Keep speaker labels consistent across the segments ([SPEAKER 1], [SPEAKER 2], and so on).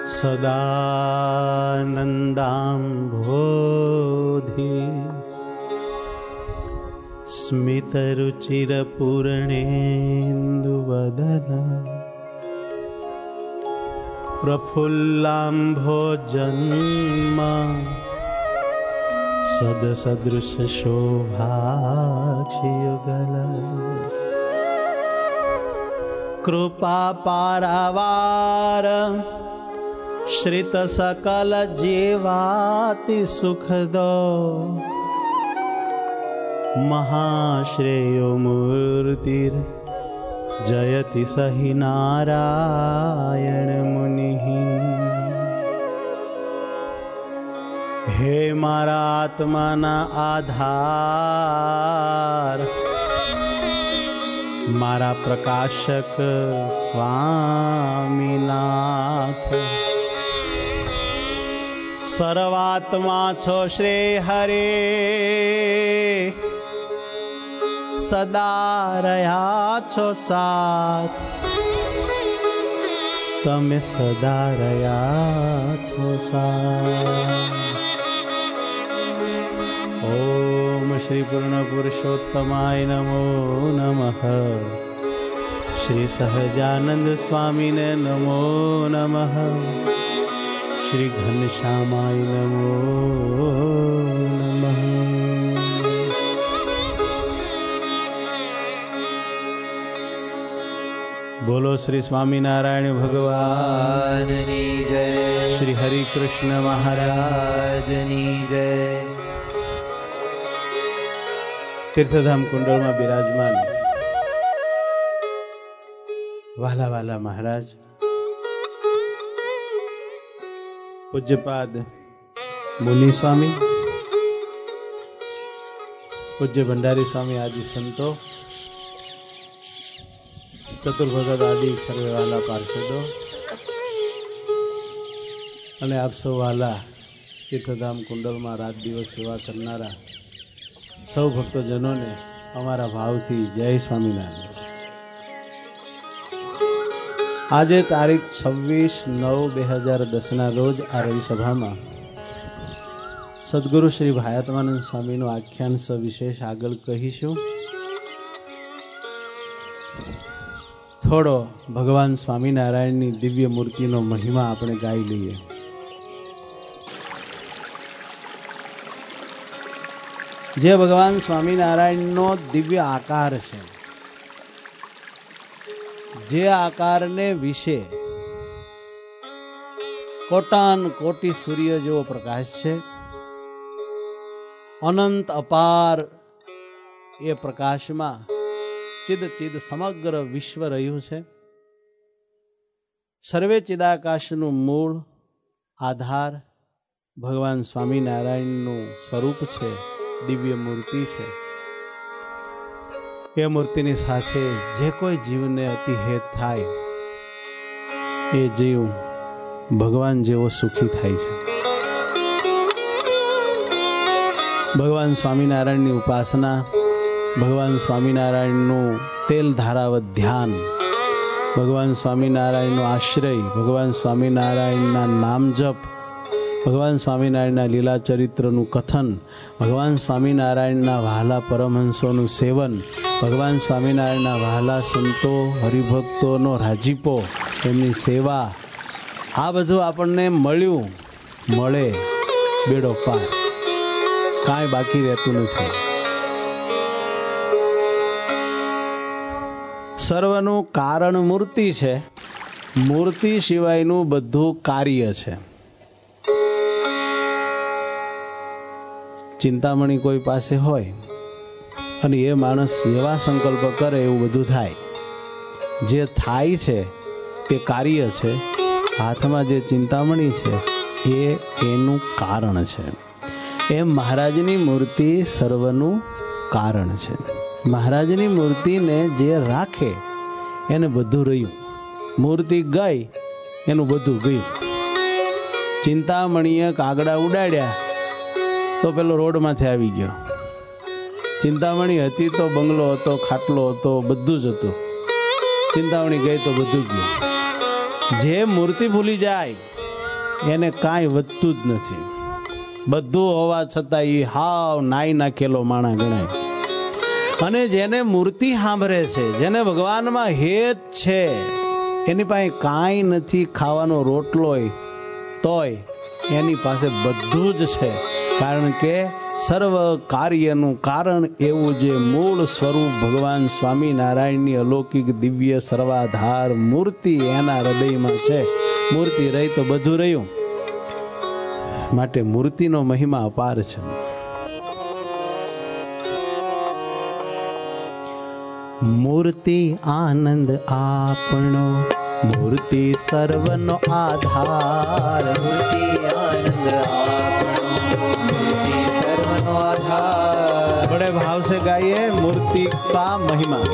[SPEAKER 1] સદાનંદાંભોધિ સ્મિતરુચિરપૂર્ણેન્દુવદન પ્રફુલ્લાંભોજન્મા સદસદૃશોભાક્ષિયુગલ કૃપા પારાવાર શ્રિત સકલ જીવાતિ સુખદો મહાશ્રેયો મૂર્તિર જયતિ સહિ નારાયણ મુનિ. હે મારા આત્માના આધાર, મારા પ્રકાશક સ્વામીનાથ, સર્વાત્મા છો શ્રી હરે, સદા રહ્યા છો સાથ, તમે સદા રહ્યા છો સાથ. ઓમ શ્રી પૂર્ણ પુરુષોત્તમાય નમો નમઃ. શ્રી સહજાનંદ સ્વામીને નમો નમઃ. શ્રી ઘનશ્યામાય નમો નમઃ. બોલો શ્રી સ્વામિનારાયણ ભગવાનની જય. શ્રી હરિ કૃષ્ણ મહારાજની જય. તીર્થધામ કુંડળમાં બિરાજમાન વાલા વાલા મહારાજ પૂજ્યપાદ મુનિ સ્વામી, પૂજ્ય ભંડારી સ્વામી આદિ સંતો, ચતુર્ભગત આદિ સર્વે વાલા પાર્ષદો અને આપ સૌ વાલા તીર્થધામ કુંડળમાં રાત દિવસ સેવા કરનારા સૌ ભક્તજનોને અમારા ભાવથી જય સ્વામિનારાયણ. આજે તારીખ 26/9/2010 રોજ આ રવિ સભામાં સદગુરુ શ્રી ભાયાત્માનંદ સ્વામીનું આખ્યાન સવિશેષ આગળ કહીશું. થોડો ભગવાન સ્વામિનારાયણની દિવ્ય મૂર્તિનો મહિમા આપણે ગાઈ લઈએ. જે ભગવાન સ્વામિનારાયણનો દિવ્ય આકાર છે, જે આકારને વિશે કોટાન કોટી સૂર્ય જેવો પ્રકાશ છે, અનંત અપાર એ પ્રકાશમાં ચિદ ચિદ સમગ્ર વિશ્વ રહ્યું છે. સર્વે ચિદાકાશનું મૂળ આધાર ભગવાન સ્વામિનારાયણનું સ્વરૂપ છે, દિવ્ય મૂર્તિ છે. એ મૂર્તિની સાથે જે કોઈ જીવને અતિ હેત થાય એ જીવ ભગવાન જેવો સુખી થાય છે. ભગવાન સ્વામિનારાયણની ઉપાસના, ભગવાન સ્વામિનારાયણનું તેલ ધારાવત ધ્યાન, ભગવાન સ્વામિનારાયણનો આશ્રય, ભગવાન સ્વામિનારાયણના નામ જપ, ભગવાન સ્વામિનારાયણના લીલા ચરિત્રનું કથન, ભગવાન સ્વામિનારાયણના વહાલા પરમહંસોનું સેવન, ભગવાન સ્વામિનારાયણના વહાલા સંતો હરિભક્તોનો રાજીપો, એમની સેવા, આ બધું આપણને મળ્યું મળે બેડો પાર, કાંઈ બાકી રહેતું નથી. સર્વનું કારણ મૂર્તિ છે, મૂર્તિ સિવાયનું બધું કાર્ય છે. ચિંતામણી કોઈ પાસે હોય અને એ માણસ એવા સંકલ્પ કરે એવું બધું થાય. જે થાય છે તે કાર્ય છે, હાથમાં જે ચિંતામણી છે એ એનું કારણ છે. એમ મહારાજની મૂર્તિ સર્વનું કારણ છે. મહારાજની મૂર્તિને જે રાખે એને બધું રહ્યું. મૂર્તિ ગઈ એનું બધું ગયું. ચિંતામણીએ કાગડા ઉડાડ્યા તો પેલો રોડમાંથી આવી ગયો. ચિંતામણી હતી તો બંગલો હતો, ખાટલો હતો, બધું જ હતું. ચિંતામણી ગઈ તો બધું ગયું. જે મૂર્તિ ભૂલી જાય એને કાંઈ વધતું જ નથી. બધું હોવા છતાં એ હાવ નાઈ નાખેલો માણા ગણાય. અને જેને મૂર્તિ સાંભળે છે, જેને ભગવાનમાં હેત છે, એની પાસે કાંઈ નથી, ખાવાનો રોટલો તોય એની પાસે બધું જ છે. કારણ કે સર્વ કાર્યનું કારણ એવું જે મૂળ સ્વરૂપ ભગવાન સ્વામિનારાયણની અલૌકિક દિવ્ય સર્વાધાર મૂર્તિ એના હૃદયમાં છે. મૂર્તિ રહી તો બધું રહ્યું. માટે મૂર્તિનો મહિમા અપાર છે. મૂર્તિ આનંદ આપણો, મૂર્તિ સર્વનો આધાર.
[SPEAKER 2] મૂર્તિ આનંદ આપણો, મૂર્તિ સર્વનો આધાર.
[SPEAKER 1] बड़े भाव से गाइए मूर्ति का महिमा.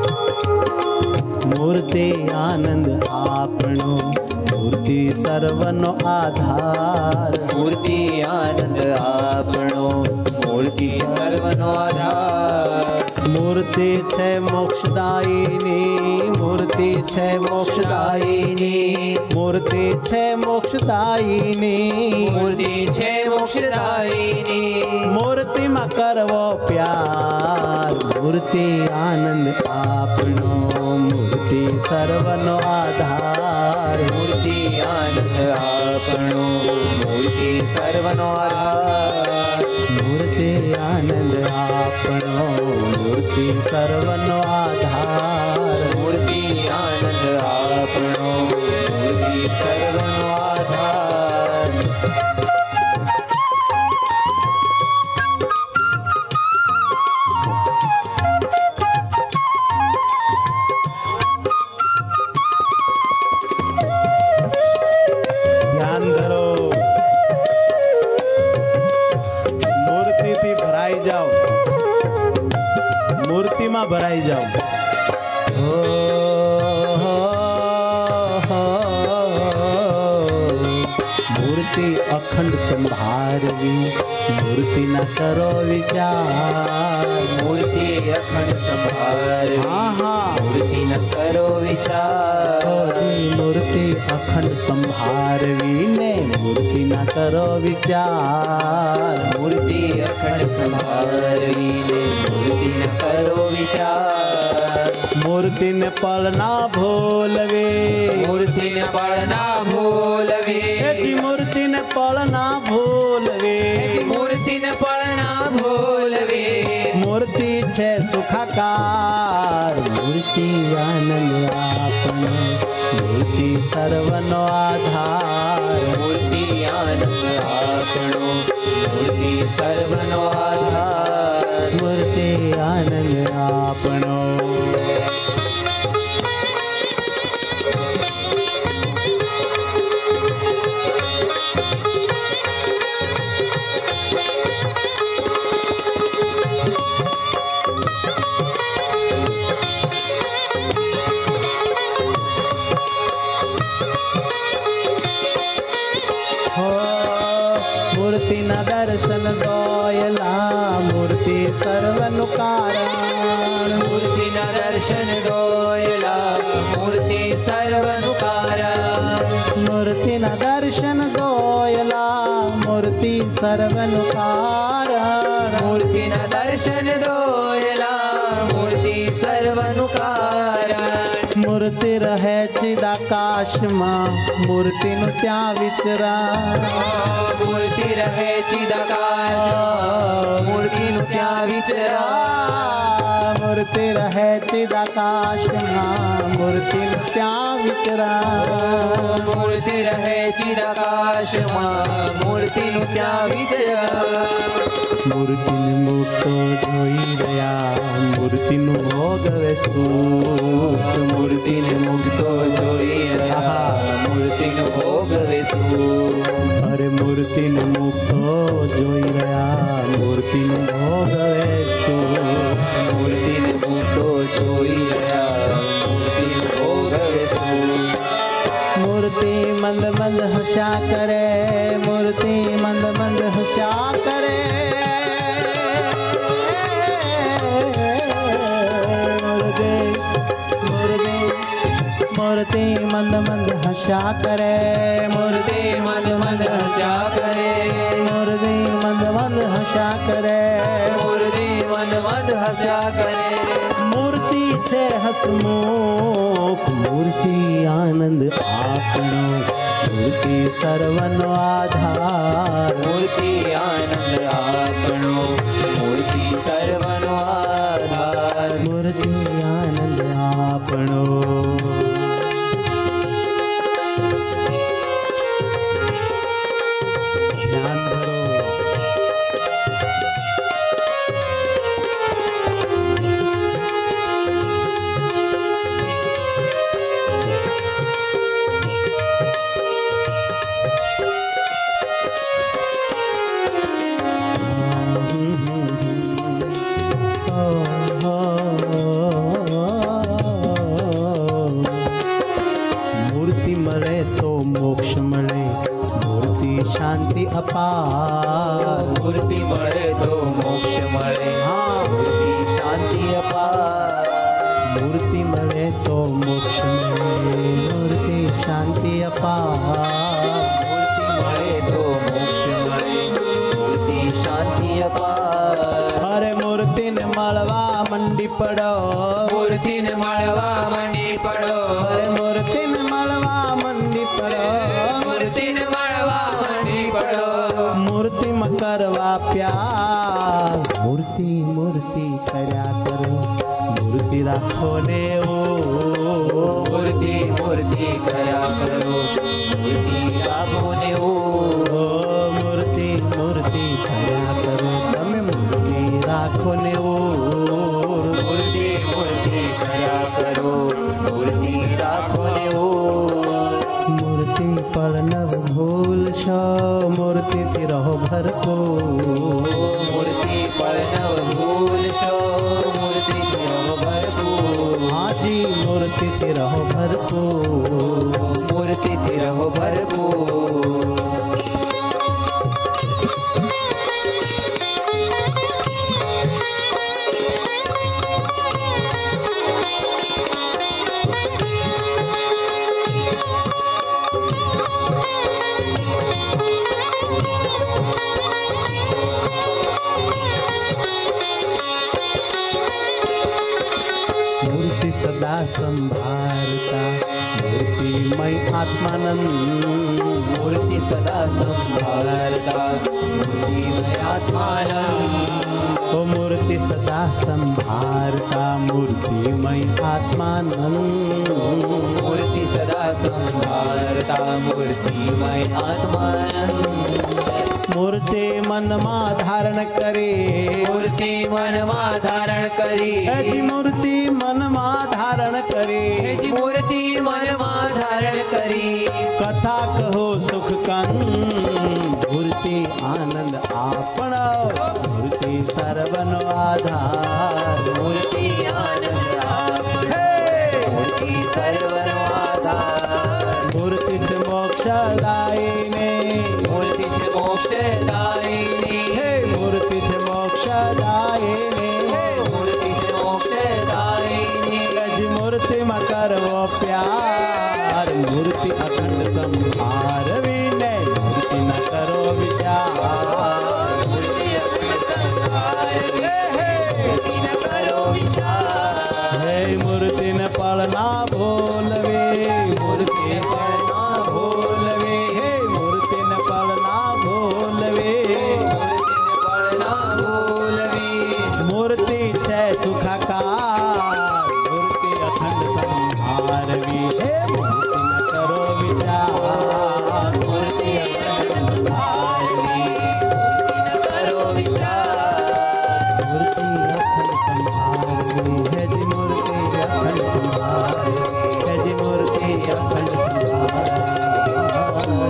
[SPEAKER 1] मूर्ति आनंद આપણો, મૂર્તિ સર્વનો આધાર.
[SPEAKER 2] મૂર્તિ આનંદ આપણો, મૂર્તિ સર્વનો આધાર.
[SPEAKER 1] મૂર્તિ છે મોક્ષદાયીની, મૂર્તિ છે મોક્ષદાયીની, મૂર્તિ છે મોક્ષદાયીની,
[SPEAKER 2] મૂર્તિ છે મોક્ષદાયીની.
[SPEAKER 1] મૂર્તિમાં કરવો પ્યાર. મૂર્તિ આનંદ આપણો, મૂર્તિ સર્વનો આધાર.
[SPEAKER 2] મૂર્તિ આનંદ આપણો, મૂર્તિ સર્વનો આધાર.
[SPEAKER 1] મૂર્તિ આનંદ આપણો, મૂર્તિ સર્વનો આધાર.
[SPEAKER 2] મૂર્તિ આનંદ આપણો, મૂર્તિ સર્વનો આધાર.
[SPEAKER 1] ધ્યાન ધરો. મૂર્તિથી ભરાઈ જાઓ, મૂર્તિમાં ભરાઈ જાઓ. મૂર્તિ અખંડ સંભાળવી, મૂર્તિના કરો વિચાર.
[SPEAKER 2] મૂર્તિ અખંડ સંભાળવી, મૂર્તિ ન કરો વિચાર.
[SPEAKER 1] મૂર્તિ અખંડ સંભાળવી ને મૂર્તિના કરો વિચાર.
[SPEAKER 2] મૂર્તિ અખંડ સંભાળવી ને મૂર્તિ ન કરો વિચાર.
[SPEAKER 1] મૂર્તિને પળ ના ભૂલવે,
[SPEAKER 2] મૂર્તિને પળ ના ભૂલવે,
[SPEAKER 1] મૂર્તિને પળ ના ભૂલવે.
[SPEAKER 2] મૂર્તિને પળ ના ભૂલવે.
[SPEAKER 1] મૂર્તિ છે સુખાકાર, મૂર્તિ આનંદ આપણો, મૂર્તિ સર્વનો આધાર.
[SPEAKER 2] મૂર્તિ આનંદ આપણો, મૂર્તિ સર્વનો આધાર.
[SPEAKER 1] મૂર્તિ આનંદ આપણો. મૂર્તિના દર્શન દોયલા, મૂર્તિ સર્વનું કારણ.
[SPEAKER 2] મૂર્તિના દર્શન દોયલા, મૂર્તિ સર્વનું કારણ.
[SPEAKER 1] મૂર્તિના દર્શન દોયલા, મૂર્તિ સર્વનું કારણ.
[SPEAKER 2] મૂર્તિના દર્શન દોયલા, મૂર્તિ સર્વનું કારણ.
[SPEAKER 1] મૂર્તિ રહે ચિદાકાશમાં, મૂર્તિનું ત્યાં વિચરણ.
[SPEAKER 2] મૂર્તિ રહે ચિદાકાશ, મૂર્તિનું ત્યાં વિચરણ.
[SPEAKER 1] મૂર્તિ રહે ચિદાકાશમાં, મૂર્તિનું ત્યાં વિચરણ.
[SPEAKER 2] મૂર્તિ રહે ચિદાકાશમાં, મૂર્તિનું ત્યાં વિચરણ.
[SPEAKER 1] મૂર્તિને મૂર્તો જોઈ રહ્યા, મૂર્તિનું ભોગવે સુખ.
[SPEAKER 2] મૂર્તિને મુક્તો જોઈ રહ્યા, મૂર્તિનો ભોગવે સુખ.
[SPEAKER 1] અરે મૂર્તિને મૂર્તો જોઈ રહ્યા, મૂર્તિનું ભોગવે સુખ.
[SPEAKER 2] મૂર્તિને મુક્તો જોઈ રહ્યા, મૂર્તિનો ભોગવે સુખ.
[SPEAKER 1] મૂર્તિ મંદ મંદ હસ્યા કરે, મૂર્તિ મંદ મંદ હસ્યા કરે. મૂર્તિ मूर्ति मंद मंद हंसा करे,
[SPEAKER 2] मूर्ति मंद मंद हंसा करे,
[SPEAKER 1] मूर्ति मंद मंद हंसा करे,
[SPEAKER 2] मूर्ति मंद मंद हंसा करे।
[SPEAKER 1] मूर्ति छे हसमुख, मूर्ति आनंद आपनो, मूर्ति सर्वनो आधार,
[SPEAKER 2] मूर्ति आनंद आपनो, मूर्ति सर्वनो आधार,
[SPEAKER 1] मूर्ति आनंद आपनो। ध्यान धरो। मूर्ति मळे तो मोक्ष मळे, मूर्ति शांति अपार,
[SPEAKER 2] मूर्ति मळे तो मोक्ष मळे,
[SPEAKER 1] हाँ
[SPEAKER 2] मूर्ति शांति अपार,
[SPEAKER 1] मूर्ति मळे तो मोक्ष मळे, मूर्ति शांति अपार,
[SPEAKER 2] मूर्ति मळे तो मोक्ष मळे, मूर्ति शांति अपार।
[SPEAKER 1] अरे मूर्ति ने मळवा मंडी पड़ो,
[SPEAKER 2] मूर्ति ने मळवा मंडी पड़ो,
[SPEAKER 1] अरे मूर्ति ने मळवा मंडी पड़ो,
[SPEAKER 2] मूर्ति ने मळवा मंडी पड़ो,
[SPEAKER 1] मूर्ति में करवा प्यार, मूर्ति मूर्ति कर्या करो, मूर्ति राखो ने ओ,
[SPEAKER 2] मूर्ति मूर्ति कया करो, मूर्ति राखो ने ओ,
[SPEAKER 1] मूर्ति मूर्ति कर्या करो, तमे मूर्ति राखो ने ओ,
[SPEAKER 2] मूर्ति मूर्ति कया करो, मूर्ति राखो ने ओ,
[SPEAKER 1] मूर्ति पर नव भूल छो, मूर्ति थी रहो भरपूर,
[SPEAKER 2] मूर्ति पर नव भूल छो, मूर्ति थी रहो भरपूर,
[SPEAKER 1] हाँ जी मूर्ति थी रहो भरपूर,
[SPEAKER 2] मूर्ति थी रहो भरपूर।
[SPEAKER 1] मूर्ति सदा संभारता, मूर्ति मई आत्मानंद,
[SPEAKER 2] मूर्ति सदा संभारता, मूर्ति में आत्मानंद,
[SPEAKER 1] ओ मूर्ति सदा संभारता, मूर्ति मई आत्मानंद,
[SPEAKER 2] मूर्ति सदा संभारता, मूर्ति में आत्मानंद,
[SPEAKER 1] मूर्ति मन मा धारण करे,
[SPEAKER 2] मूर्ति मन मा धारण करी,
[SPEAKER 1] ऐसी मूर्ति मन मा धारण करे,
[SPEAKER 2] मूर्ति मन मा धारण करी,
[SPEAKER 1] कथा कहो सुख कंद, मूर्ति आनंद आपणो, मूर्ति सर्वनो आधार,
[SPEAKER 2] मूर्ति आनंद आपणो, मूर्ति सर्वनो आधार,
[SPEAKER 1] मूर्ति से मोक्षदायिनी,
[SPEAKER 2] मूर्ति से मोक्षदायिनी,
[SPEAKER 1] मूर्ति से मोक्षदायिनी,
[SPEAKER 2] मूर्ति से मोक्षदायिनी,
[SPEAKER 1] गज मूर्ति में करवो प्यार, मूर्ति अखंड संभार विनय, मूर्ति न करो विचार,
[SPEAKER 2] मूर्ति अखंड संभार विनय, मूर्ति न करो विचार,
[SPEAKER 1] हे मूर्ति न पढ़ना बोलवे, मूर्ति पढ़ना बोलवे, हे मूर्ति न पढ़ना बोलवे,
[SPEAKER 2] मूर्ति न पढ़ना बोलवी,
[SPEAKER 1] मूर्ति छे सुखाकार, मूर्ति अखंड संभारवी, हे मूर्ति न करो विचार,
[SPEAKER 2] मूर्ति अखंड संभारवी, मूर्ति न करो विचार,
[SPEAKER 1] मूर्ति अखंड संभारवी, हे जी मूर्ति अखंड संभारवी, हे जी मूर्ति अखंड संभारवी।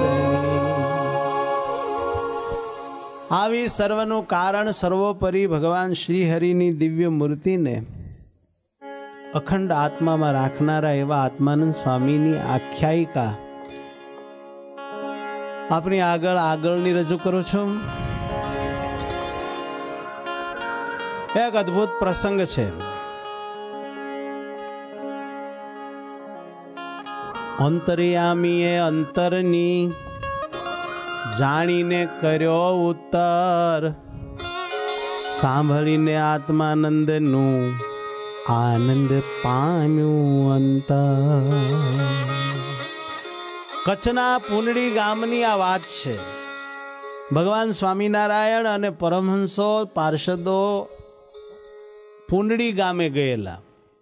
[SPEAKER 1] આવી સર્વનું કારણ સર્વોપરી ભગવાન શ્રી હરિની દિવ્ય મૂર્તિને અખંડ આત્મામાં રાખનારા એવા આત્માનંદ સ્વામીની આખ્યાયિકા આપણી આગળની રજૂ કરું છું। એક અદ્ભુત પ્રસંગ છે। અંતર્યામીએ અંતરની જાણીને કર્યો ઉત્તર, સાંભળીને આત્માનંદનું આનંદ પામ્યું અંતર. કચ્છના પુનડી ગામની આ વાત છે. ભગવાન સ્વામિનારાયણ અને પરમહંસો પાર્ષદો પુનડી ગામે ગયેલા.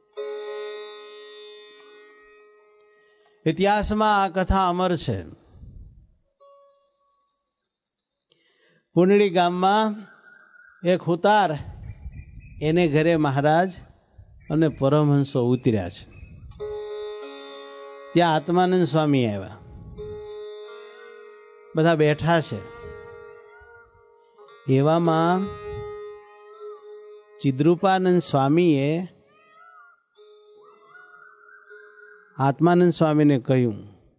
[SPEAKER 1] ઇતિહાસમાં આ કથા અમર છે. પુનડી ગામમાં એક હુતાર, એને ઘરે મહારાજ અને પરમહંસો ઉતર્યા છે. ત્યાં આત્માનંદ સ્વામી આવ્યા, બધા બેઠા છે. એવામાં ચિદ્રૂપાનંદ સ્વામીએ આત્માનંદ સ્વામીને કહ્યું,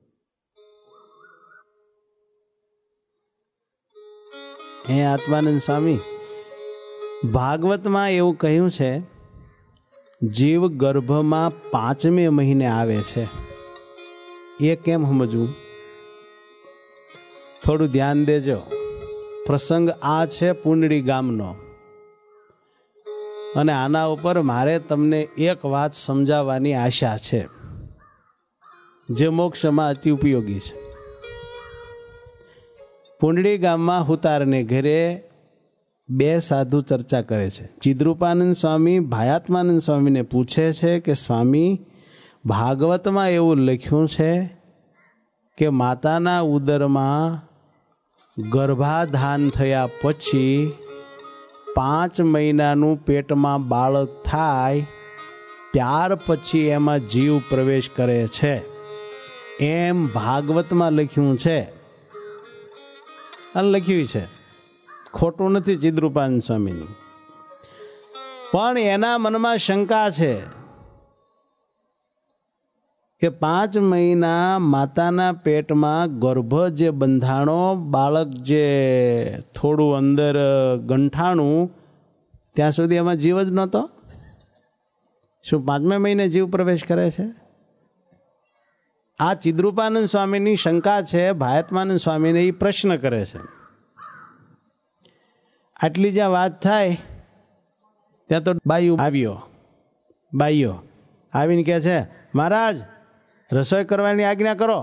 [SPEAKER 1] હે આત્માનંદ સ્વામી, ભાગવતમાં એવું કહ્યું છે, જીવ ગર્ભમાં 5મે મહિને આવે છે. એ કેમ સમજવું? થોડું ધ્યાન દેજો. પ્રસંગ આ છે પુનડી ગામનો, અને આના ઉપર મારે તમને એક વાત સમજાવવાની આશા છે, જે મોક્ષમાં અતિ ઉપયોગી છે. પુનડી ગામમાં હુતારને ઘરે 2 સાધુ ચર્ચા કરે છે. ચિદ્રૂપાનંદ સ્વામી ભાયાત્માનંદ સ્વામીને પૂછે છે કે સ્વામી, ભાગવતમાં એવું લખ્યું છે કે માતાના ઉદરમાં ગર્ભાધાન થયા પછી 5 મહિનાનું પેટમાં બાળક થાય ત્યાર પછી એમાં જીવ પ્રવેશ કરે છે, એમ ભાગવતમાં લખ્યું છે. અને લખ્યું છે, ખોટું નથી ચિદ્રૂપાનંદ સ્વામીનું. પણ એના મનમાં શંકા છે કે 5 મહિના માતાના પેટમાં ગર્ભ જે બંધાણો, બાળક જે થોડું અંદર ગંઠાણું, ત્યાં સુધી એમાં જીવ જ નહોતો. શું 5મે મહિને જીવ પ્રવેશ કરે છે? આ ચિદ્રૂપાનંદ સ્વામીની શંકા છે. ભાયાત્માનંદ સ્વામીને એ પ્રશ્ન કરે છે. આટલી જ્યાં વાત થાય ત્યાં તો બાઈઓ આવીને કહે છે, મહારાજ રસોઈ કરવાની આજ્ઞા કરો.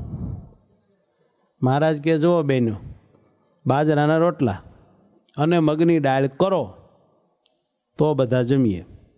[SPEAKER 1] મહારાજ કે જુઓ બેનો, બાજરાના રોટલા અને મગની દાળ કરો તો બધા જમીએ.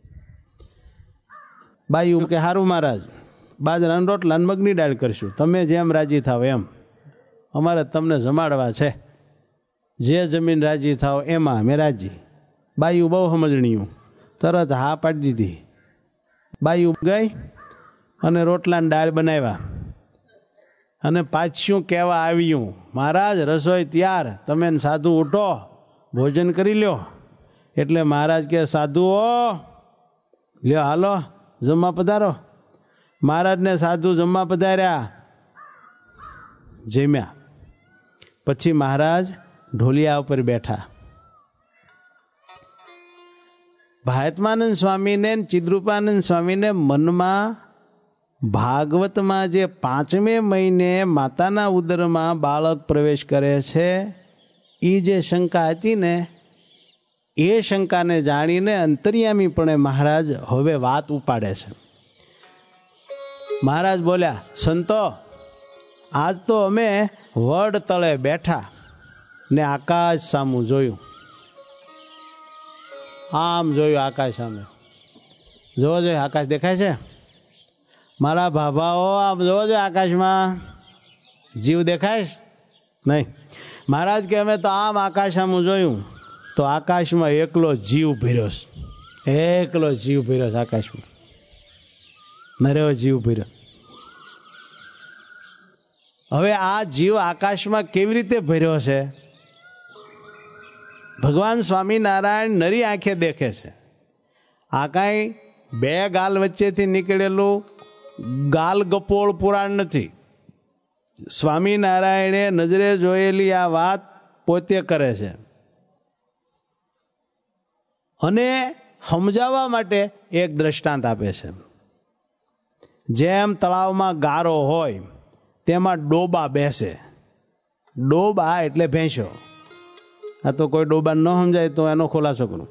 [SPEAKER 1] બાયું કે સારું મહારાજ, બાજરાના રોટલા અને મગની દાળ કરશું, તમે જેમ રાજી થાવ એમ, અમારે તમને જમાડવા છે, જે જમીન રાજી થાવ એમાં અમે રાજી. બાયું બહુ સમજણીયું, તરત હા પાડી દીધી. બાયું ગઈ અને રોટલાની દાળ બનાવ્યા, અને પાછું કહેવા આવ્યું, મહારાજ રસોઈ તૈયાર, તમે સાધુ ઉઠો, ભોજન કરી લ્યો. એટલે મહારાજ કે, સાધુઓ લ્યો હાલો જમવા પધારો. મહારાજને સાધુ જમવા પધાર્યા, જમ્યા. પછી મહારાજ ઢોલિયા ઉપર બેઠા. ભાયાત્માનંદ સ્વામીને ચિદ્રૂપાનંદ સ્વામીને મનમાં ભાગવતમાં જે 5મે મહિને માતાના ઉદરમાં બાળક પ્રવેશ કરે છે, એ જે શંકા હતી ને, એ શંકાને જાણીને અંતર્યામીપણે મહારાજ હવે વાત ઉપાડે છે. મહારાજ બોલ્યા, સંતો, આજ તો અમે વડ તળે બેઠા ને આકાશ સામું જોયું. આમ જોયું આકાશ સામે. જોવો જોઈએ આકાશ દેખાય છે? મારા ભાભાઓ આમ જોવો જોઈએ આકાશમાં જીવ દેખાય નહીં? મહારાજ કે અમે તો આમ આકાશ સામું જોયું તો આકાશમાં એકલો જીવ ભર્યો છે. એકલો જીવ ભર્યો છે આકાશમાં, નર્યો જીવ ભર્યો. હવે આ જીવ આકાશમાં કેવી રીતે ભર્યો છે? ભગવાન સ્વામિનારાયણ નરી આંખે દેખે છે. આ કાંઈ 2 ગાલ વચ્ચેથી નીકળેલું ગાલ ગપોળ પુરાણ નથી. સ્વામિનારાયણે નજરે જોયેલી આ વાત પોતે કરે છે, અને સમજાવવા માટે એક દ્રષ્ટાંત આપે છે જેમ તળાવમાં ગારો હોય તેમાં ડોબા બેસે. ડોબા એટલે ભેંસો. આ તો કોઈ ડોબા ન સમજાય તો એનો ખુલાસો કરું.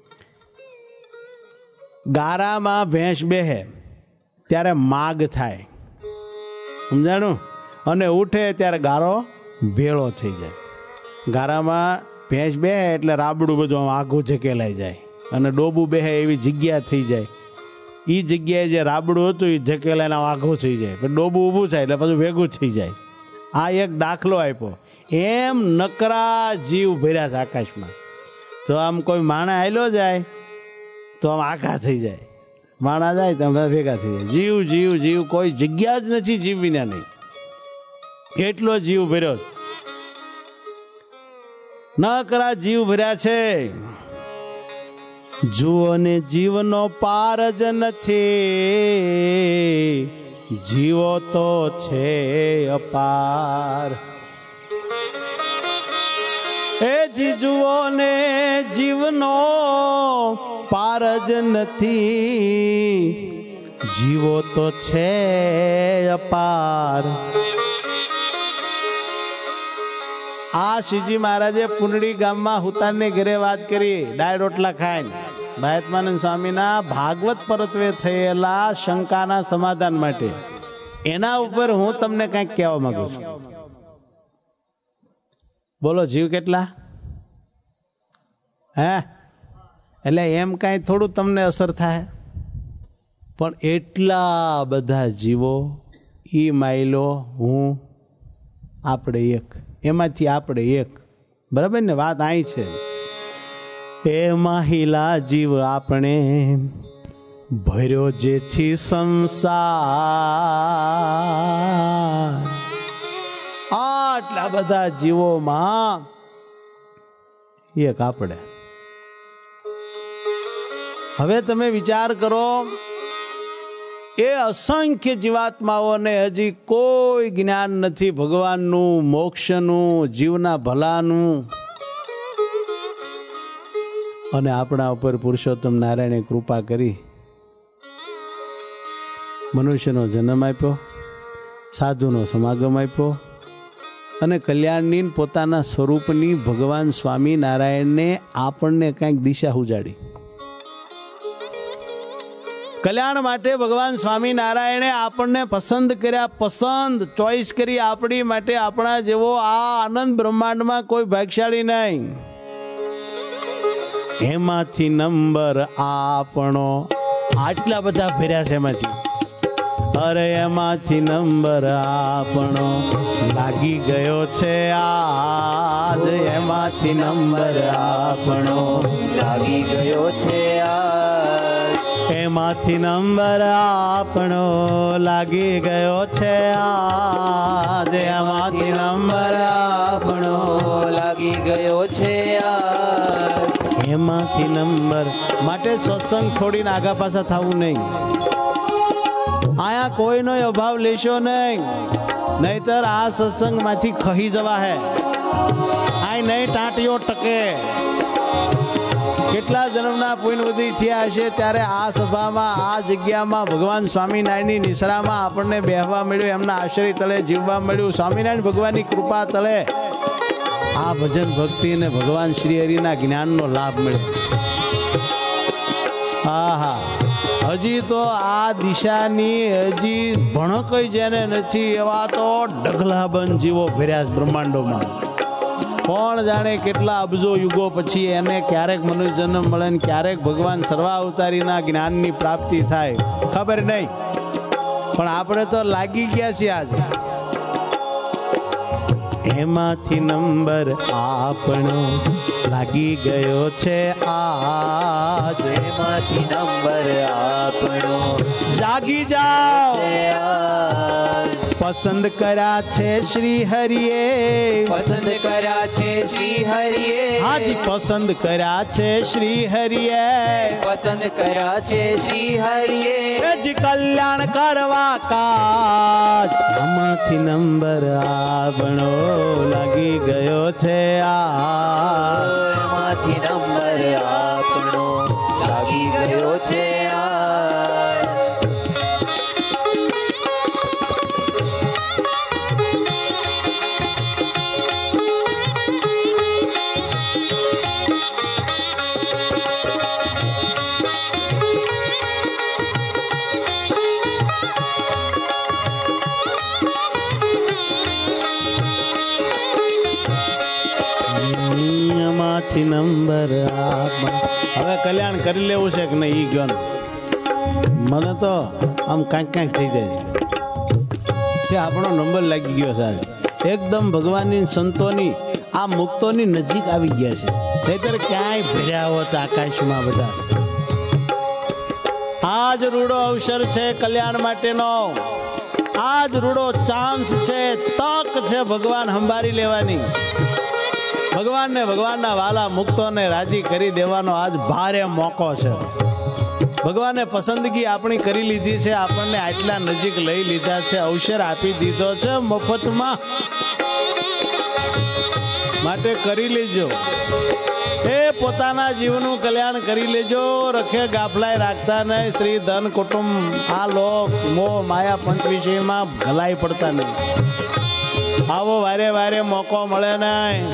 [SPEAKER 1] ગારામાં ભેંસ બેહે ત્યારે માગ થાય, સમજાણું? અને ઉઠે ત્યારે ગારો ભેળો થઈ જાય. ગારામાં ભેંસ બેહે એટલે રાબડું બધું આઘું ઝકેલાઈ જાય અને ડોબું બેહે એવી જગ્યા થઈ જાય. એ જગ્યાએ જે રાબડું હતું એ ઝકેલાઈને આઘું થઈ જાય, પછી ડોબું ઊભું થાય એટલે પછી ભેગું થઈ જાય. આ એક દાખલો આપ્યો. એમ નકરા જીવ ભર્યા છે આકાશમાં. તો આમ કોઈ માણા હાલ્યો જાય તો આમ આખા થઈ જાય, માણા જાય તો બધા ભેગા થઈ જાય. જીવ જીવ જીવ, કોઈ જગ્યા જ નથી જીવ વિના નહીં, એટલો જીવ ભર્યો. નકરા જીવ ભર્યા છે. જુઓ ને જીવનો પાર જ નથી, જીવો તો છે અપાર. એ જુઓ ને જીવનો પાર જ નથી, જીવો તો છે અપાર. આ શ્રીજી મહારાજે પુનડી ગામમાં હુતારને ઘરે વાત કરી, ડાય રોટલા ખાઈને. મહાત્માનંદ સ્વામીના ભાગવત પરત્વે થયેલા શંકાના સમાધાન માટે એના ઉપર હું તમને કંઈક કહેવા માંગુ છું. બોલો, જીવ કેટલા? હે? એટલે એમ કાંઈ થોડું તમને અસર થાય, પણ એટલા બધા જીવો, ઈ માયલો હું, આપણે એક, એમાંથી આપણે એક. બરાબર ને? વાત અહીં છે. એ માહિલા જીવ આપણે ભર્યો જેથી સંસાર. આટલા બધા જીવોમાં એક આપણે. હવે તમે વિચાર કરો, એ અસંખ્ય જીવાત્માઓને હજી કોઈ જ્ઞાન નથી ભગવાનનું, મોક્ષનું, જીવના ભલાનું. અને આપણા ઉપર પુરુષોત્તમ નારાયણે કૃપા કરી મનુષ્યનો જન્મ આપ્યો, સાધુનો સમાગમ આપ્યો અને કલ્યાણની પોતાના સ્વરૂપની ભગવાન સ્વામિનારાયણને આપણને કંઈક દિશા ઉજાડી. કલ્યાણ માટે ભગવાન સ્વામિનારાયણે આપણને પસંદ કર્યા, પસંદ ચોઈસ કરી આપણી માટે. આપણા જેવો આ આનંદ બ્રહ્માંડમાં કોઈ ભાગ્યશાળી નહીં. એમાંથી નંબર આપણો, આટલા બધા ફેર્યા છે એમાંથી. અરે એમાંથી નંબર આપણો લાગી ગયો છે આજ. એમાંથી નંબર આપણો
[SPEAKER 2] લાગી ગયો છે આજ.
[SPEAKER 1] એમાંથી નંબર આપણો લાગી ગયો છે આજ. એમાંથી નંબર આપણો
[SPEAKER 2] લાગી ગયો છે આજ.
[SPEAKER 1] એમાંથી નંબર માટે સત્સંગ છોડીને આગા પાછા થવું નહીં. આયા કોઈનો અભાવ લેશો નહીં, નહીતર આ સત્સંગમાંથી ખહી જવા હે. આ નહીં ટાંટીઓ ટકે. કેટલા જન્મના પુણ્યવતી થયા હશે ત્યારે આ સભામાં, આ જગ્યામાં ભગવાન સ્વામિનારાયણની નિસરામાં આપણને બેહવા મળ્યું, એમના આશ્રય તળે જીવવા મળ્યું. સ્વામિનારાયણ ભગવાનની કૃપા તળે આ ભજન ભક્તિ અને ભગવાન શ્રી હરિના જ્ઞાનનો લાભ મળ્યો. હા હા, હજી તો આ દિશાની હજી ભણકઈ જેને નથી એવા તો ઢગલાબંધ જીવો ફેર્યા બ્રહ્માંડોમાં. કોણ જાણે કેટલા અબજો યુગો પછી એને ક્યારેક મનુષ્ય જન્મ મળે ને ક્યારેક ભગવાન સર્વાવતારીના જ્ઞાનની પ્રાપ્તિ થાય, ખબર નહીં. પણ આપણે તો લાગી ગયા છીએ આજે. એમાંથી નંબર આપણો લાગી ગયો છે આજ.
[SPEAKER 2] એમાંથી નંબર આપણો
[SPEAKER 1] જાગી જાઓ.
[SPEAKER 2] આજ.
[SPEAKER 1] પસંદ કર્યા છે શ્રી હરિએ,
[SPEAKER 2] પસંદ કર્યા છે શ્રી હરિએ.
[SPEAKER 1] હાજી પસંદ કર્યા છે શ્રી હરિએ,
[SPEAKER 2] પસંદ કર્યા છે શ્રી હરિએ.
[SPEAKER 1] જી કલ્યાણ કરવા કાજ. આમાંથી નંબર આપણો લાગી ગયો છે આ.
[SPEAKER 2] એમાંથી નંબર આપણો લાગી ગયો છે આજ.
[SPEAKER 1] આમાંથી નંબર આપ. હવે કલ્યાણ કરી લેવું છે કે નહીં ઈ ગન મને તો આમ કાંઈક થઈ જાય છે. આપણો નંબર લાગી ગયો સાહેબ. એકદમ ભગવાનની સંતોની આ મુક્તોની નજીક આવી ગયા છે. નહીતર ક્યાંય ભર્યા હોત આકાશમાં બધા. આજ રૂડો અવસર છે કલ્યાણ માટેનો. આજ રૂડો ચાન્સ છે, તક છે ભગવાન સંભાળી લેવાની. ભગવાનને ભગવાનના વાલા મુક્તોને રાજી કરી દેવાનો આજ ભારે મોકો છે. ભગવાને પસંદગી આપણી કરી લીધી છે, આપણને આટલા નજીક લઈ લીધા છે, અવસર આપી દીધો છે મફતમાં. માટે કરી લેજો, એ પોતાના જીવનું કલ્યાણ કરી લેજો. રખે ગાફલાય રાખતા નહીં. સ્ત્રી ધન કુટુંબ આ લોક મોહ માયા પંચ વિષયમાં ભલાઈ પડતા નહીં. આવો વારે વારે મોકો મળે નહીં.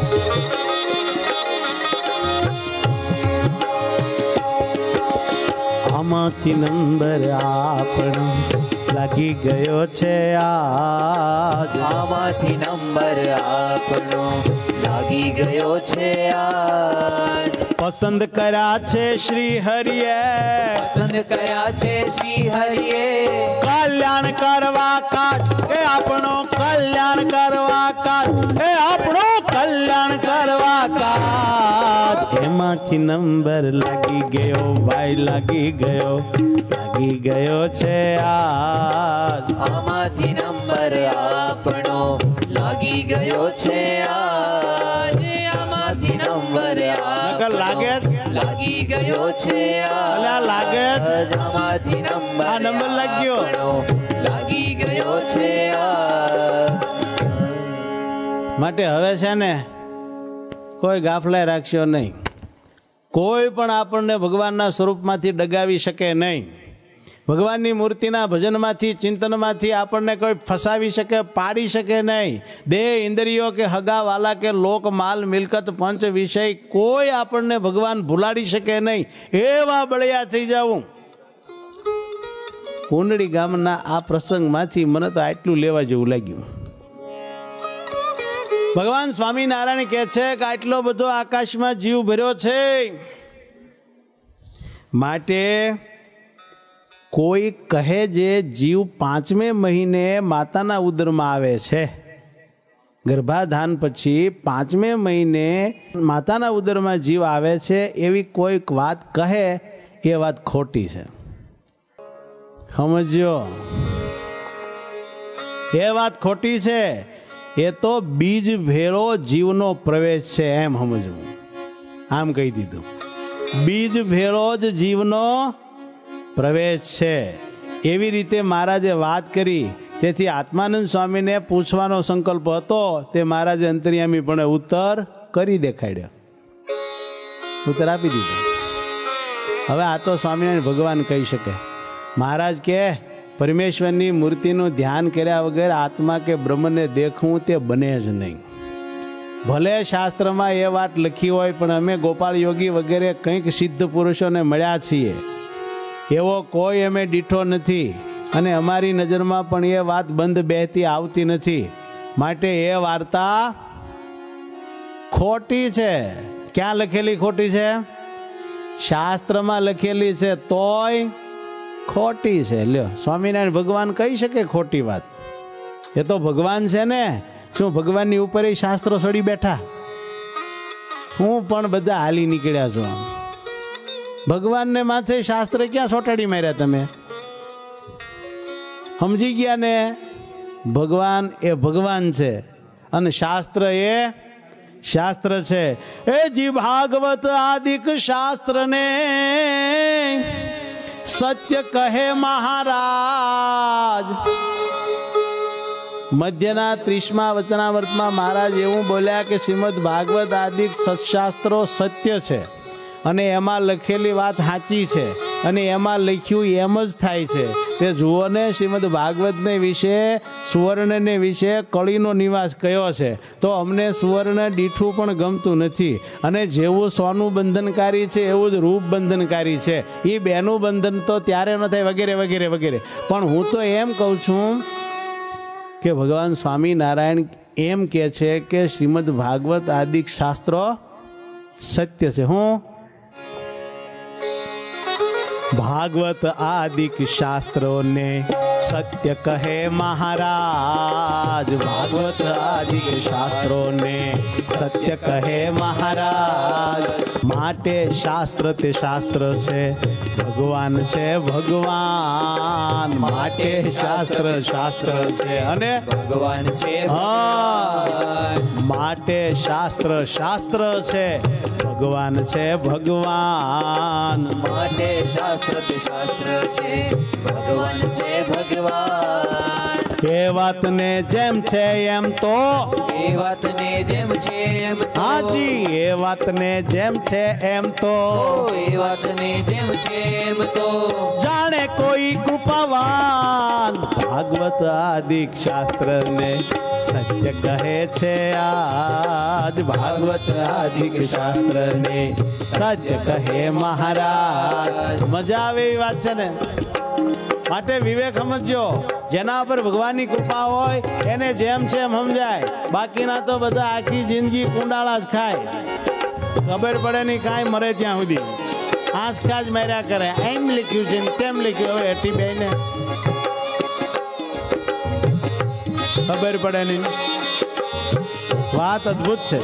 [SPEAKER 1] આમાંથી નંબર આપણો લાગી ગયો છે આજ.
[SPEAKER 2] આમાંથી નંબર આપણો લાગી ગયો છે આજ.
[SPEAKER 1] પસંદ કર્યા છે શ્રી હરિએ,
[SPEAKER 2] પસંદ કર્યા છે શ્રી હરિએ.
[SPEAKER 1] કલ્યાણ કરવા કાજ એ આપણો કલ્યાણ કરવા કાજ એ આપણો કલ્યાણ કરવા કાજ. એમાંથી નંબર લાગી ગયો ભાઈ, લાગી ગયો છે આજ.
[SPEAKER 2] આમાંથી નંબર આપણો લાગી ગયો છે આજ. આમાંથી નંબર
[SPEAKER 1] લાગે
[SPEAKER 2] લાગી ગયો છે
[SPEAKER 1] લાગે
[SPEAKER 2] આમાંથી
[SPEAKER 1] આ નંબર લાગ્યો
[SPEAKER 2] લાગી ગયો છે
[SPEAKER 1] માટે હવે છે ને કોઈ ગાફલાય રાખશો નહીં. કોઈ પણ આપણને ભગવાનના સ્વરૂપમાંથી ડગાવી શકે નહીં. ભગવાનની મૂર્તિના ભજનમાંથી ચિંતનમાંથી આપણને કોઈ ફસાવી શકે, પાડી શકે નહીં. દેહ ઇન્દ્રિયો કે હગા વાલા કે લોક માલ મિલકત પંચ વિષય કોઈ આપણને ભગવાન ભૂલાડી શકે નહીં. એવા બળિયા થઈ જાવું. કુંડળી ગામના આ પ્રસંગમાંથી મને તો આટલું લેવા જેવું લાગ્યું. ભગવાન સ્વામિનારાયણ કહે છે કે આટલો બધો આકાશમાં જીવ ભર્યો છે, માટે કોઈ કહે જે જીવ 5મે મહિને માતાના ઉદરમાં આવે છે, ગર્ભાધાન પછી 5મે મહિને માતાના ઉદરમાં જીવ આવે છે, એવી કોઈક વાત કહે એ વાત ખોટી છે. સમજો, એ વાત ખોટી છે. એ તો બીજ ભેળો જીવનો પ્રવેશ છે એમ સમજવું. આમ કહી દીધું, બીજ ભેળો જ જીવનો પ્રવેશ છે. એવી રીતે મહારાજે વાત કરી. તેથી આત્માનંદ સ્વામીને પૂછવાનો સંકલ્પ હતો, તે મહારાજે અંતર્યામીપણે ઉત્તર કરી દેખાડ્યો, ઉત્તર આપી દીધો. હવે આ તો સ્વામિનારાયણ ભગવાન કહી શકે. મહારાજ કે પરમેશ્વરની મૂર્તિનું ધ્યાન કર્યા વગર આત્મા કે બ્રહ્મને દેખવું તે બને જ નહીં. ભલે શાસ્ત્રમાં એ વાત લખી હોય, પણ અમે ગોપાળ યોગી વગેરે કંઈક સિદ્ધ પુરુષોને મળ્યા છીએ, એવો કોઈ અમે દીઠો નથી. અને અમારી નજરમાં પણ એ વાત બંધ બેહતી આવતી નથી. માટે એ વાર્તા ખોટી છે. ક્યાં લખેલી ખોટી છે? શાસ્ત્રમાં લખેલી છે તોય ખોટી છે. લ્યો, સ્વામિનારાયણ ભગવાન કહી શકે ખોટી વાત? એ તો ભગવાન છે ને. શું ભગવાનની ઉપર એ શાસ્ત્રો સડી બેઠા? હું પણ બધા હાલી નીકળ્યા છું. ભગવાનને માથે શાસ્ત્ર ક્યાં સોટાડી માર્યા તમે? સમજી ગયા ને? ભગવાન એ ભગવાન છે અને શાસ્ત્ર એ શાસ્ત્ર છે. એ જી ભાગવત આદિક શાસ્ત્ર ને સત્ય કહે મહારાજ. મધ્યના 30મા વચનામૃતમાં મહારાજ એવું બોલ્યા કે શ્રીમદ ભાગવત આદિક સત્શાસ્ત્રો સત્ય છે અને એમાં લખેલી વાત સાચી છે અને એમાં લખ્યું એમ જ થાય છે. તે જુઓ ને, શ્રીમદ ભાગવતને વિશે, સુવર્ણને વિશે કળીનો નિવાસ કયો છે, તો અમને સુવર્ણ દીઠું પણ ગમતું નથી. અને જેવું સોનું બંધનકારી છે એવું જ રૂપ બંધનકારી છે. એ બેનું બંધન તો ત્યારે ન થાય, વગેરે વગેરે વગેરે. પણ હું તો એમ કહું છું કે ભગવાન સ્વામિનારાયણ એમ કહે છે કે શ્રીમદ ભાગવત આદિક શાસ્ત્રો સત્ય છે. હું ભાગવત આદિક શાસ્ત્રોને સત્ય કહે મહારાજ. ભાગવત આદિક શાસ્ત્રોને સત્ય કહે મહારાજ. માટે શાસ્ત્ર તે શાસ્ત્ર છે, ભગવાન છે ભગવાન. માટે શાસ્ત્ર શાસ્ત્ર છે અને
[SPEAKER 2] ભગવાન છે
[SPEAKER 1] માટે શાસ્ત્ર શાસ્ત્ર છે, ભગવાન છે ભગવાન.
[SPEAKER 2] માટે શાસ્ત્ર તે શાસ્ત્ર છે, ભગવાન છે ભગવાન.
[SPEAKER 1] એ વાતને જેમ છે એમ તો,
[SPEAKER 2] એ વાતને જેમ છે એમ તો,
[SPEAKER 1] હાજી એ વાતને જેમ છે એમ તો,
[SPEAKER 2] એ વાતને જેમ છે એમ તો,
[SPEAKER 1] જાણે કોઈ કૃપાવાન. ભાગવત આદિક શાસ્ત્રને સત્ય કહે છે આજ. ભાગવત આદિક શાસ્ત્રને સત્ય કહે મહારાજ. મજા આવે એવી વાત છે ને. માટે વિવેક સમજો. જેના પર ભગવાનની કૃપા હોય એને જેમ છે એમ સમજાય. બાકીના તો બધા આખી જિંદગી કુંડાળા જ ખાય, ખબર પડે નહીં કાંઈ, મરે ત્યાં સુધી આંસકા જ માર્યા કરે. એમ લખ્યું છે ને તેમ લખ્યું, હવે હેઠી બેને ખબર પડે નહીં. વાત અદ્ભુત છે.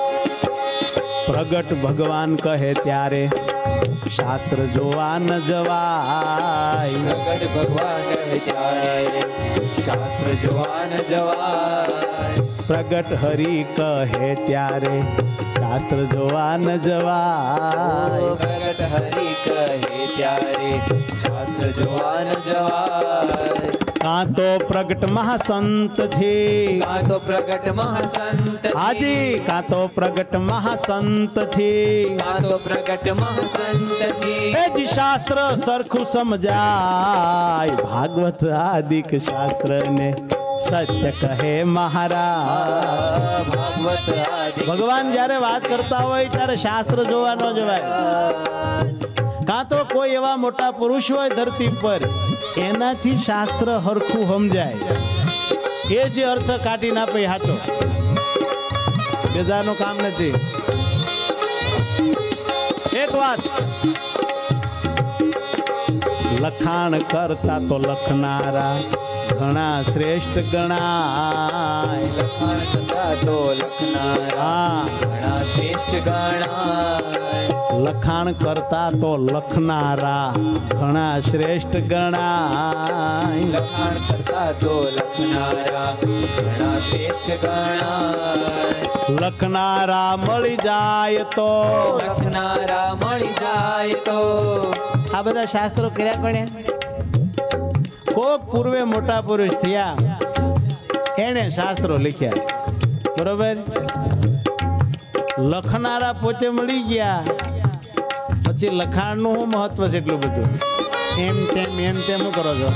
[SPEAKER 1] પ્રગટ ભગવાન કહે ત્યારે શાસ્ત્ર જોવા ન જવાય.
[SPEAKER 2] પ્રગટ ભગવાન કહે ત્યારે શાસ્ત્ર જોવા ન જવાય.
[SPEAKER 1] પ્રગટ હરિ કહે ત્યારે શાસ્ત્ર જોવા ન જવાય.
[SPEAKER 2] પ્રગટ હરિ કહે ત્યારે શાસ્ત્ર જોવા ન જવાય.
[SPEAKER 1] કાં તો પ્રગટ મહાસંત થી,
[SPEAKER 2] કાં તો પ્રગટ મહાસંત,
[SPEAKER 1] હાજી કાં તો પ્રગટ મહાસંત થી,
[SPEAKER 2] કાં તો પ્રગટ મહાસંત થી,
[SPEAKER 1] એ જ શાસ્ત્ર સરખું સમજાય. ભાગવત આદિક શાસ્ત્ર ને સત્ય કહે મહારાજ.
[SPEAKER 2] ભાગવત આદિ
[SPEAKER 1] ભગવાન જયારે વાત કરતા હોય ત્યારે શાસ્ત્ર જોવા ન જવાય. કાં તો કોઈ એવા મોટા પુરુષ હોય ધરતી પર, એનાથી શાસ્ત્ર હરખું સમજાય. એ જે અર્થ કાઢી ના પે સાચો, બેજાનું કામ નથી. એક વાત, લખાણ કરતા તો લખનારા ઘણા શ્રેષ્ઠ ગણાય.
[SPEAKER 2] લખાણ કરતા તો લખનારા ઘણા શ્રેષ્ઠ ગણાય.
[SPEAKER 1] લખાણ કરતા તો લખનારા ઘણા શ્રેષ્ઠ ગણાય.
[SPEAKER 2] લખાણ કરતા તો લખનારા ઘણા શ્રેષ્ઠ ગણાય.
[SPEAKER 1] લખનારા મળી જાય તો,
[SPEAKER 2] લખનારા મળી જાય તો,
[SPEAKER 1] આ બધા શાસ્ત્રો કર્યા કોણે? કોક પૂર્વે મોટા પુરુષ થયા, એને શાસ્ત્રો લખ્યા. બરોબર? લખનારા પોતે મળી ગયા, પછી લખાણનું શું મહત્વ છે એટલું બધું? એમ તેમ શું કરો છો?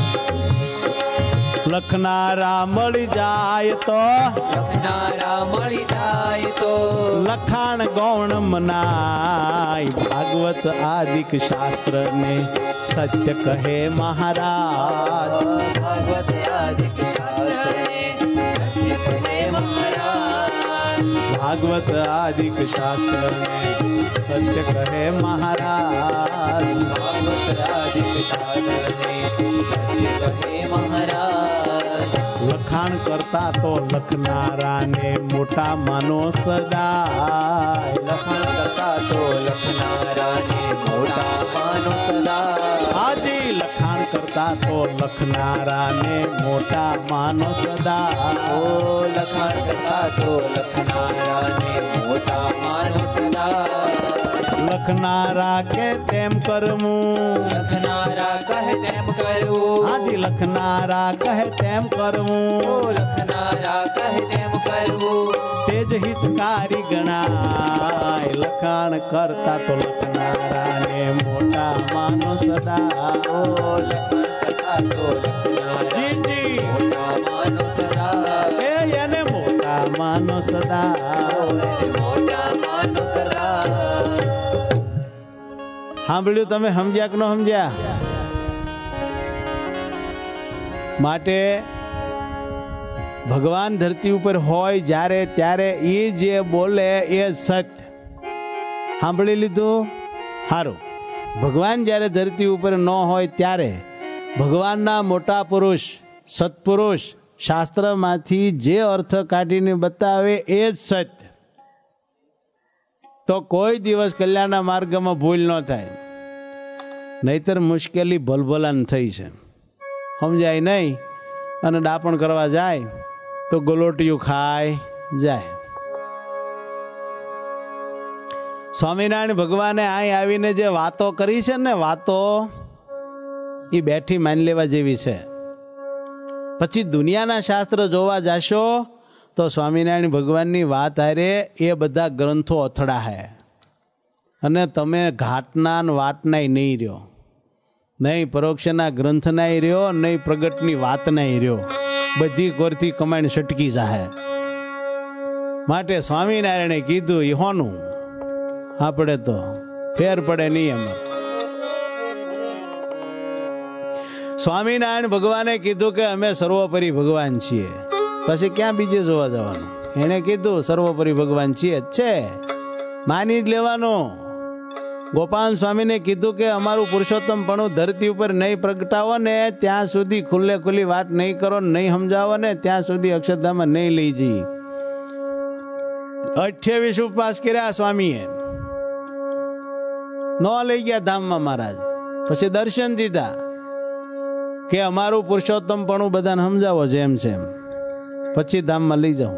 [SPEAKER 1] લખનારા મળી જાય તો,
[SPEAKER 2] લખનારા મળી જાય તો,
[SPEAKER 1] લખાણ ગૌણ મનાય. ભાગવત આદિક શાસ્ત્ર ને સત્ય કહે મહારાજ.
[SPEAKER 2] ભાગવત આદિક શાસ્ત્રને સત્ય કહે મહારાજ.
[SPEAKER 1] ભાગવત આદિક શાસ્ત્ર ને સત્ય કહે મહારાજ.
[SPEAKER 2] ભાગવત આદિક શાસ્ત્રને સત્ય કહે મહારાજ.
[SPEAKER 1] લખાણ કરતા તો લખનારાને મોટા માનો સદાય.
[SPEAKER 2] લખાણ કરતા તો લખનારાને મોટા માનો સદા.
[SPEAKER 1] હાજી લખાણ કરતા તો લખનારાને મોટા માનો સદા.
[SPEAKER 2] ઓ લખાણ કરતા તો લખનારાને મોટા માનો સદા.
[SPEAKER 1] લખનારા કે તેમ કરવું,
[SPEAKER 2] લખનારા કહે તેમ કરવું.
[SPEAKER 1] હાજી લખનારા કહે તેમ
[SPEAKER 2] ઓ
[SPEAKER 1] કરવું.
[SPEAKER 2] લખનારા કહે તેમ કરવું.
[SPEAKER 1] તેજ હિતકારી ગણાય. લખાણ કરતા તો લખનારાને મોટા માનો સદા.
[SPEAKER 2] ઓ લખાણ કરતા તો લખનારા
[SPEAKER 1] જી જી
[SPEAKER 2] મોટા માનો સદા.
[SPEAKER 1] એને મોટા માનો સદા.
[SPEAKER 2] ઓ એને મોટા માનો સદા.
[SPEAKER 1] સાંભળ્યું તમે? સમજ્યા કે ન સમજ્યા? માટે ભગવાન ધરતી ઉપર હોય જ્યારે ત્યારે એ જે બોલે એ સત્ય. સાંભળી લીધું? સારું. ભગવાન જ્યારે ધરતી ઉપર ન હોય ત્યારે ભગવાનના મોટા પુરુષ સત્પુરુષ શાસ્ત્રમાંથી જે અર્થ કાઢીને બતાવે એ જ સત્ય. તો કોઈ દિવસ કલ્યાણના માર્ગમાં ભૂલ ન થાય. નહીતર મુશ્કેલી ભલભલાન થઈ છે. સમજાય નહીં અને ડાપણ કરવા જાય તો ગોલોટિયું ખાય જાય. સ્વામિનારાયણ ભગવાને અહીં આવીને જે વાતો કરી છે ને, વાતો એ બેઠી માની લેવા જેવી છે. પછી દુનિયાના શાસ્ત્ર જોવા જાશો તો સ્વામિનારાયણ ભગવાનની વાત હારે એ બધા ગ્રંથો અથડા હે અને તમે ઘાટના વાટના નહીં રહ્યો, નહીં પરોક્ષના ગ્રંથના રહ્યો, નહીં પ્રગટની વાતના રહ્યો. બધી કોરથી કમાઈને સટકી જાહે. માટે સ્વામિનારાયણે કીધું એ હોનું આપણે તો ફેર પડે નહીં. એમાં સ્વામિનારાયણ ભગવાને કીધું કે અમે સર્વોપરી ભગવાન છીએ, પછી ક્યાં બીજે જોવા જવાનું? એને કીધું સર્વોપરી ભગવાન છીએ છે, માની જ લેવાનું. ગોપાલ સ્વામીને કીધું કે અમારું પુરુષોત્તમપણું ધરતી ઉપર નહીં પ્રગટાવો ને ત્યાં સુધી ખુલ્લે ખુલ્લી વાત નહીં કરો, નહીં સમજાવો ને ત્યાં સુધી અક્ષરધામમાં નહીં લઈ જઈએ. 28 ઉપવાસ કર્યા સ્વામીએ, ન લઈ ગયા ધામમાં મહારાજ. પછી દર્શન દીધા કે અમારું પુરુષોત્તમપણું બધાને સમજાવો જેમ છે એમ, પછી ધામમાં લઈ જાઉં.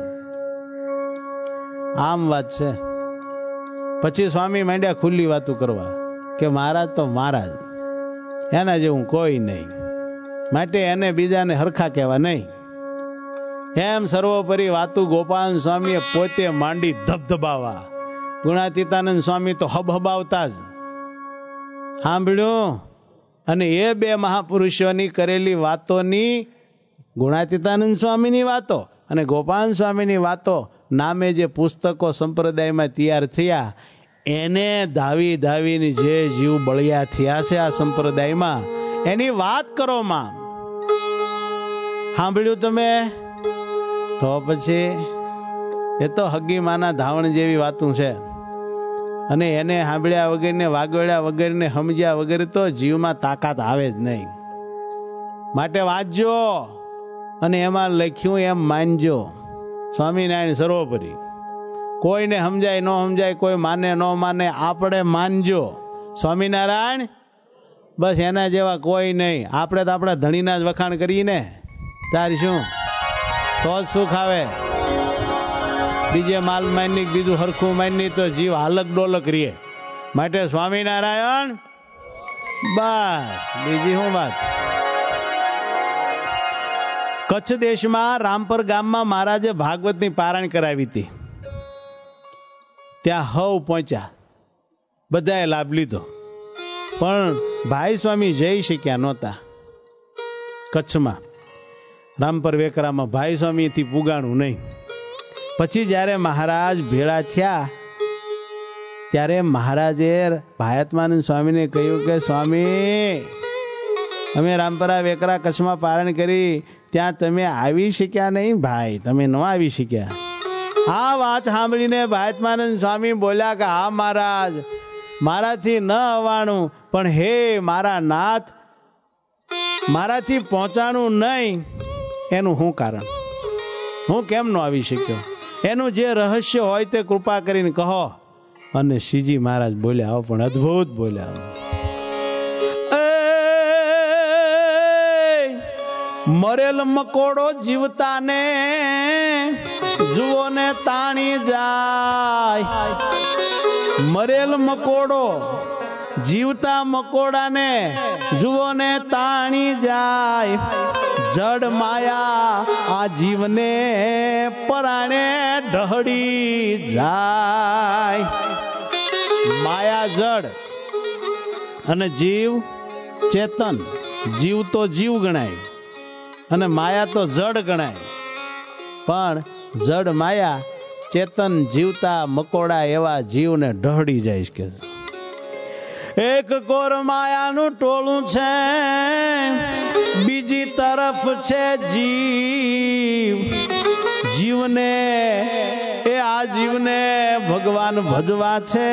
[SPEAKER 1] આમ વાત છે. પછી સ્વામી માંડ્યા ખુલ્લી વાતો કરવા કે મહારાજ તો મહારાજ, એના જેવું કોઈ નહીં, માટે એને બીજાને હરખા કહેવા નહીં. એમ સર્વોપરી વાતું ગોપાલ સ્વામીએ પોતે માંડી ધબધબાવા. ગુણાતીતાનંદ સ્વામી તો હબહબાવતા જ. સાંભળ્યું? અને એ બે મહાપુરુષોની કરેલી વાતોની, ગુણાતીતાનંદ સ્વામીની વાતો અને ગોપાલ સ્વામીની વાતો નામે જે પુસ્તકો સંપ્રદાયમાં તૈયાર થયા, એને ધાવી ધાવીને જે જીવ બળિયા થયા છે આ સંપ્રદાયમાં, એની વાત કરો માં. સાંભળ્યું તમે? તો પછી એ તો હગી માના ધાવણ જેવી વાતું છે. અને એને સાંભળ્યા વગરને, વાગોળ્યા વગરને, સમજ્યા વગર તો જીવમાં તાકાત આવે જ નહીં. માટે વાંચજો અને એમાં લખ્યું એમ માનજો. સ્વામિનારાયણ સર્વોપરી. કોઈને સમજાય ન સમજાય, કોઈ માને ન માને, આપણે માનજો. સ્વામિનારાયણ બસ એના જેવા કોઈ નહીં. આપણે તો આપણા ધણીના જ વખાણ કરીએ ને, તાર શું? તો જ સુખ આવે. બીજે માલ માની, બીજું હરખું માની તો જીવ હાલક ડોલક રીએ. માટે સ્વામિનારાયણ બસ, બીજી શું વાત. કચ્છ દેશમાં રામપર ગામમાં મહારાજે ભાગવતની પારાયણ કરાવી હતી. ત્યાં હવ પહોંચ્યા, બધાએ લાભ લીધો, પણ ભાઈ સ્વામી જઈ શક્યા નહોતા. કચ્છમાં રામપર વેકરામાં ભાઈ સ્વામીથી પુગાણું નહીં. પછી જ્યારે મહારાજ ભેળા થયા ત્યારે મહારાજે ભાયાત્માનંદ સ્વામીને કહ્યું કે સ્વામી, અમે રામપરા વેકરા કચ્છમાં પારાયણ કરી, ત્યાં તમે આવી શક્યા નહીં ભાઈ, તમે ન આવી શક્યા. આ વાત સાંભળીને ભાયાત્માનંદ સ્વામી બોલ્યા કે હા મહારાજ, મારાથી ન અવાણું, પણ હે મારા નાથ, મારાથી પહોંચાણું નહીં એનું શું કારણ? હું કેમ ન આવી શક્યો? એનું જે રહસ્ય હોય તે કૃપા કરીને કહો. અને શ્રીજી મહારાજ બોલ્યા, પણ અદ્ભુત બોલ્યા. મરેલ મકોડો જીવતાને જુઓ ને તાણી જાય. મરેલ મકોડો જીવતા મકોડાને જુઓ ને તાણી જાય. જડ માયા આ જીવને પરાણે ઢહડી જાય. માયા જડ અને જીવ ચેતન. જીવ તો જીવ ગણાય અને માયા તો જડ ગણાય. પણ જડ માયા ચેતન જીવતા મકોડા એવા જીવને ઢહડી જાય છે. એક કોર માયાનું ટોળું છે, બીજી તરફ છે જીવ. જીવને આ જીવને ભગવાન ભજવા છે,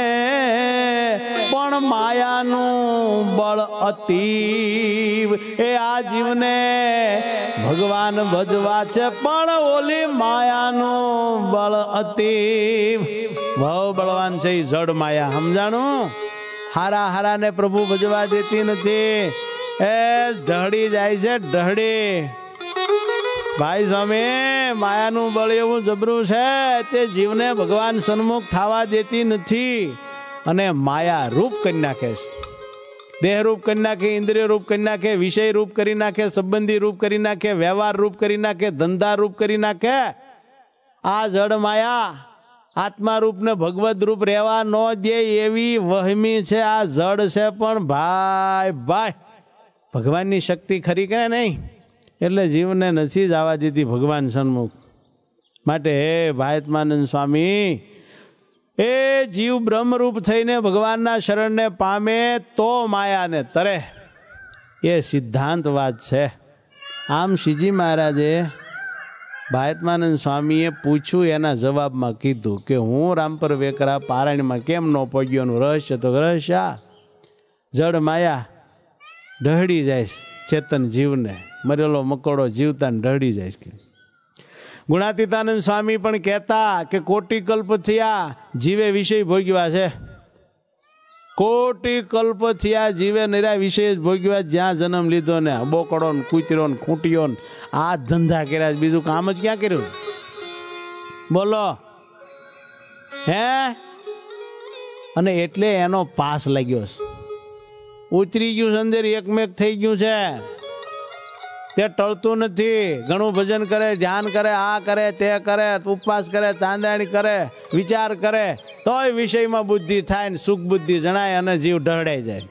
[SPEAKER 1] પણ માયાનું બળ અતીવ. આ જીવને ભગવાન ભજવા છે, પણ ઓલી માયાનું બળ અતીવ. બહુ બળવાન છે એ જડ માયા. સમજાણું? હારા હારાને પ્રભુ ભજવા દેતી નથી. એ ઢળી જાય છે, ઢળી. ભાઈ સ્વામી, માયાનું બળ એવું જબરું છે, તે જીવને ભગવાન સન્મુખ થવા દેતી નથી અને માયા રૂપ કરી નાખે છે. દેહ રૂપ કરી નાખે, ઇન્દ્રિય રૂપ કરી નાખે, વિષય રૂપ કરી નાખે, સંબંધી રૂપ કરી નાખે, વ્યવહાર રૂપ કરી નાખે, ધંધા રૂપ કરી નાખે. આ જડ માયા આત્મા રૂપ ને ભગવદ રૂપ રહેવા ન દે એવી વહમી છે આ જડ છે. પણ ભાઈ ભાઈ ભગવાનની શક્તિ ખરી કે નહીં, એટલે જીવને નથી જ આવવા દીધી ભગવાન સન્મુખ. માટે હે ભાયતમાનંદ સ્વામી, એ જીવ બ્રહ્મરૂપ થઈને ભગવાનના શરણને પામે તો માયાને તરે, એ સિદ્ધાંત વાત છે. આમ શ્રીજી મહારાજે ભાયતમાનંદ સ્વામીએ પૂછ્યું, એના જવાબમાં કીધું કે હું રામપર વેકરા પારાયણમાં કેમ ન પડ્યો એનું રહસ્ય તો રહસ્ય જડ માયા ઢળી જાય ચેતન જીવને. મરેલો મકોડો જીવતા ઢળી જાય છે. ગુણાતીતાનંદ સ્વામી પણ કહેતા કે કોટી કલ્પ થયા જીવે વિષય ભોગવ્યા છે. કોટી કલ્પ થયા જીવે નિરા વિષય જ ભોગવ્યા. જ્યાં જન્મ લીધો ને બોકડો ને કૂતરો ને ખૂંટીઓ ને આ ધંધા કર્યા, બીજું કામ જ ક્યાં કર્યું? બોલો હે? અને એટલે એનો પાસ લાગ્યો છે, ઉતરી ગયું અંદર, એકમેક થઈ ગયું છે. તે ટળતું નથી. ઘણું ભજન કરે, ધ્યાન કરે, આ કરે, તે કરે, ઉપવાસ કરે, ચાંદાણી કરે, વિચાર કરે, તોય વિષયમાં બુદ્ધિ થાય ને સુખ બુદ્ધિ જણાય અને જીવ ઢળાઈ જાય.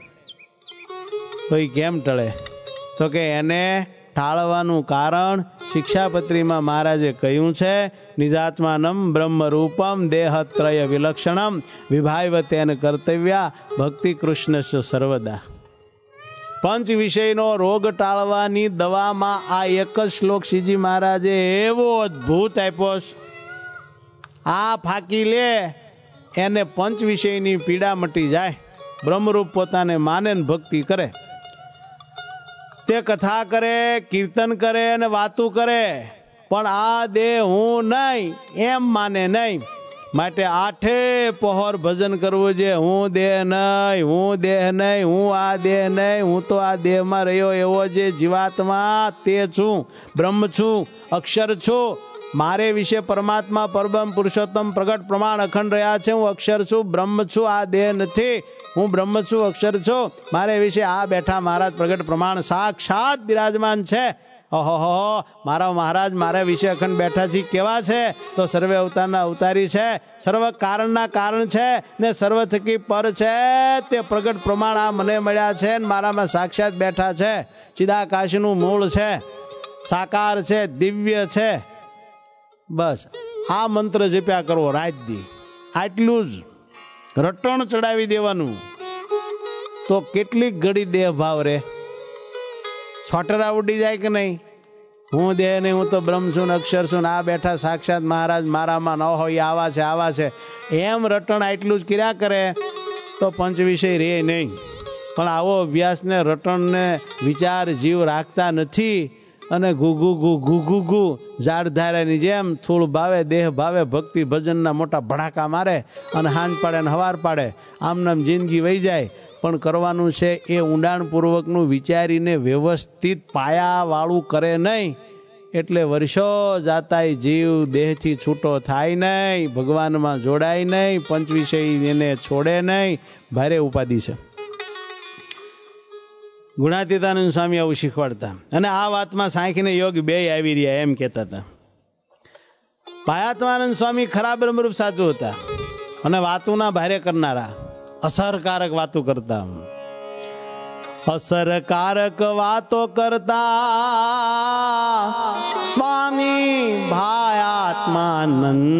[SPEAKER 1] તો એ કેમ ટળે? તો કે એને ટાળવાનું કારણ શિક્ષાપત્રીમાં મહારાજે કહ્યું છે, નિજાત્માનમ બ્રહ્મ રૂપમ દેહત્રય વિલક્ષણમ વિભાવતેન કર્તવ્યા ભક્તિ કૃષ્ણસ્ય સર્વદા. પંચ વિષયનો રોગ ટાળવાની દવામાં આ એક જ શ્લોક શ્રીજી મહારાજે એવો અદ્ભુત આપ્યો. આ ફાંકી લે એને પંચ વિષયની પીડા મટી જાય. બ્રહ્મરૂપ પોતાને માને ને ભક્તિ કરે, તે કથા કરે, કીર્તન કરે અને વાતું કરે, પણ આ દેહ હું નહીં એમ માને નહીં. માટે આઠે પહોર ભજન કરવું છે. હું દેહ નહીં, હું દેહ નહીં, હું આ દેહ નહીં, હું તો આ દેહમાં રહ્યો એવો જે જીવાત્મા તે છું, બ્રહ્મ છું, અક્ષર છું. મારે વિશે પરમાત્મા પરબ્રહ્મ પુરુષોત્તમ પ્રગટ પ્રમાણ અખંડ રહ્યા છે. હું અક્ષર છું, બ્રહ્મ છું, આ દેહ નથી. હું બ્રહ્મ છું, અક્ષર છું. મારે વિશે આ બેઠા મહારાજ પ્રગટ પ્રમાણ સાક્ષાત બિરાજમાન છે. ઓહો, મારા મહારાજ મારા વિશે અખંડ બેઠા છે. કેવા છે? તો સર્વે અવતારના અવતારી છે, સર્વ કારણના કારણ છે ને સર્વ થકી પર છે. તે પ્રગટ પ્રમાણ આ મને મળ્યા છે ને મારામાં સાક્ષાત બેઠા છે. ચિદાકાશનું મૂળ છે, સાકાર છે, દિવ્ય છે. બસ આ મંત્ર જપ્યા કરવો રાત દી, આટલું જ રટણ ચડાવી દેવાનું. તો કેટલીક ઘડી દેહ ભાવ રે, છોટરા ઉડી જાય કે નહીં? હું દેહ નહીં, હું તો બ્રહ્મ છું ને અક્ષર છું ને આ બેઠા સાક્ષાત મહારાજ મારામાં ન હોય, આવા છે, આવા છે, એમ રટણ આટલું જ કર્યા કરે તો પંચ વિષય રહે નહીં. પણ આવો અભ્યાસને રટણને વિચાર જીવ રાખતા નથી અને ઘુ ઝાડધારાની જેમ થોડું ભાવે, દેહ ભાવે, ભક્તિ ભજનના મોટા ભડાકા મારે અને હાંજ પાડે ને હવાર પાડે, આમનામ જિંદગી વહી જાય. પણ કરવાનું છે એ ઊંડાણપૂર્વકનું વિચારીને વ્યવસ્થિત પાયાવાળું કરે નહીં. એટલે વર્ષો જાતાય જીવ દેહથી છૂટો થાય નહીં, ભગવાનમાં જોડાય નહીં, પંચ વિષય એને છોડે નહીં. ભારે ઉપાધિ છે. ગુણાતીતાનંદ સ્વામી આવું શીખવાડતા અને આ વાતમાં સાંખીને યોગ બે આવી રહ્યા એમ કહેતા હતા. ભાયાત્માનંદ સ્વામી ખરા બ્રહ્મરૂપ સાચું હતા અને વાતુના ભારે કરનારા, અસરકારક વાતો કરતા. અસરકારક વાતો કરતા સ્વામી ભાયાત્માનંદ,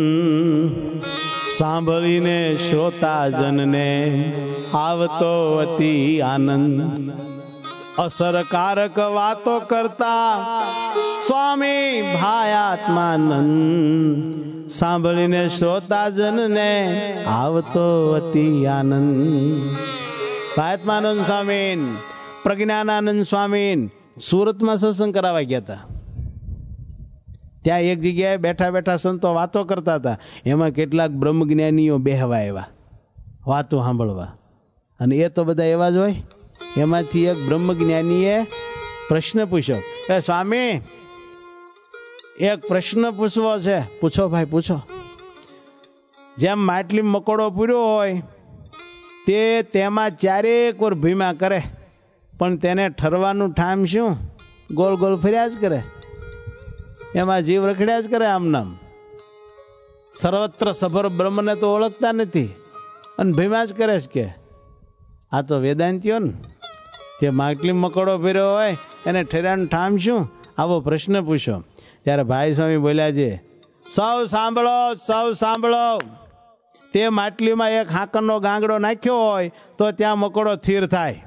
[SPEAKER 1] સાંભળીને શ્રોતાજનને આવતો અતિ આનંદ. અસરકારક વાતો કરતા સ્વામી ભાઈ આત્માનંદ સાંભળીને શ્રોતાજનને આવતો અતિ આનંદ. આત્માનંદ સ્વામી, પ્રજ્ઞાનાનંદ સ્વામી સુરતમાં સત્સંગ કરાવવા ગયા હતા. ત્યાં એક જગ્યાએ બેઠા બેઠા સંતો વાતો કરતા હતા. એમાં કેટલાક બ્રહ્મજ્ઞાનીઓ બેહવા આવ્યા વાતો સાંભળવા, અને એ તો બધા એવા જ હોય. એમાંથી એક બ્રહ્મજ્ઞાનીએ પ્રશ્ન પૂછ્યો, એ સ્વામી એક પ્રશ્ન પૂછવો છે. પૂછો ભાઈ પૂછો. જેમ માટલી મકોડો પૂર્યો હોય તે તેમાં ચારેક વાર ભીમા કરે, પણ તેને ઠરવાનું ઠામ શું? ગોળ ગોળ ફર્યા જ કરે, એમાં જીવ રખડ્યા જ કરે. આમ નામ સર્વત્ર સભર બ્રહ્મને તો ઓળખતા નથી અને ભીમા જ કરે છે. કે આ તો વેદાંતિઓ ને, જે માટલી મકોડો ફેર્યો હોય એને ઠેરાનું ઠામ શું? આવો પ્રશ્ન પૂછ્યો. ત્યારે ભાઈ સ્વામી બોલ્યા છે, સૌ સાંભળો, સૌ સાંભળો. તે માટલીમાં એક હાંકરનો ગાંગડો નાખ્યો હોય તો ત્યાં મકોડો સ્થિર થાય.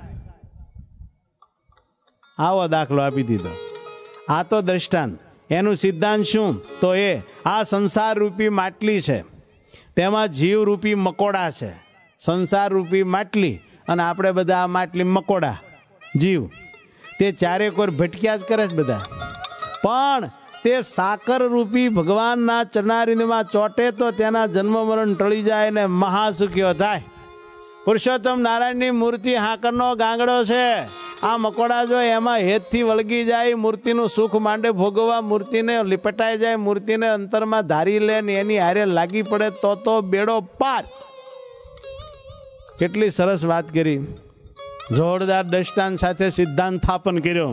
[SPEAKER 1] આવો દાખલો આપી દીધો. આ તો દ્રષ્ટાંત. એનું સિદ્ધાંત શું? તો એ આ સંસાર રૂપી માટલી છે, તેમાં જીવ રૂપી મકોડા છે. સંસાર રૂપી માટલી અને આપણે બધા આ માટલી મકોડા જીવ, તે ચારેક વાર ભટક્યા જ કરે છે બધા. પણ તે સાકર રૂપી ભગવાનના ચરણારિંદમાં ચોટે તો તેના જન્મ મરણ ટળી જાય ને મહાસુખ્યો થાય. પુરુષોત્તમ નારાયણની મૂર્તિ હાકરનો ગાંગડો છે. આ મકોડા જો એમાં હેતથી વળગી જાય, મૂર્તિનું સુખ માંડે ભોગવવા, મૂર્તિને લીપટાઈ જાય, મૂર્તિને અંતરમાં ધારી લે ને એની હારે લાગી પડે તો બેડો પાર. કેટલી સરસ વાત કરી. જોરદાર દ્રષ્ટાંત સાથે સિદ્ધાંત સ્થાપન કર્યો.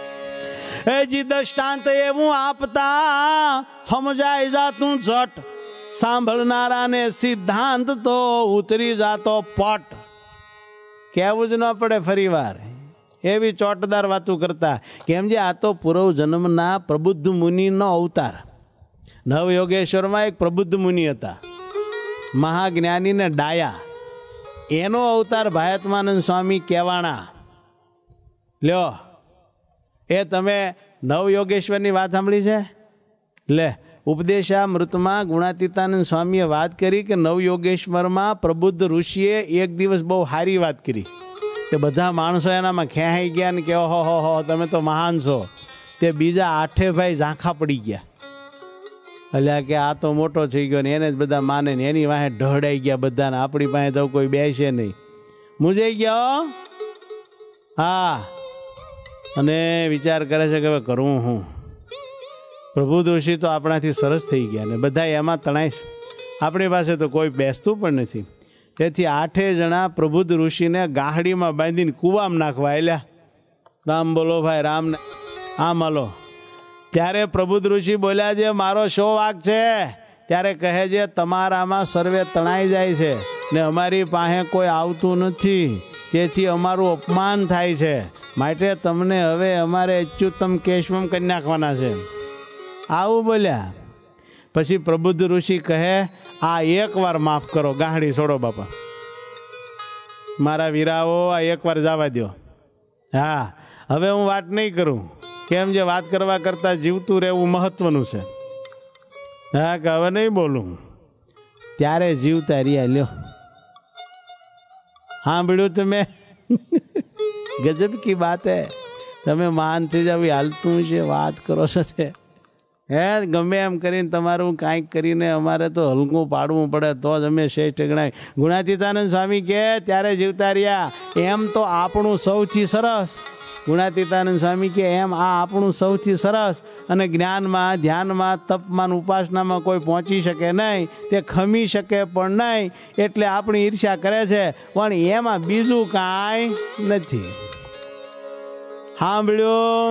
[SPEAKER 1] એ જી દ્રષ્ટાંત એવું આપતા સમજાય જાતું જટ, સાંભળનારાને સિદ્ધાંત તો ઉતરી જાતો પટ. કહેવું જ ન પડે ફરી વાર. એવી ચોટદાર વાતો કરતા. કેમ જે આ તો પૂર્વ જન્મના પ્રબુદ્ધ મુનિનો અવતાર. નવયોગેશ્વરમાં એક પ્રબુદ્ધ મુનિ હતા, મહાજ્ઞાનીને ડાયા. એનો અવતાર ભાયાત્માનંદ સ્વામી કહેવાણા. લ્યો, એ તમે નવયોગેશ્વરની વાત સાંભળી છે? લે, ઉપદેશામૃતમાં ગુણાતીતાનંદ સ્વામીએ વાત કરી કે નવયોગેશ્વરમાં પ્રબુદ્ધ ઋષિએ એક દિવસ બહુ સારી વાત કરી. કે બધા માણસો એનામાં ખેંચાઈ ગયા ને કે ઓહો હો તમે તો મહાન છો. તે બીજા 8 ભાઈ ઝાંખા પડી ગયા. એટલે કે આ તો મોટો થઈ ગયો ને એને જ બધા માને ને એની વાહે ઢહડાઈ ગયા બધા. ને આપણી પાસે તો કોઈ બેસે નહીં, મૂંઝાઈ ગયા. હા, અને વિચાર કરે છે કે હવે કરવું હું. પ્રબુદ્ધ ઋષિ તો આપણાથી સરસ થઈ ગયા ને બધા એમાં તણાય છે. આપણી પાસે તો કોઈ બેસતું પણ નથી. તેથી 8 જણા પ્રબુદ્ધ ઋષિને ગાહડીમાં બાંધીને કૂવામાં નાખવા એલ્યા. રામ બોલો ભાઈ, રામ ને આમ હાલો. ત્યારે પ્રબુદ્ધ ઋષિ બોલ્યા છે, મારો શો વાક છે? ત્યારે કહે છે, તમારામાં સર્વે તણાઈ જાય છે ને અમારી પાસે કોઈ આવતું નથી, તેથી અમારું અપમાન થાય છે. માટે તમને હવે અમારે અચ્યુતમ કેશવમ કરી નાખવાના છે. આવું બોલ્યા. પછી પ્રબુદ્ધ ઋષિ કહે, આ એકવાર માફ કરો, ગાહડી છોડો બાપા, મારા વીરાઓ, આ એકવાર જવા દો. હા, હવે હું વાત નહીં કરું. કેમ જે વાત કરવા કરતા જીવતું રહેવું મહત્વનું છે. હા, કે હવે નહીં બોલું. ત્યારે જીવતા રહ્યા. લ્યો, સાંભળ્યું તમે? ગજબ કી બાત હે. તમે માન થઈ જાવ, હાલતું છે, વાત કરો છો તે. હે, ગમે એમ કરીને તમારું કાંઈક કરીને અમારે તો હલકું પાડવું પડે તો જ અમે શ્રેષ્ઠ ગણાય. ગુણાતીતાનંદ સ્વામી કહે ત્યારે જીવતા રહ્યા. એમ તો આપણું સૌથી સરસ. ગુણાતીતાનંદ સ્વામી કે એમ આ આપણું સૌથી સરસ. અને જ્ઞાનમાં, ધ્યાનમાં, તપમાં, ઉપાસનામાં કોઈ પહોંચી શકે નહીં, તે ખમી શકે પણ નહીં. એટલે આપણી ઈર્ષ્યા કરે છે, પણ એમાં બીજું કાંઈ નથી. સાંભળ્યું?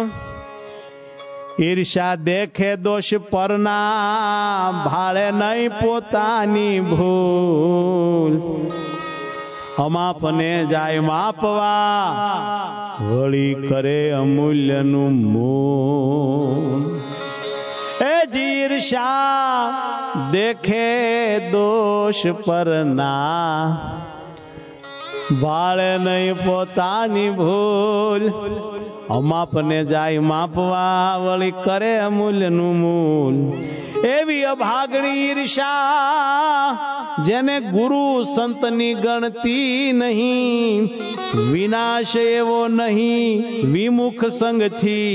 [SPEAKER 1] ઈર્ષા દેખે દોષ પરના, ભાળે નહીં પોતાની ભૂલ. અમાપને જાય માપવા, વળી કરે અમૂલ્યનું મૂલ. એ ઈર્ષા દેખે દોષ પરના, ભાળે નહીં પોતાની ભૂલ, અમાપને જાય માપવા વળી કરે અમૂલ્યનું મૂલ. એવી અભાગણી ઈર્ષા જેને ગુરુ સંતની ગણતી નહીં, વિનાશ એવો નહીં વિમુખ સંગથી.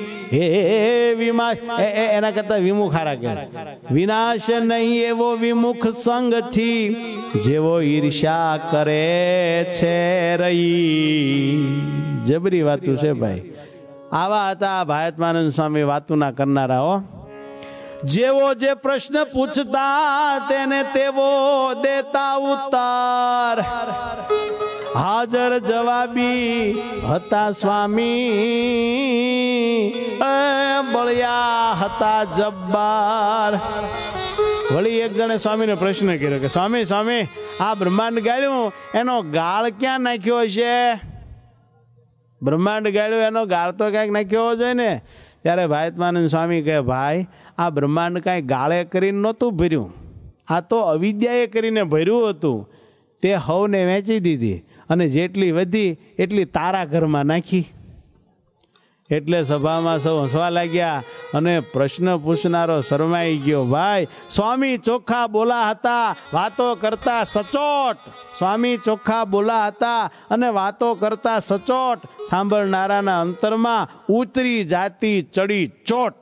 [SPEAKER 1] એના કરતા વિમુખ હારા કહેવાય. વિનાશ નહીં એવો વિમુખ સંગથી, જેવો ઈર્ષા કરે છે રહી. જબરી વાતું છે ભાઈ. આવા હતા ભાયતમાનંદ સ્વામી વાતું ના કરનારા. હો, જેવો જે પ્રશ્ન પૂછતા તેને તેવો દેતા ઉત્તર, હાજર જવાબી હતા સ્વામી, બળિયા હતા જબ્બાર. વળી એક જણે સ્વામીને પ્રશ્ન કર્યો કે સ્વામી સ્વામી આ બ્રહ્માંડ ગાળ્યું એનો ગાળ ક્યાં નાખ્યો હશે? બ્રહ્માંડ ગાળ્યું એનો ગાળ તો ક્યાંક નાખ્યો જોઈએ ને. ત્યારે ભાયતમાનંદ સ્વામી કહે ભાઈ આ બ્રહ્માંડ કાંઈ ગાળે કરીને નહોતું ભર્યું, આ તો અવિદ્યાએ કરીને ભર્યું હતું. તે હવને વેચી દીધી અને જેટલી વધી એટલી તારા ઘરમાં નાખી. એટલે સભામાં સૌ હસવા લાગ્યા અને પ્રશ્ન પૂછનારો શરમાઈ ગયો. ભાઈ સ્વામી ચોખ્ખા બોલા હતા, વાતો કરતા સચોટ. સ્વામી ચોખ્ખા બોલા હતા અને વાતો કરતા સચોટ. સાંભળનારાના અંતરમાં ઉતરી જાતી ચડી ચોટ.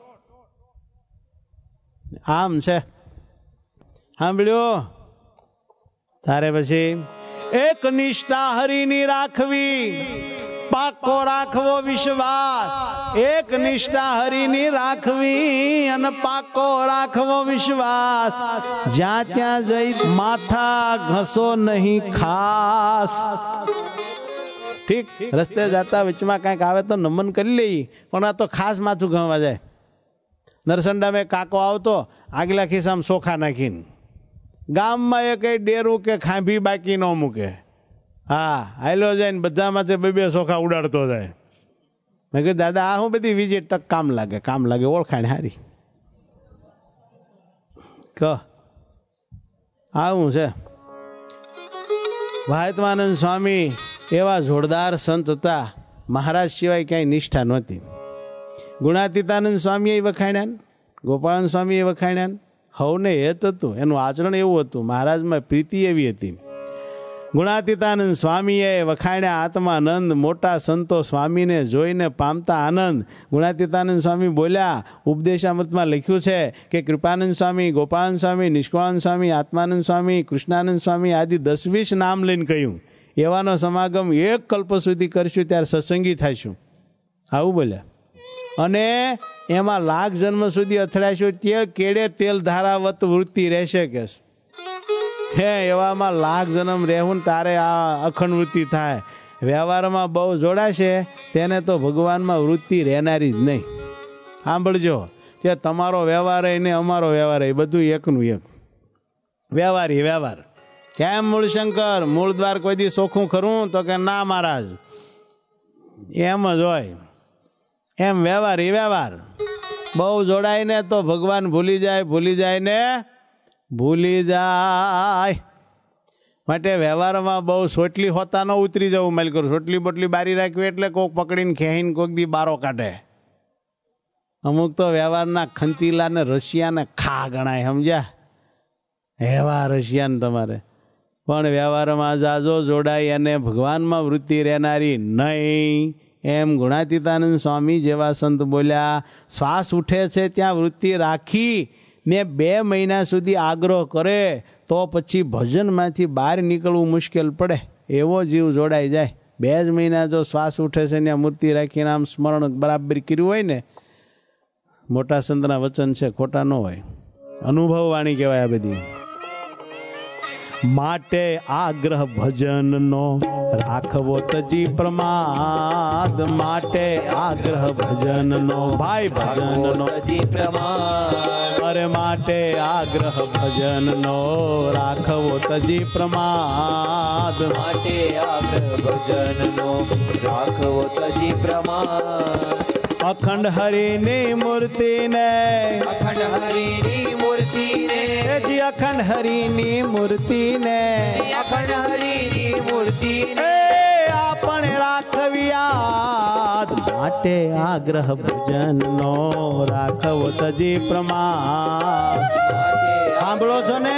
[SPEAKER 1] આમ છે. સાંભળ્યો? તારે પછી એક નિષ્ઠા હરિની રાખવી, પાકો રાખવો વિશ્વાસ. એક નિષ્ઠા હરિની રાખવી અને પાકો રાખવો વિશ્વાસ. જ્યાં ત્યાં જઈ માથા ઘસો નહીં ખાસ. ઠીક, રસ્તે જતા વચમાં કંઈક આવે તો નમન કરી લઈ, પણ આ તો ખાસ માથું ઘસવા જાય. નરસંડામાં કાકો આવતો આગલા ખિસ્સામાં સોખા નાખીને, ગામમાં એ કઈ ડેરું કે ખાંભી બાકી ન મૂકે. હા, હાલો જાય ને બધામાંથી બે બે સોખા ઉડાડતો જાય. મેં કીધું દાદા આ હું બધી વિઝિટ તક કામ લાગે, કામ લાગે, ઓળખાણ હારી. આવું છે. ભાયતમાનંદ સ્વામી એવા જોરદાર સંત હતા, મહારાજ સિવાય ક્યાંય નિષ્ઠા નહોતી. ગુણાતીતાનંદ સ્વામીએ વખાણ્યા, ગોપાળન સ્વામીએ વખાણ્યા. હવને હેત હતું, એનું આચરણ એવું હતું, મહારાજમાં પ્રીતિ એવી હતી. ગુણાતીતાનંદ સ્વામીએ વખાણ્યા આત્માનંદ, મોટા સંતો સ્વામીને જોઈને પામતા આનંદ. ગુણાતીતાનંદ સ્વામી બોલ્યા, ઉપદેશામૃતમાં લખ્યું છે કે કૃપાનંદ સ્વામી, ગોપાલન સ્વામી, નિષ્કળાનંદ સ્વામી, આત્માનંદ સ્વામી, કૃષ્ણાનંદ સ્વામી આદિ 10-20 નામ લઈને કહ્યું, એવાનો સમાગમ 1 કલ્પ સુધી કરશું ત્યારે સત્સંગી થઈશું. આવું બોલ્યા. અને એમાં લાખ જન્મ સુધી અથડાશું તે કેડે તેલ ધારાવત વૃત્તિ રહેશે કે હે, એવામાં લાખ જન્મ રહેવું ને તારે આ અખંડ વૃત્તિ થાય. વ્યવહારમાં બહુ જોડાશે તેને તો ભગવાનમાં વૃત્તિ રહેનારી જ નહીં. સાંભળજો, કે તમારો વ્યવહાર ને અમારો વ્યવહાર બધું એકનું એક. વ્યવહારી વ્યવહાર. કેમ મૂળશંકર, મૂળ દ્વાર કોઈ દી ચોખ્ખું ખરું? તો કે ના મહારાજ, એમ જ હોય. એમ વ્યવહારી વ્યવહાર. બહુ જોડાય ને તો ભગવાન ભૂલી જાય, ભૂલી જાય ને ભૂલી જાય. માટે વ્યવહારમાં બહુ સોટલી હોતા ન ઉતરી જવું. માલ કરું સોટલી બોટલી બારી રાખવી એટલે કોક પકડીને ખેહીને કોક દી બારો કાઢે. અમુક તો વ્યવહારના ખંચીલા ને રશિયાને ખા ગણાય, સમજ્યા? એવા રશિયાને તમારે પણ વ્યવહારમાં જાજો જોડાય અને ભગવાનમાં વૃત્તિ રહેનારી નહીં. એમ ગુણાતીતાનંદ સ્વામી જેવા સંત બોલ્યા, શ્વાસ ઉઠે છે ત્યાં વૃત્તિ રાખી ને 2 મહિના સુધી આગ્રહ કરે તો પછી ભજનમાંથી બહાર નીકળવું મુશ્કેલ પડે. એવો જીવ જોડાઈ જાય. 2 જ મહિના જો શ્વાસ ઉઠે છે ત્યાં મૂર્તિ રાખીને આમ સ્મરણ બરાબર કર્યું હોય ને, મોટા સંતના વચન છે, ખોટા ન હોય. અનુભવ વાણી કહેવાય આ બધી. માટે આગ્રહ ભજનનો રાખવો તજી પ્રમાદ. માટે આગ્રહ ભજનનો, ભાઈ ભજનનો
[SPEAKER 2] તજી પ્રમાદ.
[SPEAKER 1] અરે માટે આગ્રહ ભજનનો રાખવો તજી પ્રમાદ.
[SPEAKER 2] માટે આગ્રહ ભજનનો રાખવો તજી પ્રમાદ.
[SPEAKER 1] અખંડ હરિની મૂર્તિને
[SPEAKER 2] અખંડ હરિની મૂર્તિને
[SPEAKER 1] જી અખંડ હરિની મૂર્તિને
[SPEAKER 2] અખંડ હરિની મૂર્તિને
[SPEAKER 1] આપણે રાખવી યાદ માટે આગ્રહ ભજનનો રાખવો તજી પ્રમાણ સાંભળો છો ને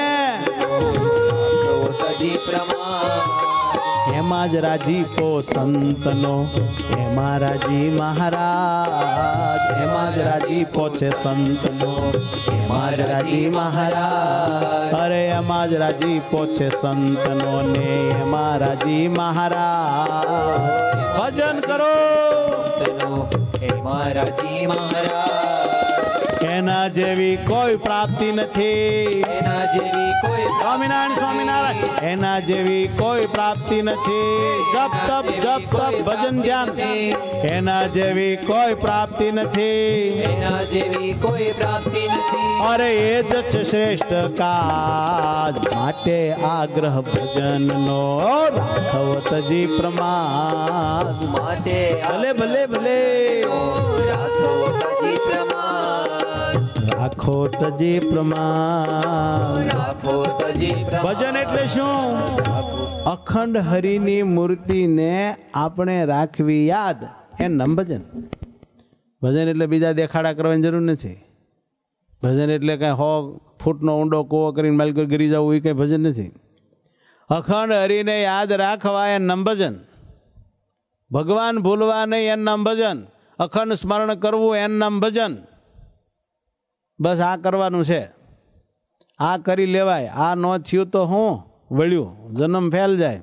[SPEAKER 2] તજી પ્રમાણ
[SPEAKER 1] એમાં જ રાજીપો સંતનો એમાં રાજી મહારાજ એમાં જ રાજીપો છે સંતનો એમાં જ રાજી મહારાજ અરે એમાં જ રાજીપો છે સંતનો ને એમાં રાજી મહારાજ ભજન કરો
[SPEAKER 2] એમાં રાજી મહારાજ
[SPEAKER 1] એના જેવી કોઈ પ્રાપ્તિ નથી
[SPEAKER 2] એના જેવી કોઈ
[SPEAKER 1] સ્વામિનારાયણ સ્વામિનારાયણ એના જેવી કોઈ પ્રાપ્તિ નથી જપ તપ જપ તપ ભજન ધ્યાન એના જેવી કોઈ પ્રાપ્તિ નથી
[SPEAKER 2] એના જેવી કોઈ પ્રાપ્તિ નથી
[SPEAKER 1] અરે એ જ છે શ્રેષ્ઠ કાજ માટે આગ્રહ ભજનનો રાખવો તજી પ્રમાદ
[SPEAKER 2] માટે
[SPEAKER 1] ભલે ભલે ભલે
[SPEAKER 2] રાખો તજી પ્રમાણ
[SPEAKER 1] રાખો તજી પ્રમાદ
[SPEAKER 2] રાખો તજી પ્રમાણ
[SPEAKER 1] ભજન એટલે શું અખંડ હરિની મૂર્તિને આપણે રાખવી યાદ એ નામ ભજન ભજન એટલે બીજા દેખાડા કરવાની જરૂર નથી ભજન એટલે કઈ 100 ફૂટનો ઊંડો કૂવો કરીને માલિક ગરી જવું એ કઈ ભજન નથી અખંડ હરિને યાદ રાખવા એ નામ ભજન ભગવાન ભૂલવા નહીં એનું નામ ભજન અખંડ સ્મરણ કરવું એનું નામ ભજન બસ આ કરવાનું છે આ કરી લેવાય આ ન થયું તો હું વળ્યું જન્મ ફેલ જાય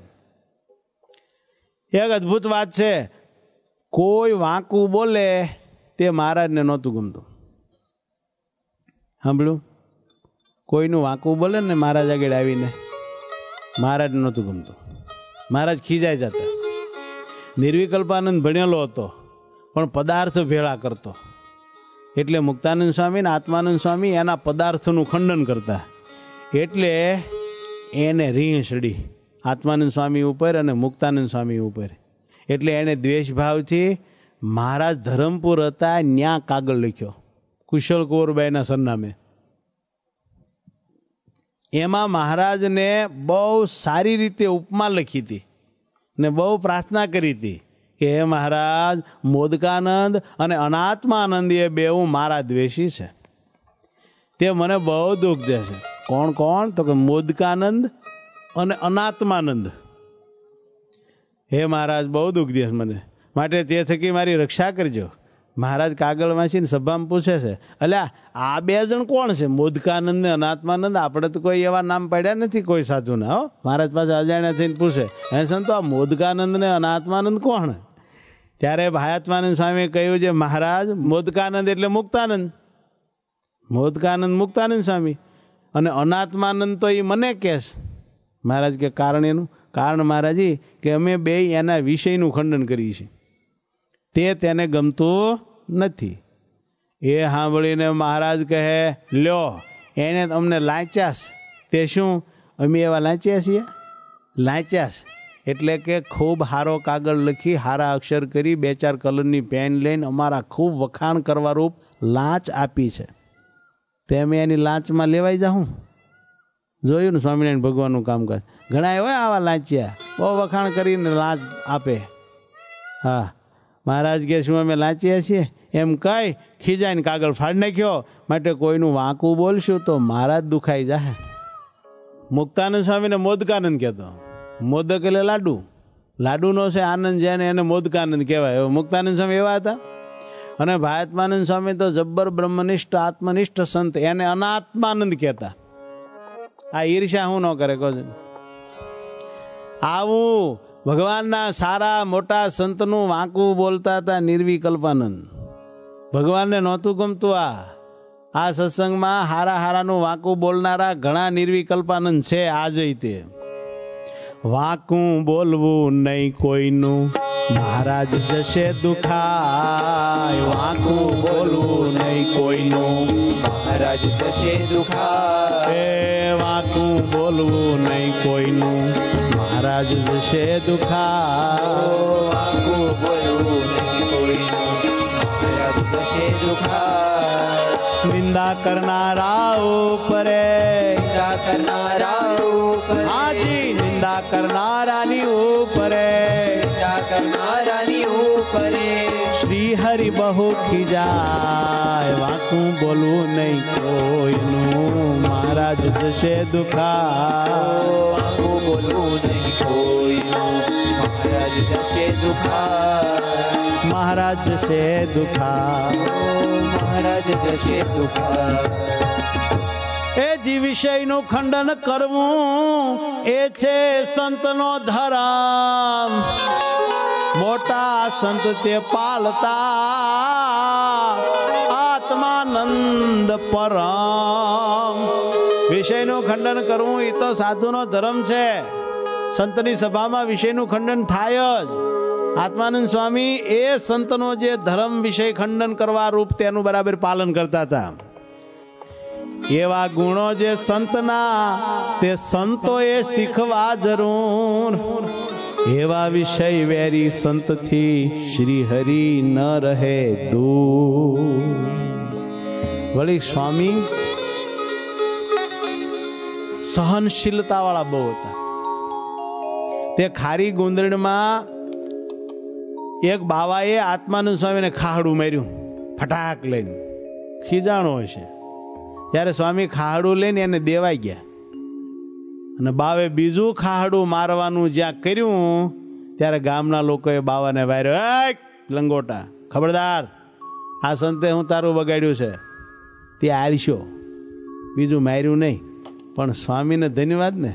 [SPEAKER 1] એક અદ્ભુત વાત છે કોઈ વાંકું બોલે તે મહારાજને નહોતું ગમતું સાંભળ્યું કોઈનું વાંકું બોલે ને મહારાજ આગળ આવીને મહારાજને નહોતું ગમતું મહારાજ ખીજાઈ જતા નિર્વિકલ્પાનંદ ભણેલો હતો પણ પદાર્થ ભેળા કરતો એટલે મુક્તાનંદ સ્વામી ને આત્માનંદ સ્વામી એના પદાર્થનું ખંડન કરતા એટલે એને રીણ ચડી આત્માનંદ સ્વામી ઉપર અને મુક્તાનંદ સ્વામી ઉપર એટલે એને દ્વેષભાવથી મહારાજ ધરમપુર હતા ન્યા કાગળ લખ્યો કુશલ કુંવરબાઈના સરનામે એમાં મહારાજને બહુ સારી રીતે ઉપમા લખી હતી ને બહુ પ્રાર્થના કરી હતી કે હે મહારાજ મોદકાનંદ અને અનાત્માનંદ એ બેઉ મારા દ્વેષી છે તે મને બહુ દુઃખ દે છે કોણ કોણ તો કે મોદકાનંદ અને અનાત્માનંદ હે મહારાજ બહુ દુઃખ દે મને માટે તે થકી મારી રક્ષા કરજો મહારાજ કાગળ વાંચીને સભામાં પૂછે છે અલ્યા આ બે જણ કોણ છે મોદકાનંદ ને અનાત્માનંદ આપણે તો કોઈ એવા નામ પાડ્યા નથી કોઈ સાધુના હો મહારાજ પાસે અજાણ્યા થઈને પૂછે હે સંતો આ મોદકાનંદ ને અનાત્માનંદ કોણ ત્યારે ભાયાત્માનંદ સ્વામીએ કહ્યું છે મહારાજ મોદકાનંદ એટલે મુક્તાનંદ મોદકાનંદ મુક્તાનંદ સ્વામી અને અનાત્માનંદ તો એ મને કહે છે મહારાજ કે કારણ એનું કારણ મહારાજી કે અમે બે એના વિષયનું ખંડન કરીએ છીએ તે તેને ગમતું નથી એ સાંભળીને મહારાજ કહે લ્યો એને અમને લાંચ્યાસ તે શું અમે એવા લાંચ્યા છીએ લાંચ્યાસ એટલે કે ખૂબ સારો કાગળ લખી સારા અક્ષર કરી 2-4 કલરની પેન લઈને અમારા ખૂબ વખાણ કરવા રૂપ લાંચ આપી છે તે અમે એની લાંચમાં લેવાઈ જાઉં જોયું ને સ્વામિનારાયણ ભગવાનનું કામકાજ ઘણા હોય આવા લાંચ્યા બહુ વખાણ કરીને લાંચ આપે હા મહારાજ કે શું અમે લાંચ્યા છીએ એમ કહી ખીજાઈને કાગળ ફાડી નાખ્યો માટે કોઈનું વાંકું બોલશું તો મહારાજ દુખાઈ જાય મુક્તાનંદ સ્વામીને મોદકાનંદ કહેતો મોદક એટલે લાડુ લાડુનો છે આનંદ જેને એને મોદકાનંદ કહેવાય મુક્તાનંદ સ્વામી એવા હતા અને ભાયાત્માનંદ સ્વામી તો જબ્બર બ્રહ્મનિષ્ઠ આત્મનિષ્ઠ સંત એને અનાત્માનંદ કહેતા આ ઈર્ષ્યા હું ન કરે કહો આવું ભગવાનના સારા મોટા સંતનું વાંકું બોલતા હતા નિર્વિકલ્પાનંદ ભગવાનને નહોતું ગમતું આ સત્સંગમાં હારા હારાનું વાંકું બોલનારા ઘણા નિર્વિકલ્પાનંદ છે આજે તે વાંકું બોલવું નહીં કોઈનું મહારાજ જશે દુખાય વાંકું બોલવું નહીં કોઈનું
[SPEAKER 2] મહારાજ જશે દુખાય
[SPEAKER 1] વાંકું બોલવું નહીં કોઈનું મહારાજ જશે દુખાય
[SPEAKER 2] વાંકું બોલવું નહીં કોઈનું મહારાજ દુખાય
[SPEAKER 1] નિંદા કરનારા ઉપરે
[SPEAKER 2] નિંદા કરનારા ઉપર
[SPEAKER 1] હાજી નિંદા કરનારાની ઉપરે
[SPEAKER 2] નિંદા કરનારાની ઉપરે
[SPEAKER 1] શ્રી હરિ બહુ ખીજાય વાંકું બોલવું નહીં કોઈનું મહારાજ જશે દુખા
[SPEAKER 2] વાંકું બોલવું નહીં કોઈનું મહારાજ જશે દુખા
[SPEAKER 1] મહારાજ જશે દુખા
[SPEAKER 2] મહારાજ જશે દુખા
[SPEAKER 1] એ જી વિષયનું ખંડન કરવું એ છે સંતનો ધર્મ મોટા સંત તે પાલતા આત્માનંદ પરમ વિષયનું ખંડન કરવું એ તો સાધુનો ધર્મ છે સંતની સભામાં વિષયનું ખંડન થાય જ આત્માનંદ સ્વામી એ સંતનો જે ધર્મ વિષય ખંડન કરવા રૂપ તેનું બરાબર પાલન કરતા હતા એવા ગુણો જે સંતના તે સંતોએ શીખવા જરૂર એવા વિષય વેરી સંતથી શ્રી હરિ ન રહે દૂર વળી સ્વામી સહનશીલતા વાળા બહુ હતા તે ખારી ગુંદરણમાં એક બાવાએ આત્માનંદ સ્વામીને ખાહડું માર્યું ફટાક લઈને ખીજાણો હશે ત્યારે સ્વામી ખાહડું લઈને એને દેવાઈ ગયા અને બાવે બીજું ખાહડું મારવાનું જ્યાં કર્યું ત્યારે ગામના લોકોએ બાવાને વાર્યો એ લંગોટા ખબરદાર આ સંતે હું તારું બગાડ્યું છે તે આલશો બીજું માર્યું નહીં પણ સ્વામીને ધન્યવાદ ને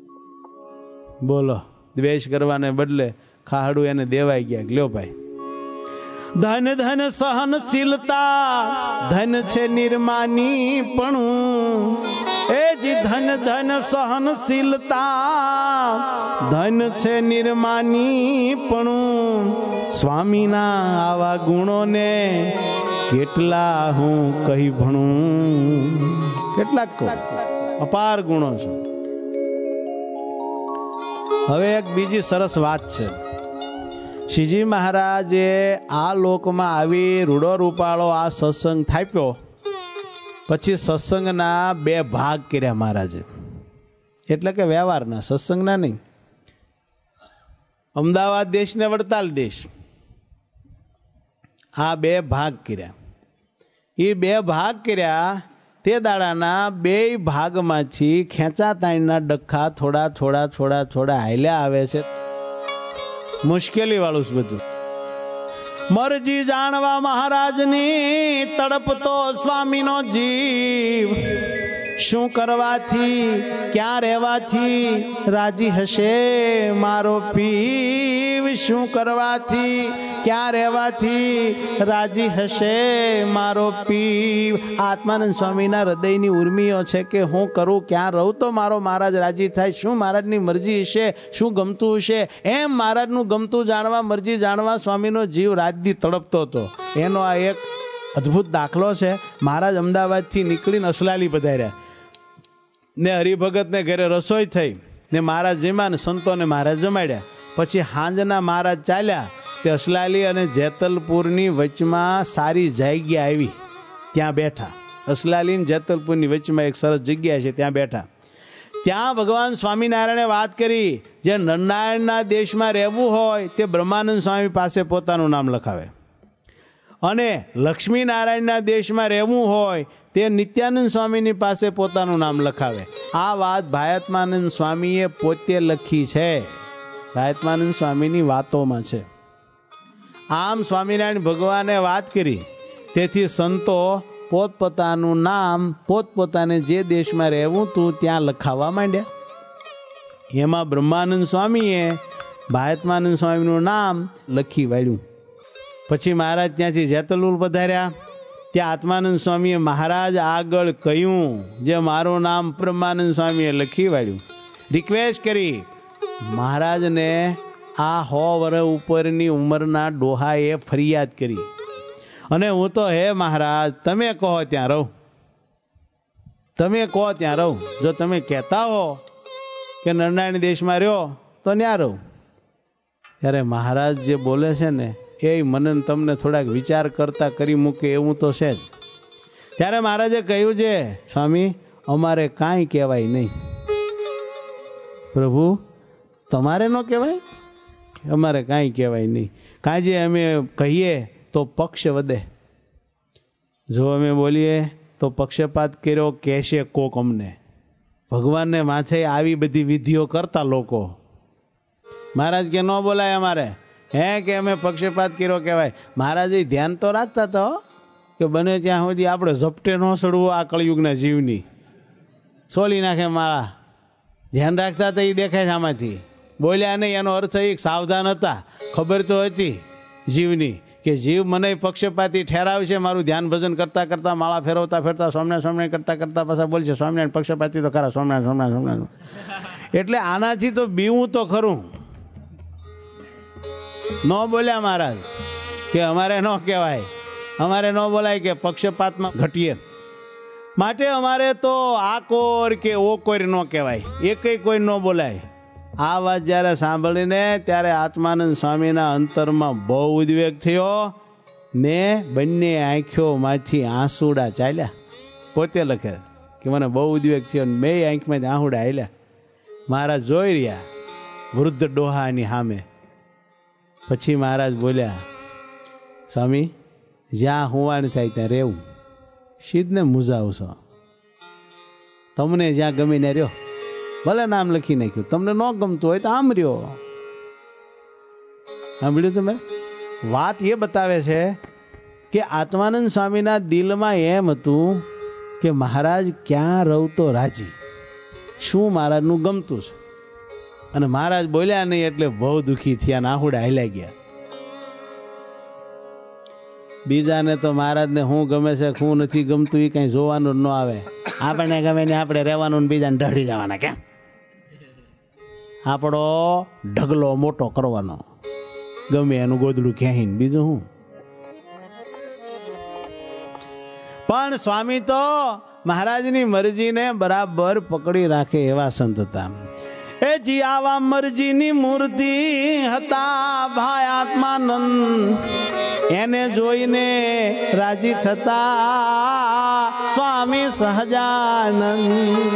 [SPEAKER 1] બોલો દ્વેષ કરવાને બદલે ખાહડું એને દેવાઈ ગયા લ્યો ભાઈ ધન ધન સહનશીલતા ધન છે નિર્માની પણ એ જી ધન ધન સહનશીલતા ધન છે નિર્માની પણ સ્વામીના આવા ગુણોને કેટલા હું કહી ભણું કેટલાક અપાર ગુણો છે હવે એક બીજી સરસ વાત છે શ્રીજી મહારાજે આ લોકમાં આવી રૂડો રૂપાળો આ સત્સંગ થાપ્યો પછી સત્સંગના 2 ભાગ કર્યા મહારાજે એટલે કે વ્યવહારના સત્સંગના નહીં અમદાવાદ દેશ ને વડતાલ દેશ આ 2 ભાગ કર્યા એ 2 ભાગ કર્યા તે દાડાના 2 ભાગમાંથી ખેંચાતાણના ડખા થોડા થોડા થોડા થોડા હાલ્યા આવે છે મુશ્કેલી વાળું છે બધું મરજી જાણવા મહારાજની તડપતો સ્વામીનો જીવ શું કરવાથી ક્યાં રહેવાથી રાજી હશે મારો પીવ શું કરવાથી ક્યાં રહેવાથી રાજી હશે મારો પીવ આત્માનંદ સ્વામીના હૃદયની ઉર્મિઓ છે કે હું કરું ક્યાં રહું તો મારો મહારાજ રાજી થાય શું મહારાજની મરજી હશે શું ગમતું હશે એમ મહારાજનું ગમતું જાણવા મરજી જાણવા સ્વામીનો જીવ રાજદી તડપતો હતો એનો આ એક અદ્ભુત દાખલો છે મહારાજ અમદાવાદથી નીકળીને અસલાલી પધાર્યા ને હરિભગતને ઘરે રસોઈ થઈ ને મહારાજ જમ્યા ને સંતોને મહારાજ જમાડ્યા પછી હાંજના મહારાજ ચાલ્યા તે અસલાલી અને જેતલપુરની વચમાં સારી જગ્યા આવી ત્યાં બેઠા અસલાલી અને જેતલપુરની વચમાં એક સરસ જગ્યા છે ત્યાં બેઠા ત્યાં ભગવાન સ્વામિનારાયણે વાત કરી જે નરનારાયણના દેશમાં રહેવું હોય તે બ્રહ્માનંદ સ્વામી પાસે પોતાનું નામ લખાવે અને લક્ષ્મીનારાયણના દેશમાં રહેવું હોય તે નિત્યાનંદ સ્વામીની પાસે પોતાનું નામ લખાવે આ વાત ભાયાત્માનંદ સ્વામીએ પોતે લખી છે ભાયાત્માનંદ સ્વામીની વાતોમાં છે આમ સ્વામિનારાયણ ભગવાને વાત કરી તેથી સંતો પોતપોતાનું નામ પોતપોતાને જે દેશમાં રહેવું તું ત્યાં લખાવવા માંડ્યા એમાં બ્રહ્માનંદ સ્વામીએ ભાયાત્માનંદ સ્વામીનું નામ લખી વાળ્યું પછી મહારાજ ત્યાંથી જેતલપુર પધાર્યા ત્યાં આત્માનંદ સ્વામીએ મહારાજ આગળ કહ્યું જે મારું નામ બ્રહ્માનંદ સ્વામીએ લખી વાળ્યું રિક્વેસ્ટ કરી મહારાજને આ 100 વર્ષ ઉપરની ઉંમરના ડોહાએ ફરિયાદ કરી અને હું તો હે મહારાજ તમે કહો ત્યાં રહું તમે કહો ત્યાં રહું જો તમે કહેતા હો કે નરનારાયણ દેશમાં રહ્યો તો ત્યાં રહું ત્યારે મહારાજ જે બોલે છે ને એ મને ને તમને થોડાક વિચાર કરતા કરી મૂકે એવું તો છે જ. ત્યારે મહારાજે કહ્યું છે, સ્વામી અમારે કાંઈ કહેવાય નહીં. પ્રભુ તમારે ન કહેવાય? અમારે કાંઈ કહેવાય નહીં. કાંઈ જે અમે કહીએ તો પક્ષ વધે. જો અમે બોલીએ તો પક્ષપાત કર્યો કહેશે કોક અમને. ભગવાનને માથે આવી બધી વિધિઓ કરતા લોકો. મહારાજ કે ન બોલાય અમારે, હે કે અમે પક્ષપાત કર્યો કહેવાય. મહારાજે ધ્યાન તો રાખતા હતા કે બને ત્યાં સુધી આપણે ઝપટે ન સડવું આ કળિયુગના જીવની. સોલી નાખે મારા ધ્યાન રાખતા હતા. એ દેખાય છે આમાંથી. બોલ્યા નહીં એનો અર્થ એ સાવધાન હતા. ખબર તો હતી જીવની કે જીવ મને પક્ષપાતી ઠેરાવશે. મારું ધ્યાન ભજન કરતા કરતા માળા ફેરવતા ફેરતા સ્વામિનારાયણ કરતા કરતા પાછા બોલશે સ્વામિનારાયણ પક્ષપાતી તો ખરા, સ્વામિનારાયણ સ્વામિનારાયણ. એટલે આનાથી તો બીવું તો ખરું. ન બોલ્યા મહારાજ કે અમારે ન કહેવાય, અમારે ન બોલાય કે પક્ષપાતમાં ઘટીએ. માટે અમારે તો આ કોર કે ઓ કોર ન કહેવાય, એકેય કોઈ ન બોલાય. આ વાત જ્યારે સાંભળીને ત્યારે આત્માનંદ સ્વામીના અંતરમાં બહુ ઉદ્વેગ થયો ને બંને આંખોમાંથી આંસુડા ચાલ્યા. પોતે લખે કે મને બહુ ઉદ્વેગ થયો ને બે આંખમાંથી આંસુડા હાલ્યા. મહારાજ જોઈ રહ્યા વૃદ્ધ ડોહાની સામે. પછી મહારાજ બોલ્યા, સ્વામી જ્યાં હુવાણ થાય ત્યાં રહેવું, શીદને મૂજાવશો. તમને જ્યાં ગમીને રહ્યો, ભલે નામ લખી નાખ્યું, તમને ન ગમતું હોય તો આમ રહ્યો. સાંભળ્યું તમે? વાત એ બતાવે છે કે આત્માનંદ સ્વામીના દિલમાં એમ હતું કે મહારાજ ક્યાં રહું તો રાજી, શું મહારાજનું ગમતું છે. અને મહારાજ બોલ્યા નહીં એટલે બહુ દુઃખી થયા, નાહુડા હાલ્યા ગયા. બીજાને તો મહારાજને શું ગમે છે શું નથી ગમતું એ કઈ જોવાનું ન આવે. આપણને ગમે ને આપણે રહેવાનું ને બીજાને ઢળી જવાના. કેમ? આપણો ઢગલો મોટો કરવાનો, ગમે એનું ગોદડું ખેંચીને, બીજું શું. પણ સ્વામી તો મહારાજની મરજીને બરાબર પકડી રાખે એવા સંત હતા. એ જી આવા મરજીની મૂર્તિ હતા ભાઈ આત્માનંદ, એને જોઈને રાજી થતા સ્વામી સહજાનંદ.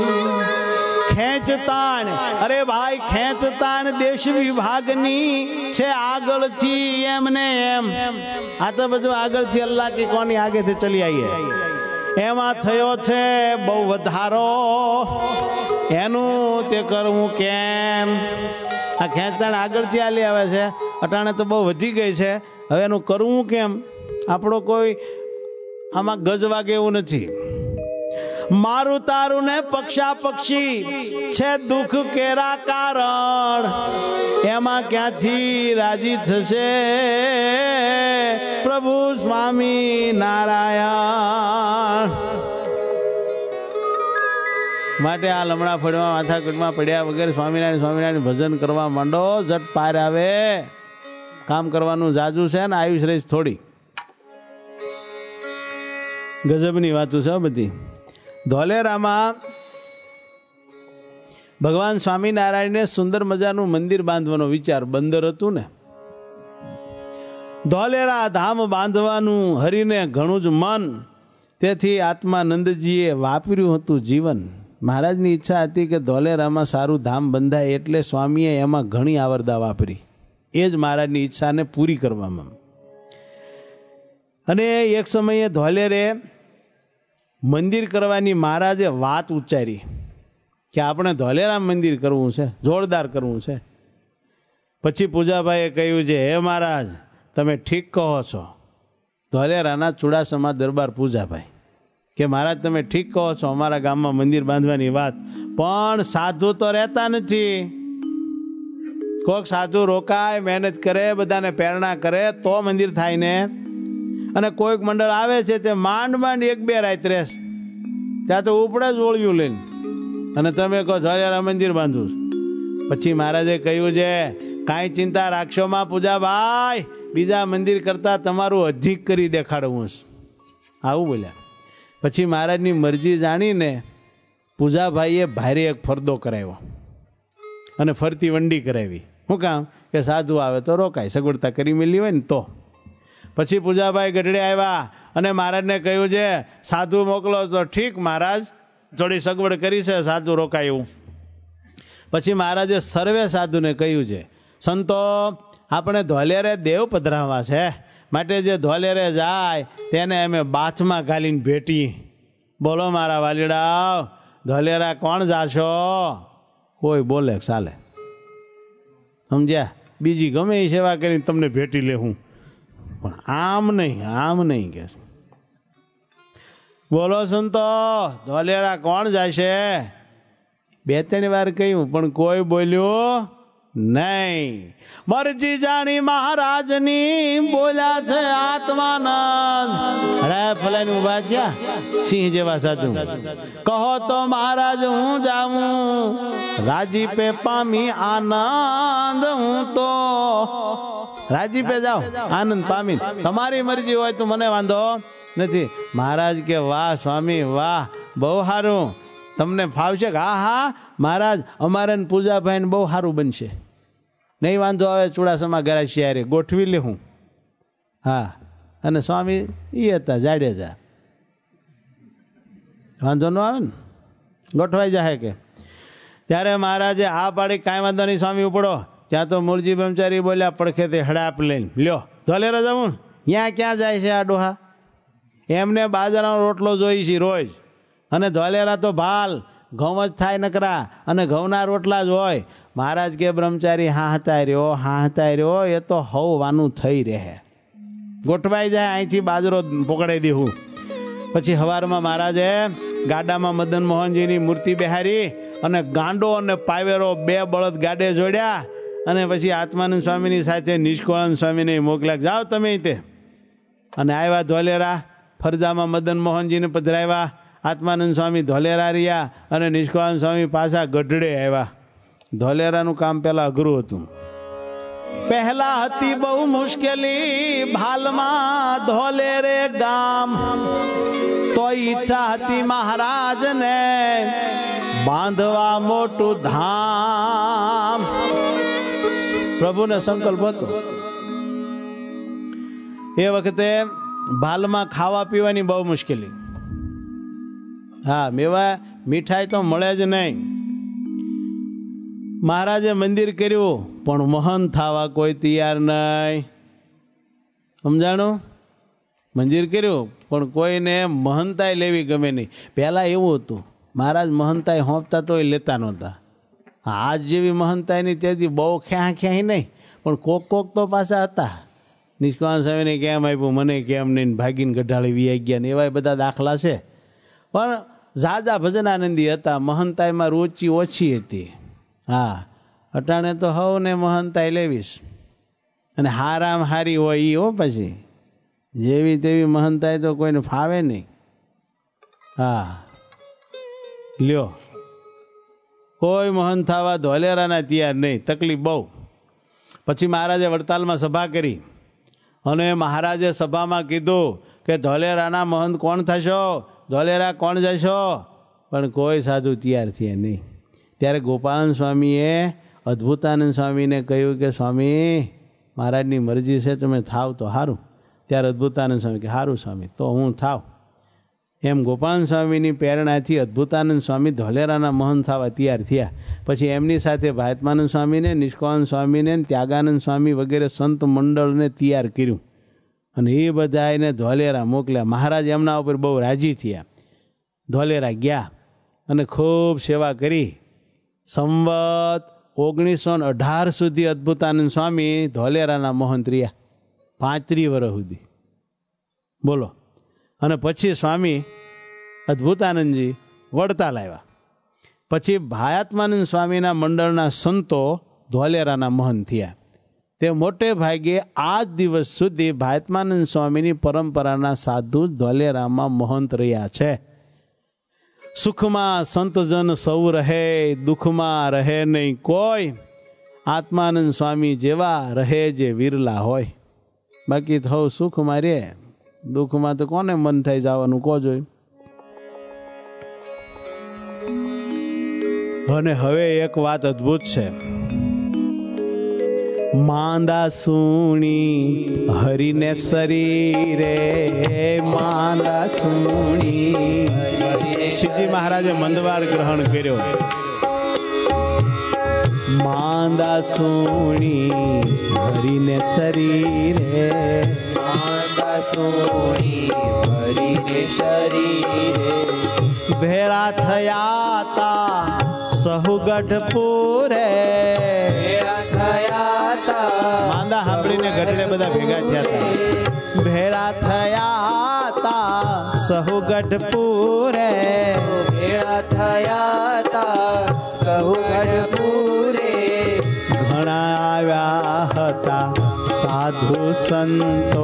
[SPEAKER 1] ખેંચતાણ, અરે ભાઈ ખેંચતાણ દેશ વિભાગની છે આગળથી એમને એમ. આ તો બધું આગળથી અલ્લાહ કે કોની આગેથી ચલી આવીએ એમાં થયો છે બહુ વધારો. એનું તે કરવું કેમ? આ ખેંચતાણ આગળથી આલી આવે છે, અટાણે તો બહુ વધી ગઈ છે. હવે એનું કરવું કેમ? આપણો કોઈ આમાં ગજ વાગે એવું નથી. મારું તારું ને પક્ષા પક્ષી છે દુઃખ કેરા કારણ, એમાં ક્યાંથી રાજી થશે પ્રભુ સ્વામી નારાયણ. માટે આ લમણા ફળમાં માથાકૂટમાં પડ્યા વગર સ્વામિનારાયણ સ્વામિનારાયણ ભજન કરવા માંડો. ઝટ પાર આવે. કામ કરવાનું જાજુ છે ને આયુષ રહીશ થોડી. ગજબની વાતો છે બધી. ધોલેરામાં ભગવાન સ્વામિનારાયણને સુંદર મજાનું મંદિર બાંધવાનો વિચાર. બંદર હતું ને, ધોલેરા ધામ બાંધવાનું હરીને ઘણું જ મન. તેથી આત્માનંદજીએ વાપર્યું હતું જીવન. મહારાજની ઈચ્છા હતી કે ધોલેરામાં સારું ધામ બંધાય, એટલે સ્વામીએ એમાં ઘણી આવરદા વાપરી. એ જ મહારાજની ઈચ્છાને પૂરી કરવામાં. અને એક સમયે ધોલેરે મંદિર કરવાની મહારાજે વાત ઉચ્ચારી કે આપણે ધોલેરામ મંદિર કરવું છે, જોરદાર કરવું છે. પછી પૂજાભાઈએ કહ્યું છે, હે મહારાજ તમે ઠીક કહો છો. ધોલેરાના ચુડાસમા દરબાર પૂજાભાઈ કે મહારાજ તમે ઠીક કહો છો, અમારા ગામમાં મંદિર બાંધવાની વાત, પણ સાધુ તો રહેતા નથી. કોઈક સાધુ રોકાય, મહેનત કરે, બધાને પ્રેરણા કરે તો મંદિર થાય ને. અને કોઈક મંડળ આવે છે તે માંડ માંડ એક બે રાત રહેશે, ત્યાં તો ઉપડે જ ઓળ્યું લઈને, અને તમે કહો ધોલેરા મંદિર બાંધવું. પછી મહારાજે કહ્યું છે, કાંઈ ચિંતા રાખશો માં પૂજાભાઈ, બીજા મંદિર કરતા તમારું અધિક કરી દેખાડવું છે. આવું બોલ્યા. પછી મહારાજની મરજી જાણીને પૂજાભાઈએ ભારે એક ફરદો કરાવ્યો અને ફરતી વંડી કરાવી. શું કામ? કે સાધુ આવે તો રોકાય, સગવડતા કરી મેલી હોય ને તો. પછી પૂજાભાઈ ગઢડે આવ્યા અને મહારાજને કહ્યું છે સાધુ મોકલો. તો ઠીક, મહારાજ થોડી સગવડ કરી છે, સાધુ રોકાયું. પછી મહારાજે સર્વે સાધુને કહ્યું છે સંતો આપણે ધોલેરે દેવ પધરાવવા છે, માટે જે ધોલેરે જાય તેને અમે બાથમાં ઘાલીને ભેટી. બોલો મારા વાલીડા, ધોલેરા કોણ જાશો? કોઈ બોલે ચાલે, સમજ્યા? બીજી ગમે એ સેવા કરીને તમને ભેટી લેવું, પણ આમ નહીં કે. બોલો સંતો, ધોલેરા કોણ જાય છે? 2-3 વાર કહ્યું પણ કોઈ બોલ્યું નહીં. મરજી જાણી મહારાજની, બોલ્યા છે આત્માનંદ. હડા ફલાઈને ઉભા થયા સિંહ જેવા સાચું. કહો તો મહારાજ હું જાઉં, રાજીપે પામી આનંદ. હું તો રાજીપે જાઉં, આનંદ પામી. તમારી મરજી હોય તો મને વાંધો નથી. મહારાજ કે વાહ સ્વામી વાહ, બહુ સારું, તમને ફાવશે? હા હા મહારાજ, અમારે પૂજાભાઈને બહુ સારું બનશે. નહીં વાંધો આવે, ચુડાસમા ગરાસિયારે ગોઠવી લે હું. હા, અને સ્વામી એ હતા જાડેજા, વાંધો ન આવે ને, ગોઠવાઈ જાય કે. ત્યારે મહારાજે હા પાડી, કાંઈ વાંધો નહીં સ્વામી ઉપડો. ત્યાં તો મૂળજી બ્રહ્મચારી બોલ્યા પડખેથી હડાપ લઈને, લ્યો ધોલેરા જવું. ત્યાં ક્યાં જાય છે આ ડોહા? એમને બાજરાનો રોટલો જોઈ છે રોજ, અને ધોલેરા તો ભાલ ઘઉં જ થાય નકરા, અને ઘઉંના રોટલા જ હોય. મહારાજ કે બ્રહ્મચારી હા હતા રહ્યો, એ તો હવવાનું થઈ રહે, ગોઠવાઈ જાય, અહીંથી બાજરો પકડાઈ દેવું. પછી સવારમાં મહારાજે ગાડામાં મદન મોહનજીની મૂર્તિ બેહારી અને ગાંડો અને પાવેરો 2 બળદ ગાડે જોડ્યા, અને પછી આત્માનંદ સ્વામીની સાથે નિષ્કળાનંદ સ્વામીને મોકલ્યા, જાઓ તમે તે. અને આવ્યા ધોલેરા, ફરજામાં મદન મોહનજીને પધરાવ્યા. આત્માનંદ સ્વામી ધોલેરા રહ્યા અને નિષ્કળાનંદ સ્વામી પાછા ગઢડે આવ્યા. ધોલેરાનું કામ પહેલા અઘરું હતું. પહેલા હતી બહુ મુશ્કેલી, ભાલમાં ધોલેરે ગામ. તો ઈચ્છા હતી મહારાજને બાંધવા મોટું ધામ. પ્રભુને સંકલ્પ હતો. એ વખતે ભાલમાં ખાવા પીવાની બહુ મુશ્કેલી. હા, મેવા મીઠાઈ તો મળે જ નહીં. મહારાજે મંદિર કર્યું પણ મહંત થવા કોઈ તૈયાર નહીં. સમજાણું? મંદિર કર્યું પણ કોઈને મહંતાઈ લેવી ગમે નહીં. પહેલાં એવું હતું, મહારાજ મહંતાઈ હોંપતા તો એ લેતા નહોતા. આજ જેવી મહંતાઈ નહીં, તેથી બહુ ખ્યાં નહીં, પણ કોક તો પાછા હતા. નિષ્કાળ સ્વામીને કેમ આપ્યું, મને કેમ નહીં, ભાગીને ગઢાળી વી ગયા ને એવા બધા દાખલા છે. પણ ઝાઝા ભજનાનંદી હતા, મહંતાઈમાં રૂચિ ઓછી હતી. હા, અટાણે તો હવને મહંતાઈ લેવીશ, અને હારામ હારી હોય એ હો. પછી જેવી તેવી મહંતાઈ તો કોઈને ફાવે નહીં. હા, લ્યો, કોઈ મહંત થવા ધોલેરાના તૈયાર નહીં, તકલીફ બહુ. પછી મહારાજે વડતાલમાં સભા કરી, અને મહારાજે સભામાં કીધું કે ધોલેરાના મહંત કોણ થશો, ધોલેરા કોણ જશો? પણ કોઈ સાધુ તૈયાર થયા નહીં. ત્યારે ગોપાલન સ્વામીએ અદ્ભુતાનંદ સ્વામીને કહ્યું કે સ્વામી, મહારાજની મરજી છે, તમે થાવ તો સારું. ત્યારે અદ્ભુતાનંદ સ્વામી કે સારું સ્વામી, તો હું થાવ. એમ ગોપાલન સ્વામીની પ્રેરણાથી અદ્ભુતાનંદ સ્વામી ધોલેરાના મહંત થવા તૈયાર થયા. પછી એમની સાથે ભાયત્માનંદ સ્વામીને, નિષ્કાળાનંદ સ્વામીને, ત્યાગાનંદ સ્વામી વગેરે સંત મંડળને તૈયાર કર્યું, અને એ બધાને ધોલેરા મોકલ્યા. મહારાજ એમના ઉપર બહુ રાજી થયા. ધોલેરા ગયા અને ખૂબ સેવા કરી. સંવત 1918 સુધી અદ્ભુતાનંદ સ્વામી ધોલેરાના મહંત રહ્યા, 35 વર્ષ સુધી. બોલો. અને પછી સ્વામી અદ્ભુતાનંદજી વડતાલ આવ્યા. પછી ભાયાત્માનંદ સ્વામીના મંડળના સંતો ધોલેરાના મહંત થયા. તે મોટે ભાગે આજ દિવસ સુધી ભાયાત્માનંદ સ્વામીની પરંપરાના સાધુ ધોલેરામાં મહંત રહ્યા છે. સુખમાં સંતજન સૌ રહે, દુઃખમાં રહે નહીં કોઈ. આત્માનંદ સ્વામી જેવા રહે જે વિરલા હોય. બાકી થવું સુખમાં રહે, દુઃખમાં તો કોને મન થઈ જવાનું કહો જોઈ. અને હવે એક વાત અદ્ભુત છે. માંદા સુણી હરિને શરીરે, માંદા સુણી. શિવજી મહારાજે મંદવાડ ગ્રહણ કર્યો. માંદા સુણી હરિને શરીરે,
[SPEAKER 2] માંદા સુણી હરિને શરીરે,
[SPEAKER 1] ભેળા થયા તા સહુગઢ પૂરે.
[SPEAKER 2] ભેળા થયા તા
[SPEAKER 1] માંદા સાંભળીને ગઢડે બધા ભેગા થયા હતા. ભેળા થયા તા સહુગઢ પૂરે,
[SPEAKER 2] ભેળા થયા તા સહુગઢ પૂરે,
[SPEAKER 1] ઘણા આવ્યા હતા સાધુ સંતો,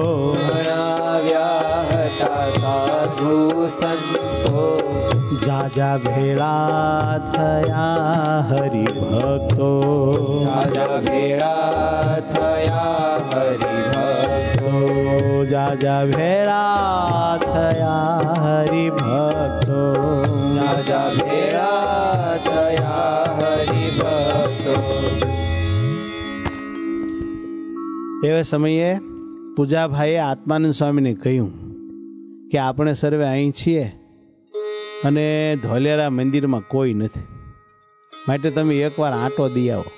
[SPEAKER 2] આવ્યા હતા સાધુ સંતો,
[SPEAKER 1] જાજા ભેળા થયા હરિભક્તો,
[SPEAKER 2] જાજા ભેળા થયા હરિભક્તો,
[SPEAKER 1] જાજા ભેળા થયા હરિભક્તો,
[SPEAKER 2] જાજા ભેળા થયા હરિભક્તો.
[SPEAKER 1] એવા સમયે પૂજાભાઈએ આત્માનંદ સ્વામીને કહ્યું કે આપણે સર્વે અહીં છીએ અને ધોલેરા મંદિરમાં કોઈ નથી, માટે તમે એકવાર આંટો દઈ આવો.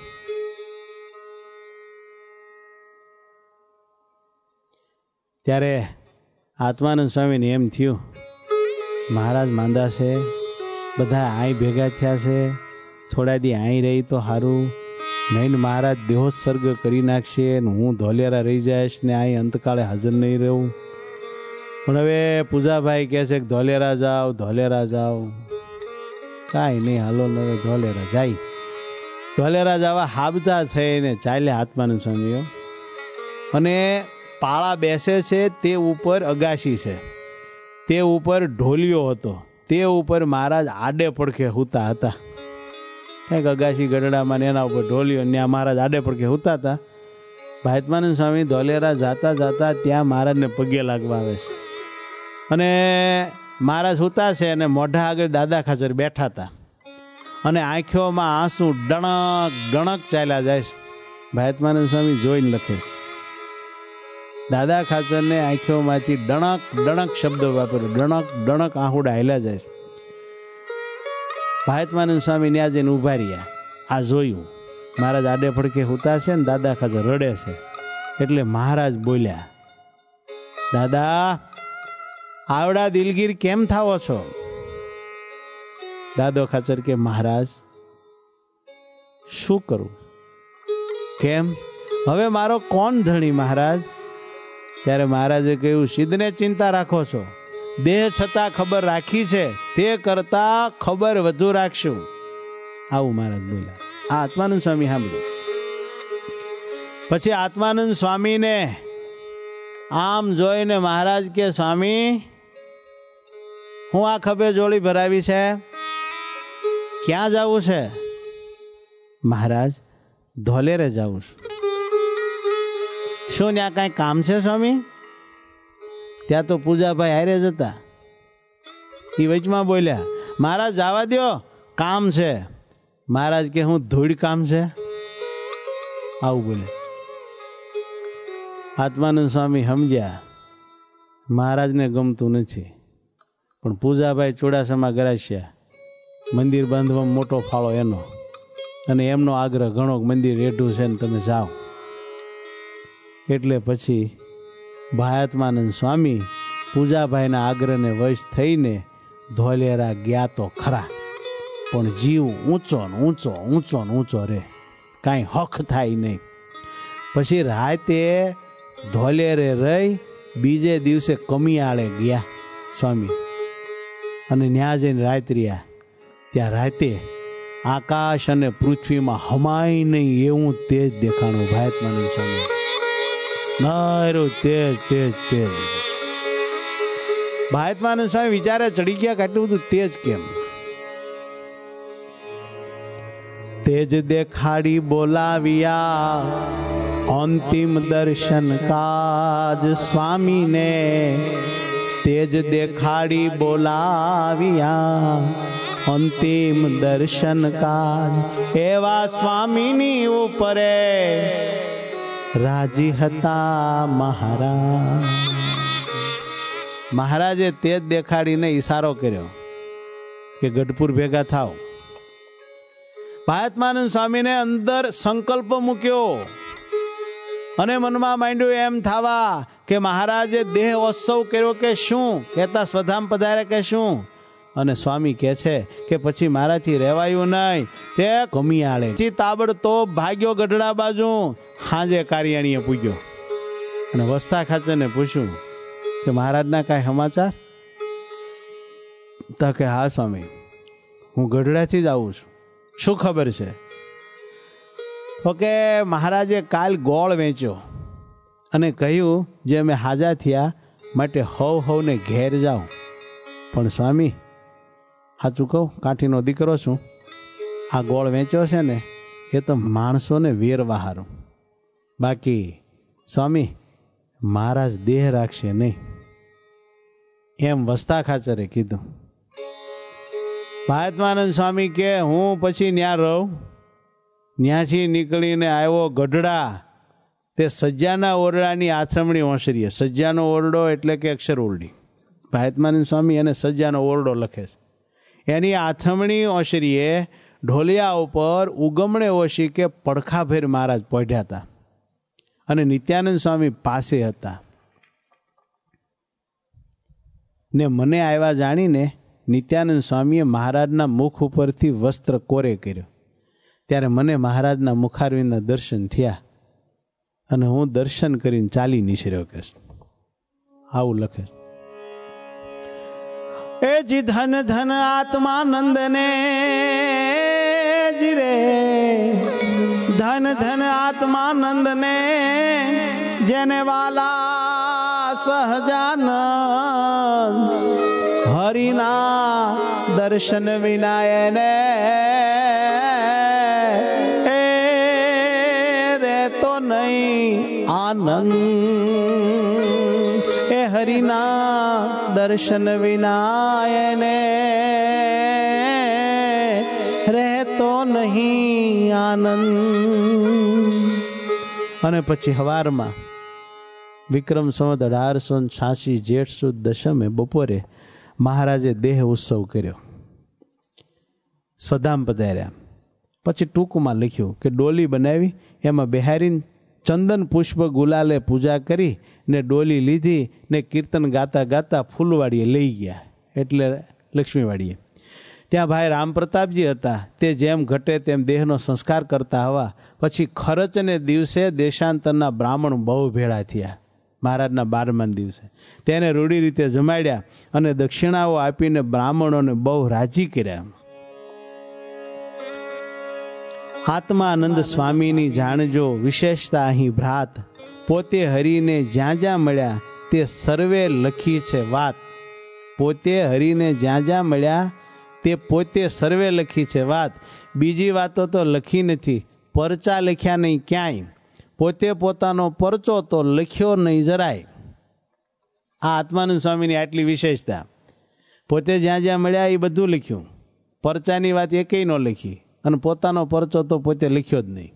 [SPEAKER 1] ત્યારે આત્માનંદ સ્વામીને એમ થયું, મહારાજ માંદા છે, બધા અહીં ભેગા થયા છે, થોડા દી અહીં રહી તો સારું, નહીં મહારાજ દેહોત્સર્ગ કરી નાખશે ને હું ધોલેરા રહી જઈશ ને અહીં અંતકાળે હાજર નહીં રહું. પણ હવે પૂજાભાઈ કહે છે કે ધોલેરા જાઓ, ધોલેરા જાઓ. કાંઈ નહીં, હાલો ને હવે ધોલેરા જાય. ધોલેરા જવા હાબતા થઈને ચાલ્યા આત્માનંદ સ્વામીઓ. અને પાળા બેસે છે તે ઉપર અગાશી છે, તે ઉપર ઢોલિયો હતો, તે ઉપર મહારાજ આડે પડખે સૂતા હતા. કંઈક અગાશી ગઢડામાં એના ઉપર ઢોલિયો, ત્યાં મહારાજ આડે પડખે સૂતા હતા. આત્માનંદ સ્વામી ધોલેરા જાતા જાતા ત્યાં મહારાજને પગે લાગવા આવે છે. અને મહારાજ સૂતા છે અને મોઢા આગળ દાદા ખાચર બેઠા હતા અને આંખોમાં આંસુ ડણક ડણક ચાલ્યા જાય છે. આત્માનંદ સ્વામી જોઈને લખે છે, દાદા ખાચરને આંખોમાંથી ડણક ડણક શબ્દ વાપરે, ડણક ડણક આહુડા હાલ્યા જાય છે. આત્માનંદ સ્વામી ત્યાં જઈને ઉભા રહ્યા. આ જોયું મહારાજ આડે પડખે સૂતા છે ને દાદા ખાચર રડે છે. એટલે મહારાજ બોલ્યા, દાદા આવડા દિલગીર કેમ થાવો છો? દાદો ખાચર કે મહારાજ શું કરું? કેમ? હવે મારો કોણ ધણી મહારાજ? ત્યારે મહારાજે કહ્યું, સિદ્ધને ચિંતા રાખો છો, દેહ છતાં ખબર રાખી છે, તે કરતા ખબર વધુ રાખશું. આવું મહારાજ બોલ્યા. આ આત્માનંદ સ્વામી સાંભળ્યું. પછી આત્માનંદ સ્વામીને આમ જોઈને મહારાજ કે, સ્વામી હું આ ખભે જોડી ભરાવી છે, ક્યાં જવું છે? મહારાજ ધોલેરે જાઉં છું. શું ત્યાં કાંઈ કામ છે સ્વામી? ત્યાં તો પૂજાભાઈ હારે જ હતા. એ વચમાં બોલ્યા, મહારાજ જવા દો, કામ છે. મહારાજ કે હું ધૂળ કામ છે? આવું બોલે. આત્માનંદ સ્વામી સમજ્યા મહારાજને ગમતું નથી, પણ પૂજાભાઈ ચોડાસમા ગરાસ્યા, મંદિર બાંધવામાં મોટો ફાળો એનો, અને એમનો આગ્રહ ઘણો મંદિર રેઢું છે ને તમે જાઓ. એટલે પછી આત્માનંદ સ્વામી પૂજાભાઈના આગ્રહને વશ થઈને ધોલેરા ગયા તો ખરા, પણ જીવ ઊંચો ને ઊંચો ઊંચો ને ઊંચો રહે, કાંઈ હક થાય નહીં. પછી રાતે ધોલેરે રહી બીજે દિવસે કમિયાળે ગયા સ્વામી, અને ત્યાં જઈને રાત રહ્યા. ત્યાં રાતે આકાશ અને પૃથ્વીમાં હમાય નહીં એવું તેજ દેખાણું આત્માનંદ સ્વામી. નારું તેજ તેજ તેજ. આત્માનંદ સ્વામી વિચારે ચડી ગયા કે આટલું બધું તેજ કેમ? તેજ દેખાડી બોલાવ્યા અંતિમ દર્શન કાજ સ્વામીને, તેજ દેખાડી બોલાવ્યા અંતિમ દર્શન કાજ એવા સ્વામીની ઉપરે રાજી હતા મહારાજ. મહારાજે તેજ દેખાડીને ઈશારો કર્યો કે ગઢપુર ભેગા થાવ. મહાત્માનંદ સ્વામીને અંદર સંકલ્પ મૂક્યો અને મનમાં માંડ્યું એમ થવા કે મહારાજે દેહ ઉત્સવ કર્યો કે શું, કહેતા સ્વધામ પધારે કે શું. અને સ્વામી કહે છે કે પછી મારાથી રહેવાયું નહીં, તે કમિયાળે પછી તાબડતોબ ભાગ્યો ગઢડા બાજુ. હાજે કારિયાણીએ પૂછ્યો અને વસ્તા ખાચરને પૂછ્યું કે મહારાજના કાંઈ સમાચાર? તો કે હા સ્વામી, હું ગઢડાથી જ આવું છું. શું ખબર છે? તો કે મહારાજે કાલ ગોળ વેચ્યો અને કહ્યું જે અમે હાજા થયા માટે હવને ઘેર જાઉં. પણ સ્વામી સાચું કહું, કાઠીનો દીકરો છું, આ ગોળ વેચ્યો છે ને એ તો માણસોને વેરવા હારું, બાકી સ્વામી મહારાજ દેહ રાખશે નહીં, એમ વસ્તા ખાચરે કીધું. મહાત્માનંદ સ્વામી કે હું પછી ન્યા રહું. ત્યાંથી નીકળીને આવ્યો ગઢડા. તે સજ્જાના ઓરડાની આથમણી ઓસરીએ. સજ્જાનો ઓરડો એટલે કે અક્ષર ઓરડી. મહાત્માનંદ સ્વામી એને સજ્જાનો ઓરડો લખે છે. એની આથમણી ઓસરીએ ઢોલિયા ઉપર ઉગમણે ઓછી કે પડખાભેર મહારાજ પહોંચ્યા હતા અને નિત્યાનંદ સ્વામી પાસે હતા. ને મને આવ્યા જાણીને નિત્યાનંદ સ્વામીએ મહારાજના મુખ ઉપરથી વસ્ત્ર કોરે કર્યો. ત્યારે મને મહારાજના મુખારવિંદના દર્શન થયા અને હું દર્શન કરીને ચાલી નીકળ્યો. કે આવું લખે. એ જી ધન ધન આત્માનંદને જી રે, ધન ધન આત્માનંદને જેને વાલા સહજાનંદ, હરિના દર્શન વિનાયને એ રહેતો નહીં આનંદ. એ હરિના દર્શન વિનાયને રહેતો નહીં આનંદ. અને પછી હવારમાં વિક્રમ સંવત 1886 જેઠ સુદ દશમે બપોરે મહારાજે દેહ ઉત્સવ કર્યો. સ્વધામ પધાર્યા. પછી ટૂંકમાં લખ્યું કે ડોલી બનાવી, એમાં બિહારીને ચંદન પુષ્પ ગુલાલે પૂજા કરી ને ડોલી લીધી ને કીર્તન ગાતા ગાતા ફૂલવાડીએ લઈ ગયા, એટલે લક્ષ્મીવાડીએ. ત્યાં ભાઈ રામ પ્રતાપજી હતા. તે જેમ ઘટે તેમ દેહનો સંસ્કાર કરતા હવા પછી ખરચને દિવસે દેશાંતરના બ્રાહ્મણ બહુ ભેળા થયા. મહારાજના 12મા દિવસે તેને રૂઢી રીતે જમાડ્યા અને દક્ષિણાઓ આપીને બ્રાહ્મણોને બહુ રાજી કર્યા. આત્માનંદ સ્વામીની જાણજો વિશેષતા અહીં ભ્રાત, પોતે હરીને જ્યાં જ્યાં મળ્યા તે સર્વે લખી છે વાત. પોતે હરીને જ્યાં જ્યાં મળ્યા તે પોતે સર્વે લખી છે વાત. બીજી વાતો તો લખી નથી, પરચા લખ્યા નહીં ક્યાંય. પોતે પોતાનો પરચો તો લખ્યો નહીં જરાય. આ આત્માનંદ સ્વામીની આટલી વિશેષતા. પોતે જ્યાં જ્યાં મળ્યા એ બધું લખ્યું, પરચાની વાત એકેય ન લખી, અને પોતાનો પરચો તો પોતે લખ્યો જ નહીં.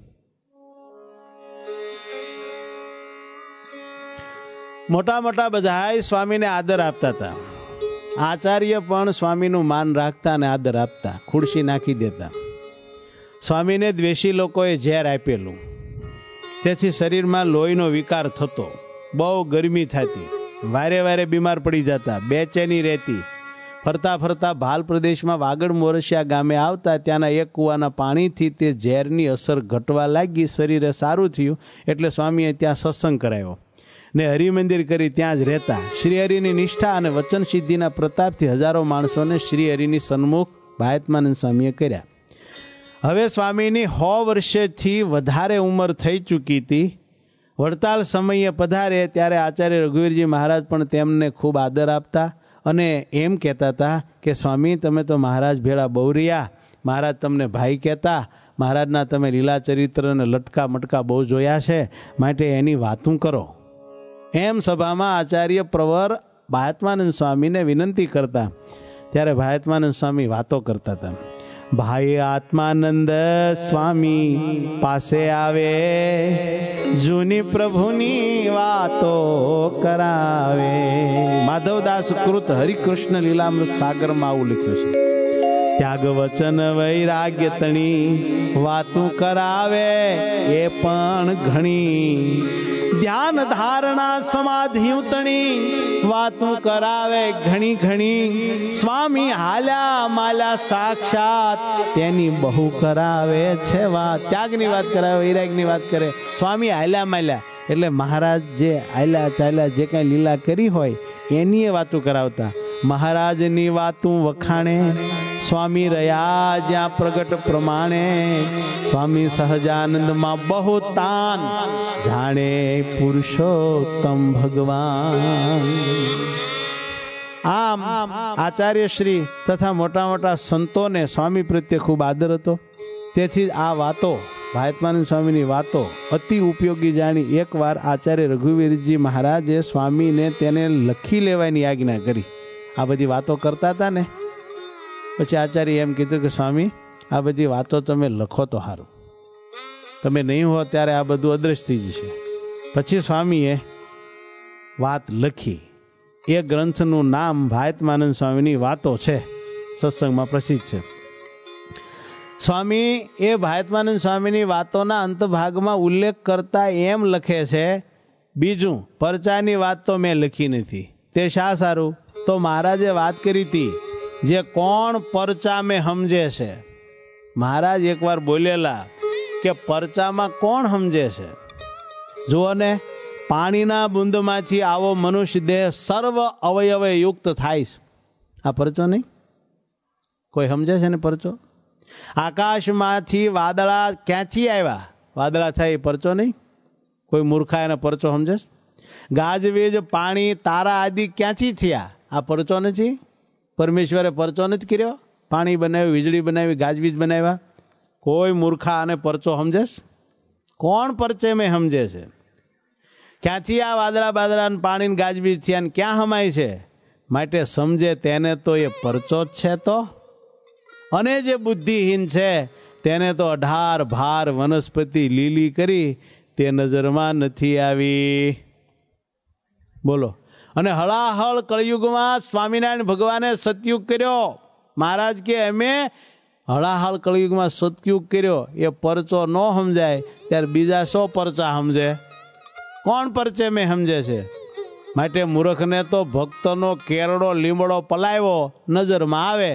[SPEAKER 1] મોટા મોટા બધા સ્વામીને આદર આપતા હતા. આચાર્ય પણ સ્વામીનું માન રાખતા અને આદર આપતા, ખુરશી નાખી દેતા. સ્વામીને દ્વેષી લોકોએ ઝેર આપેલું, તેથી શરીરમાં લોહીનો વિકાર થતો, બહુ ગરમી થતી, વારે વારે બીમાર પડી જતા, બેચેની રહેતી. ફરતા ફરતા ભાલ પ્રદેશમાં વાગડ મોરસિયા ગામે આવતા ત્યાંના એક કૂવાના પાણીથી તે ઝેરની અસર ઘટવા લાગી. શરીરે સારું થયું એટલે સ્વામીએ ત્યાં સત્સંગ કરાવ્યો ને હરિમંદિર કરી ત્યાં જ રહેતા. શ્રીહરિની નિષ્ઠા અને વચન સિદ્ધિના પ્રતાપથી હજારો માણસોને શ્રીહરિની સન્મુખ મહાત્માનંદ સ્વામીએ કર્યા. હવે સ્વામીની 100 વર્ષથી વધારે ઉંમર થઈ ચૂકી હતી. વડતાલ સમયે પધારે ત્યારે આચાર્ય રઘુવીરજી મહારાજ પણ તેમને ખૂબ આદર આપતા અને એમ કહેતા હતા કે સ્વામી તમે તો મહારાજ ભેળા બહુ રહ્યા, મહારાજ તમને ભાઈ કહેતા, મહારાજના તમે લીલા ચરિત્ર અને લટકા મટકા બહુ જોયા છે, માટે એની વાતું કરો. એમ સભામાં આચાર્ય પ્રવર મહાત્માનંદ સ્વામીને વિનંતી કરતા. ત્યારે ભાયાત્માનંદ સ્વામી વાતો કરતા હતા. ભાઈ આત્માનંદ સ્વામી પાસે આવે, જૂની પ્રભુની વાતો કરાવે. માધવદાસ કૃત હરિકૃષ્ણ લીલામૃત સાગરમાં આવું લખ્યું છે. ત્યાગ વચન વૈરાગ્ય તણી વાતું કરાવે એ પણ ઘણી, ધ્યાન ધારણા સમાધિ તણી વાતું કરાવે ઘણી ઘણી. સ્વામી હાલ્યા માલ્યા સાક્ષાત તેની બહુ કરાવે છે વાત. ત્યાગની વાત કરાવે, વૈરાગ્યની વાત કરે. સ્વામી હાલ્યા માલ્યા એટલે મહારાજ જે હાલ્યા ચાલ્યા જે કાંઈ લીલા કરી હોય એની વાતું કરાવતા. મહારાજની વાતું વખાણે, સ્વામી રહ્યા જ્યાં પ્રગટ પ્રમાણે. સ્વામી સહજાનંદમાં બહુ તાન, જાણે પુરુષોત્તમ ભગવાન. આમ આચાર્ય શ્રી તથા મોટા મોટા સંતોને સ્વામી પ્રત્યે ખૂબ આદર હતો. તેથી આ વાતો ભાયાત્માનંદ સ્વામીની વાતો અતિ ઉપયોગી જાણી એકવાર આચાર્ય રઘુવીરજી મહારાજે સ્વામીને તેને લખી લેવાની આજ્ઞા કરી. આ બધી વાતો કરતા હતા ને, પછી આચાર્ય એમ કીધું કે સ્વામી આ બધી વાતો તમે લખો તો સારું, તમે નહીં હો ત્યારે આ બધું અદ્રશ્ય થઈ જશે. પછી સ્વામીએ વાત લખી. એ ગ્રંથનું નામ ભાયાત્માનંદ સ્વામીની વાતો છે, સત્સંગમાં પ્રસિદ્ધ છે. સ્વામી એ ભાયાત્માનંદ સ્વામીની વાતોના અંતભાગમાં ઉલ્લેખ કરતા એમ લખે છે, બીજું પરચાની વાત તો મેં લખી નથી. તે શા સારું? તો મહારાજે વાત કરી હતી જે કોણ પરચા મેં સમજે છે. મહારાજ એકવાર બોલેલા કે પરચામાં કોણ સમજે છે? જુઓ ને, પાણીના બુંદમાંથી આવો મનુષ્ય દેહ સર્વ અવયવે યુક્ત થાય છે. આ પરચો નહીં? કોઈ સમજે છે ને પરચો? આકાશમાંથી વાદળા ક્યાંથી આવ્યા? વાદળા થાય એ પરચો નહીં? કોઈ મૂર્ખા એને પરચો સમજે? ગાજવીજ પાણી તારા આદિ ક્યાંથી થયા? આ પરચો નથી? પરમેશ્વરે પરચો નથી કર્યો? પાણી બનાવ્યું, વીજળી બનાવી, ગાજવીજ બનાવ્યા. કોઈ મૂર્ખા અને પરચો સમજે? કોણ પરચે મેં સમજે છે? ક્યાંથી આ વાદળા બાદળા પાણી ગાજવીજ થયા ને ક્યાં હમાય છે? માટે સમજે તેને તો એ પરચો જ છે. તો અને જે બુદ્ધિહીન છે તેને તો 18 ભાર વનસ્પતિ લીલી કરી તે નજરમાં નથી આવી. બોલો. અને હળાહળ કળિયુગમાં સ્વામિનારાયણ ભગવાને સતયુગ કર્યો. મહારાજ કે અમે હળાહળ કળિયુગમાં સતયુગ કર્યો. એ પરચો ન સમજાય ત્યારે બીજા 100 પરચા સમજે. કોણ પરચે મેં સમજે છે? માટે મૂર્ખને તો ભક્તનો કેરડો લીમડો પલાવ્યો નજરમાં આવે.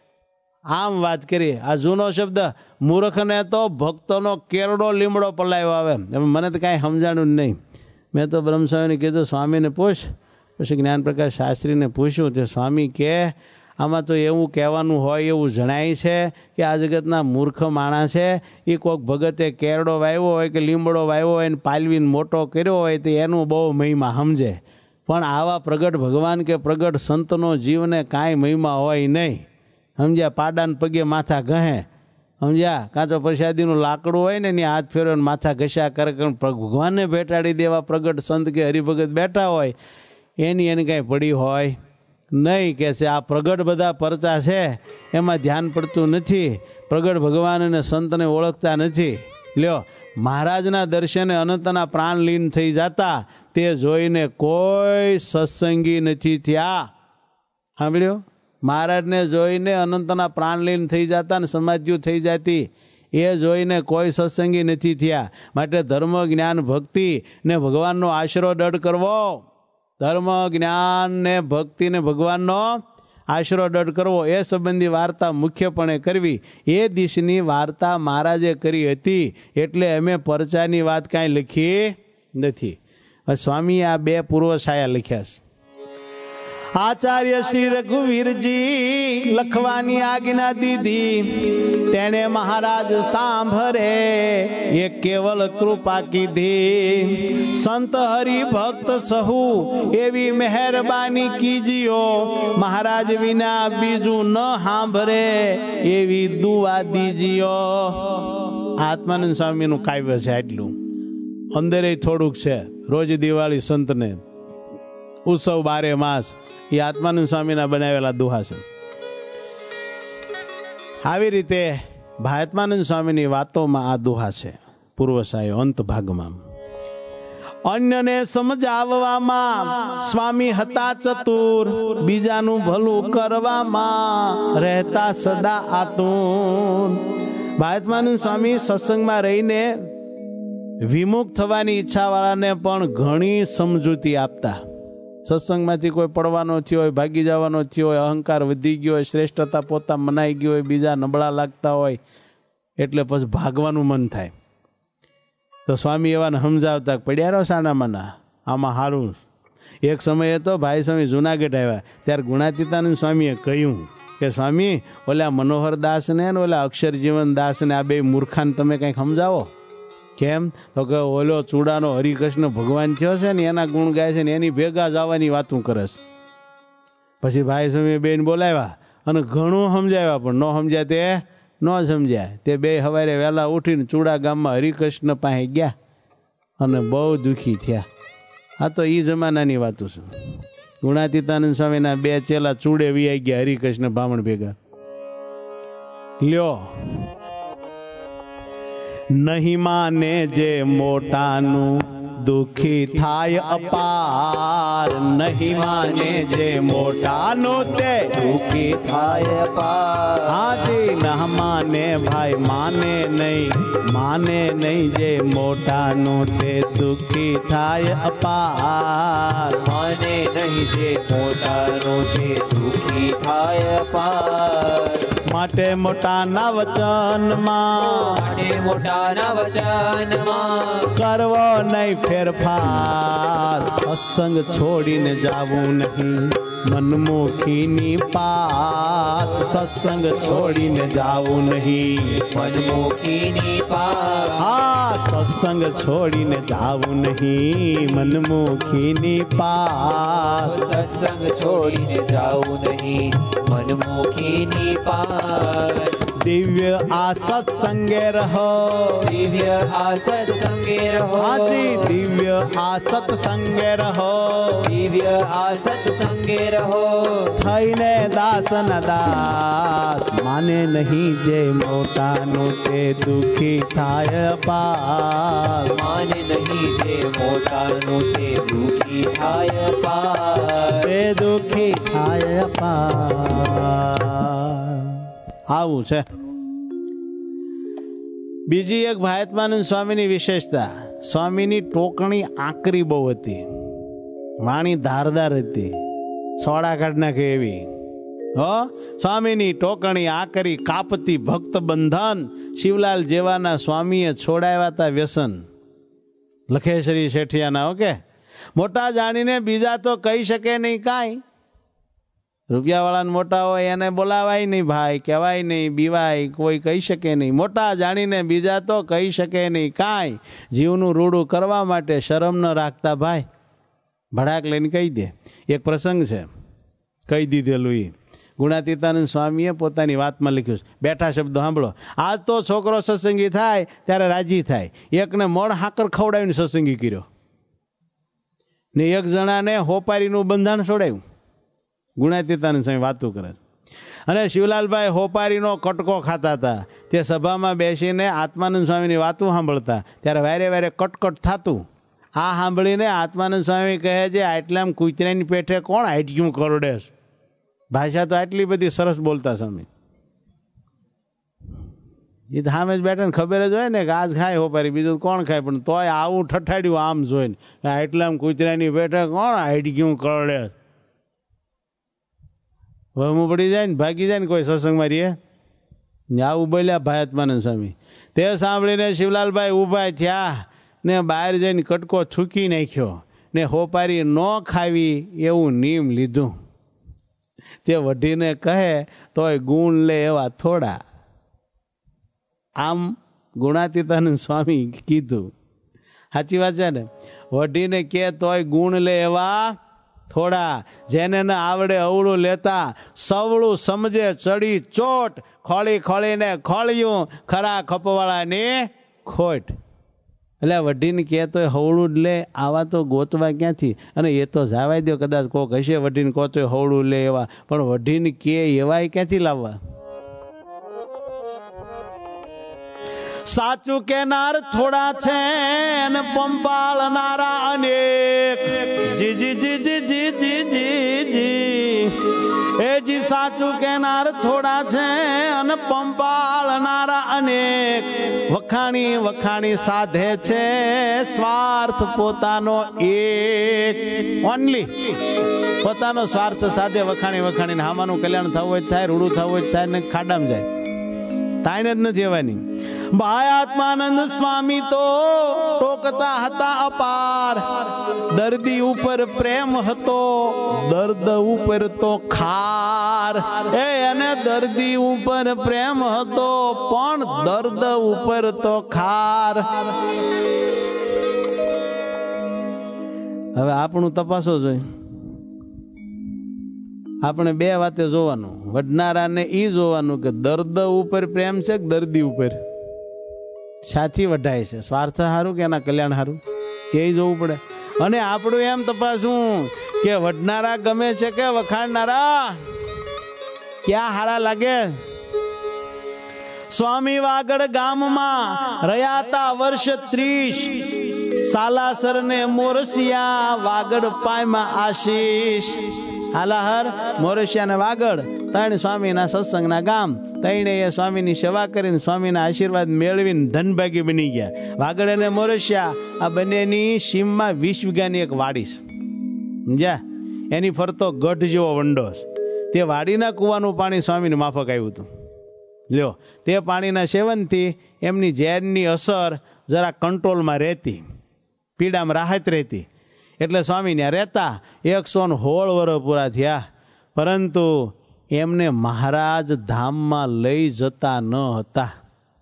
[SPEAKER 1] આમ વાત કરી. આ જૂનો શબ્દ, મૂર્ખને તો ભક્તનો કેરડો લીમડો પલાવ્યો આવે. મને તો કાંઈ સમજાણું નહીં. મેં તો બ્રહ્મસ્વામીને કીધું સ્વામીને પૂછ. પછી જ્ઞાનપ્રકાશ શાસ્ત્રીને પૂછ્યું તે સ્વામી કે આમાં તો એવું કહેવાનું હોય એવું જણાય છે કે આ જગતના મૂર્ખ માણસ છે એ કોઈક ભગતે કેરડો વાવ્યો હોય કે લીમડો વાવ્યો હોય ને પાલવીને મોટો કર્યો હોય તો એનું બહુ મહિમા સમજે. પણ આવા પ્રગટ ભગવાન કે પ્રગટ સંતનો જીવને કાંઈ મહિમા હોય નહીં. સમજ્યા? પાડાને પગે માથા ઘહે. સમજ્યા? કાં તો પ્રસાદીનું લાકડું હોય ને એની હાથ ફેરવે માથા ઘસ્યા કરે. ભગવાનને ભેટાડી દેવા પ્રગટ સંત કે હરિભગત બેઠા હોય એની કાંઈ પડી હોય નહીં. કે છે આ પ્રગટ બધા પરચા છે એમાં ધ્યાન પડતું નથી. પ્રગટ ભગવાન અને સંતને ઓળખતા નથી. લ્યો, મહારાજના દર્શને અનંતના પ્રાણ લીન થઈ જતા તે જોઈને કોઈ સત્સંગી નથી થયા. સાંભળ્યો? મહારાજને જોઈને અનંતના પ્રાણ લીન થઈ જતા ને સમાધિઓ થઈ જતી એ જોઈને કોઈ સત્સંગી નથી થયા. માટે ધર્મ જ્ઞાન ભક્તિ ને ભગવાનનો આશરો દઢ કરવો. ધર્મ જ્ઞાન ને ભક્તિ ને ભગવાનનો આશરો દઢ કરવો એ સંબંધી વાર્તા મુખ્યપણે કરવી. એ દિશની વાર્તા મહારાજે કરી હતી એટલે અમે પરચાની વાત કાંઈ લખી નથી. સ્વામીએ આ 2 પૂર્વ છાયા લખ્યા છે. આચાર્ય શ્રી રઘુવીરજી લખવાની આજ્ઞા દીધી તેને મહારાજ સાંભળે એ કેવલ કૃપા કીધી. સંત હરિભક્ત સહુ એવી મહેરબાની કીજીઓ મહારાજ વિના બીજું ન સાંભળે એવી દુઆ દીજીઓ. આત્માનંદ સ્વામીનું કાવ્ય છે આટલું. અંદરે થોડુંક છે. રોજ દિવાળી સંતને ઉત્સવ 12 માસ એ આત્માનંદ સ્વામીના બનાવેલા દુહા છે. આવી રીતે ભાયત્માનંદ સ્વામીની વાતોમાં આ દોહા છે પૂર્વસાયો અંત ભાગમાં. અન્યને સમજાવવામાં સ્વામી હતા ચતુર, બીજાનું ભલું કરવામાં રહેતા સદા આતુર. ભાયત્માનંદ સ્વામી સત્સંગમાં રહીને વિમુખ થવાની ઈચ્છાવાળાને પણ ઘણી સમજૂતી આપતા. સત્સંગમાંથી કોઈ પડવાનો થયો હોય, ભાગી જવાનો થયો હોય, અહંકાર વધી ગયો હોય, શ્રેષ્ઠતા પોતા મનાઈ ગયો હોય, બીજા નબળા લાગતા હોય, એટલે પછી ભાગવાનું મન થાય. તો સ્વામી એવાને સમજાવતા, પડ્યા રહો સાનામાના, આમાં સારું. એક સમયે તો ભાઈ સ્વામી જુનાગઢ આવ્યા ત્યારે ગુણાતીતાનંદ સ્વામીએ કહ્યું કે સ્વામી, ઓલા મનોહર દાસને ને ઓલા અક્ષરજીવન દાસને આ બે મૂર્ખાને તમે કંઈક સમજાવો. કેમ? તો કે ઓલો ચૂડાનો હરિકૃષ્ણ ભગવાન થયો છે ને એના ગુણ ગાય છે ને એની ભેગા જવાની વાતું કરે છે. પછી ભાઈ સ્વામી બેન બોલાવ્યા અને ઘણું સમજાવ્યા, પણ ન સમજ્યા તે ન સમજ્યા. તે બે સવારે વહેલા ઉઠીને ચૂડા ગામમાં હરિકૃષ્ણ પાસે ગયા અને બહુ દુઃખી થયા. આ તો એ જમાનાની વાતો છે. ગુણાતીતાનંદ સ્વામીના બે ચેલા ચૂડે વિયાઈ ગયા હરિકૃષ્ણ બ્રાહ્મણ ભેગા. લ્યો, નહીં માને જે મોટાનું દુઃખી થાય અપાર, નહીં માને જે મોટાનું તે
[SPEAKER 2] દુઃખી થાય અપાર.
[SPEAKER 1] હાજી ના માને ભાઈ માને નહીં જે મોટાનું તે દુઃખી થાય અપાર.
[SPEAKER 2] માને નહીં જે મોટાનું તે દુઃખી થાય અપાર.
[SPEAKER 1] માટે મોટાના વચનમાં
[SPEAKER 2] મોટાના વચનમાં
[SPEAKER 1] કરવો નહીં ફેરફાર. સત્સંગ છોડીને જાવું નહીં મનમુખીની પાસ. સત્સંગ છોડીને જાવું નહીં
[SPEAKER 2] મનમુખીની પાસ.
[SPEAKER 1] હા, સત્સંગ છોડીને જાવું નહીં મનમુખીની પાસ.
[SPEAKER 2] સત્સંગ છોડીને જાવું નહીં મનમુખીની પાસ.
[SPEAKER 1] દિવ્ય આ સત્સંગે રહો,
[SPEAKER 2] દિવ્ય આ સત્સંગે રહો.
[SPEAKER 1] હાજી દિવ્ય આ સત્સંગે રહો,
[SPEAKER 2] દિવ્ય આ સત્સંગે રહો.
[SPEAKER 1] થઈને દાસન દાસ. માને નહીં જે મોટાનું તે દુઃખી થાય અપાર.
[SPEAKER 2] માને નહીં જે મોટાનું તે દુઃખી થાય અપાર.
[SPEAKER 1] તે દુઃખી થાય અપાર. આવું છે. બીજી એક ભાયત્માનંદ સ્વામીની વિશેષતા, સ્વામીની ટોકણી આકરી બહુ હતી, વાણી ધારદાર હતી, સોડા કાઢ નાખે એવી. સ્વામીની ટોકણી આકરી, કાપતી ભક્ત બંધન. શિવલાલ જેવાના સ્વામીએ છોડાવ્યા હતા વ્યસન. લખેશ્વરી શેઠિયાના. ઓકે, મોટા જાણીને બીજા તો કહી શકે નહીં કાંઈ. રૂપિયાવાળાને મોટા હોય એને બોલાવાય નહીં, ભાઈ કહેવાય નહીં, બીવાય, કોઈ કહી શકે નહીં. મોટા જાણીને બીજા તો કહી શકે નહીં કાંઈ. જીવનું રૂડું કરવા માટે શરમ ન રાખતા ભાઈ. ભડાક લઈને કહી દે. એક પ્રસંગ છે, કહી દીધેલું. એ ગુણાતીતાનંદ સ્વામીએ પોતાની વાતમાં લખ્યું છે. બેઠા શબ્દો સાંભળો. આજ તો છોકરો સત્સંગી થાય ત્યારે રાજી થાય. એકને મણ હાકર ખવડાવીને સત્સંગી કર્યો ને એક જણાને હોપારીનું બંધાણ છોડાયું. ગુણાતીતાનંદ સ્વામી વાતું કરે. અને શિવલાલભાઈ હોપારીનો કટકો ખાતા હતા. તે સભામાં બેસીને આત્માનંદ સ્વામીની વાતું સાંભળતા ત્યારે વારે વારે કટકટ થતું. આ સાંભળીને આત્માનંદ સ્વામી કહે છે, આટલામ કૂતરાની પેઠે કોણ હાટક્યું કરોડે. ભાષા તો આટલી બધી સરસ બોલતા સ્વામી. એ તો સામે જ બેઠા ને ખબર જ હોય ને કે આજ ખાય હોપારી, બીજું કોણ ખાય. પણ તોય આવું ઠઠાડ્યું આમ જોઈને, આટલામ કૂતરાની પેઠે કોણ હાટક્યું કરોડે. વહમું પડી જાય ને ભાગી જાય ને કોઈ સત્સંગમાં રહીએ. આવું બોલ્યા ભાયત્માનંદ સ્વામી. તે સાંભળીને શિવલાલભાઈ ઊભા થયા ને બહાર જઈને કટકો થૂકી નાખ્યો ને હોપારી ન ખાવી એવું નિયમ લીધું. તે વઢીને કહે તોય ગુણ લે એવા થોડા. આમ ગુણાતીતાનંદ સ્વામી કીધું. સાચી વાત છે ને? વઢીને કે તોય ગુણ લે એવા થોડા. જેને ન આવડે અવળું લેતા સવળું સમજે ચડી ચોટ. ખોળી ખોળીને ખોળ્યું ખરા ખપવાળાની ખોટ. એટલે વઢીને કે તો હવળું જ લે, આવા તો ગોતવા ક્યાંથી? અને એ તો જવાય દો, કદાચ કોક હશે વઢીને કહો તો હવળું લે એવા, પણ વઢીને કે એવા ક્યાંથી લાવવા? સાચું કેનાર થોડા છે ને પંપાળનારા અનેક. જી જી જી જી જી જી જી જી એ જી સાચું કેનાર થોડા છે અને પંપાળનારા અનેક. વખાણી વખાણી સાધે છે સ્વાર્થ પોતાનો એક. ઓનલી પોતાનો સ્વાર્થ સાધે વખાણી વખાણીને હામાનું કલ્યાણ થવું હોય થાય, રૂડું થવું હોય થાય ને ખાડામાં જાય. તાઈને જ નથી આવવાની. ભાઈ આત્માનંદ સ્વામી તો ટોકતા હતા અપાર. દર્દી ઉપર પ્રેમ હતો, દર્દ ઉપર તો ખાર. એ અને દર્દી ઉપર પ્રેમ હતો પણ દર્દ ઉપર તો ખાર. હવે આપણું તપાસો જોઈએ. આપણે બે વાતે જોવાનું. વડનારાને ઈ જોવાનું કે દર્દ ઉપર પ્રેમ છે કે દર્દી ઉપર સાચી વઢાય છે, સ્વાર્થ સારું કે એના કલ્યાણ સારું, એ જોવું પડે. અને આપણું એમ તપાસવું કે વડનારા ગમે છે કે વખાણનારા, ક્યાં હારા લાગે. સ્વામી વાગડ ગામમાં રહ્યા હતા વર્ષ 30. સાલાસર ને મોરસિયા વાગડ પાયમાં આશીષ. હાલાહર, મોરસિયા ને વાગડ ત્રણ સ્વામીના સત્સંગના ગામ. ત્રણે એ સ્વામીની સેવા કરીને સ્વામીના આશીર્વાદ મેળવીને ધનભાગી બની ગયા. વાગડ અને મોરસિયા આ બંનેની સીમમાં 20 વીઘાની એક વાડી છે. સમજ્યા? એની ફરતો ગઢ જેવો વંડો. તે વાડીના કૂવાનું પાણી સ્વામીને માફક આવ્યું હતું. લ્યો, તે પાણીના સેવનથી એમની ઝેરની અસર જરા કંટ્રોલમાં રહેતી, પીડામાં રાહત રહેતી. એટલે સ્વામી ત્યાં રહેતા. 116 વર્ષ પૂરા થયા, પરંતુ એમને મહારાજ ધામમાં લઈ જતા ન હતા.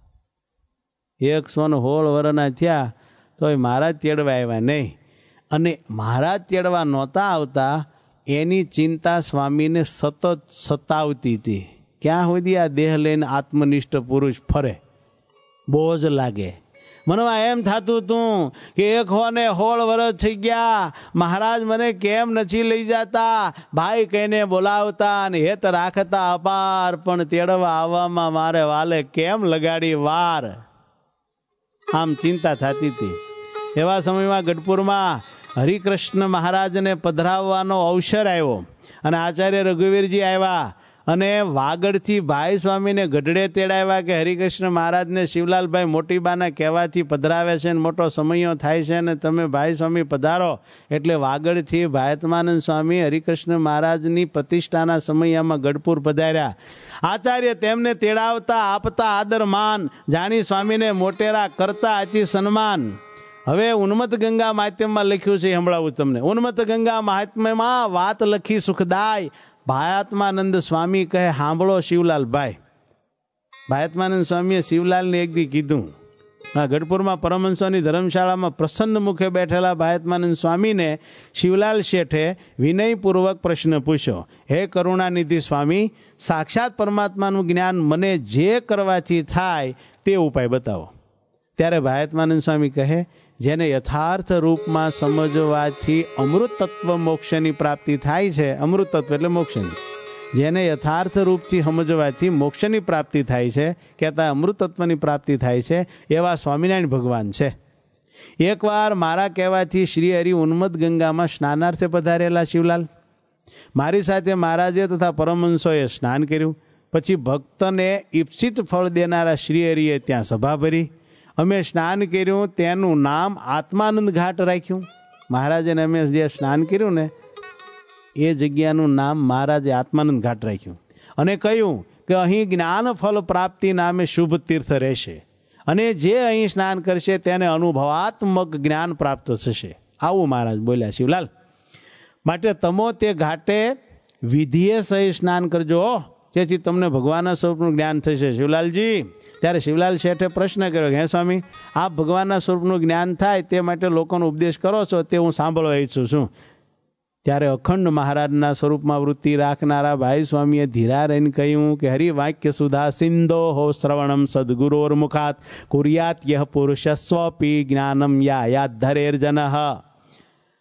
[SPEAKER 1] 116 વર્ષના થયા તો મહારાજ તેડવા આવ્યા નહીં. અને મહારાજ તેડવા નહોતા આવતા એની ચિંતા સ્વામીને સતત સતાવતી હતી. ક્યાં સુધી આ દેહ લઈને આત્મનિષ્ઠ પુરુષ ફરે, બોજ લાગે. મનમાં એમ થતું હતું કે 116 વર્ષ થઈ ગયા, મહારાજ મને કેમ નથી લઈ જતા, ભાઈ કહીને બોલાવતા અને હેત રાખતા અપાર, પણ તેડવા આવવામાં મારે વાલે કેમ લગાડી વાર. આમ ચિંતા થતી હતી. એવા સમયમાં ગઢપુરમાં હરિકૃષ્ણ મહારાજને પધરાવવાનો અવસર આવ્યો અને આચાર્ય રઘુવીરજી આવ્યા અને વાગડથી ભાઈ સ્વામીને ગઢડે તેડાવ્યા કે હરિકૃષ્ણ મહારાજને શિવલાલભાઈ મોટીબાના કહેવાથી પધરાવે છે ને મોટો સમયો થાય છે ને તમે ભાઈ સ્વામી પધારો. એટલે વાગડથી ભાયતમાનંદ સ્વામી હરિકૃષ્ણ મહારાજની પ્રતિષ્ઠાના સમયમાં ગઢપુર પધાર્યા. આચાર્ય તેમને તેડાવતા આપતા આદર માન, જાણી સ્વામીને મોટેરા કરતા અતિ સન્માન. હવે ઉન્મત્ત ગંગા મહાત્મ્યમાં લખ્યું છે, સંભળાવું તમને. ઉન્મત્ત ગંગા મહાત્મ્યમાં વાત લખી સુખદાય. ભાયાત્માનંદ સ્વામી કહે, સાંભળો શિવલાલભાઈ. ભાયાત્માનંદ સ્વામીએ શિવલાલને એક દી કીધું. આ ગઢપુરમાં પરમહંસોની ધર્મશાળામાં પ્રસન્ન મુખે બેઠેલા ભાયાત્માનંદ સ્વામીને શિવલાલ શેઠે વિનયપૂર્વક પ્રશ્ન પૂછ્યો, હે કરુણાનિધિ સ્વામી, સાક્ષાત પરમાત્માનું જ્ઞાન મને જે કરવાથી થાય તે ઉપાય બતાવો. ત્યારે ભાયાત્માનંદ સ્વામી કહે, જેને યથાર્થ રૂપમાં સમજવાથી અમૃત તત્વ મોક્ષની પ્રાપ્તિ થાય છે. અમૃત તત્વ એટલે મોક્ષની. જેને યથાર્થ રૂપથી સમજવાથી મોક્ષની પ્રાપ્તિ થાય છે, કહેતા અમૃત તત્વની પ્રાપ્તિ થાય છે, એવા સ્વામિનારાયણ ભગવાન છે. એકવાર મારા કહેવાથી શ્રી હરિ ઉન્મત્ત ગંગામાં સ્નાનાર્થે પધારેલા શિવલાલ. મારી સાથે મહારાજે તથા પરમહંસોએ સ્નાન કર્યું. પછી ભક્તને ઈપ્સિત ફળ દેનારા શ્રી હરિએ ત્યાં સભા ભરી. અમે સ્નાન કર્યું, તેનું નામ આત્માનંદ ઘાટ રાખ્યું. મહારાજને અમે જે સ્નાન કર્યું ને એ જગ્યાનું નામ મહારાજે આત્માનંદ ઘાટ રાખ્યું. અને કહ્યું કે અહીં જ્ઞાન ફલ પ્રાપ્તિ નામે શુભ તીર્થ રહેશે અને જે અહીં સ્નાન કરશે તેને અનુભવાત્મક જ્ઞાન પ્રાપ્ત થશે. આવું મહારાજ બોલ્યા શિવલાલ. માટે તમો તે ઘાટે વિધિએ સહી સ્નાન કરજો, જેથી તમને ભગવાનના સ્વરૂપનું જ્ઞાન થશે. શિવલાલજી, ત્યારે શિવલાલ શેઠે પ્રશ્ન કર્યો કે હે સ્વામી, આપ ભગવાનના સ્વરૂપનું જ્ઞાન થાય તે માટે લોકોનો ઉપદેશ કરો છો, તે હું સાંભળવા ઈચ્છું છું. ત્યારે અખંડ મહારાજના સ્વરૂપમાં વૃત્તિ રાખનારા ભાઈ સ્વામીએ ધીરા રહીને કહ્યું કે હરિવાક્ય સુધા સિંધો હો શ્રવણમ સદગુરોર મુખાત કુર્યાત યહ પુરુષ સ્વપી જ્ઞાનમ યાયાત ધરેર જનઃ.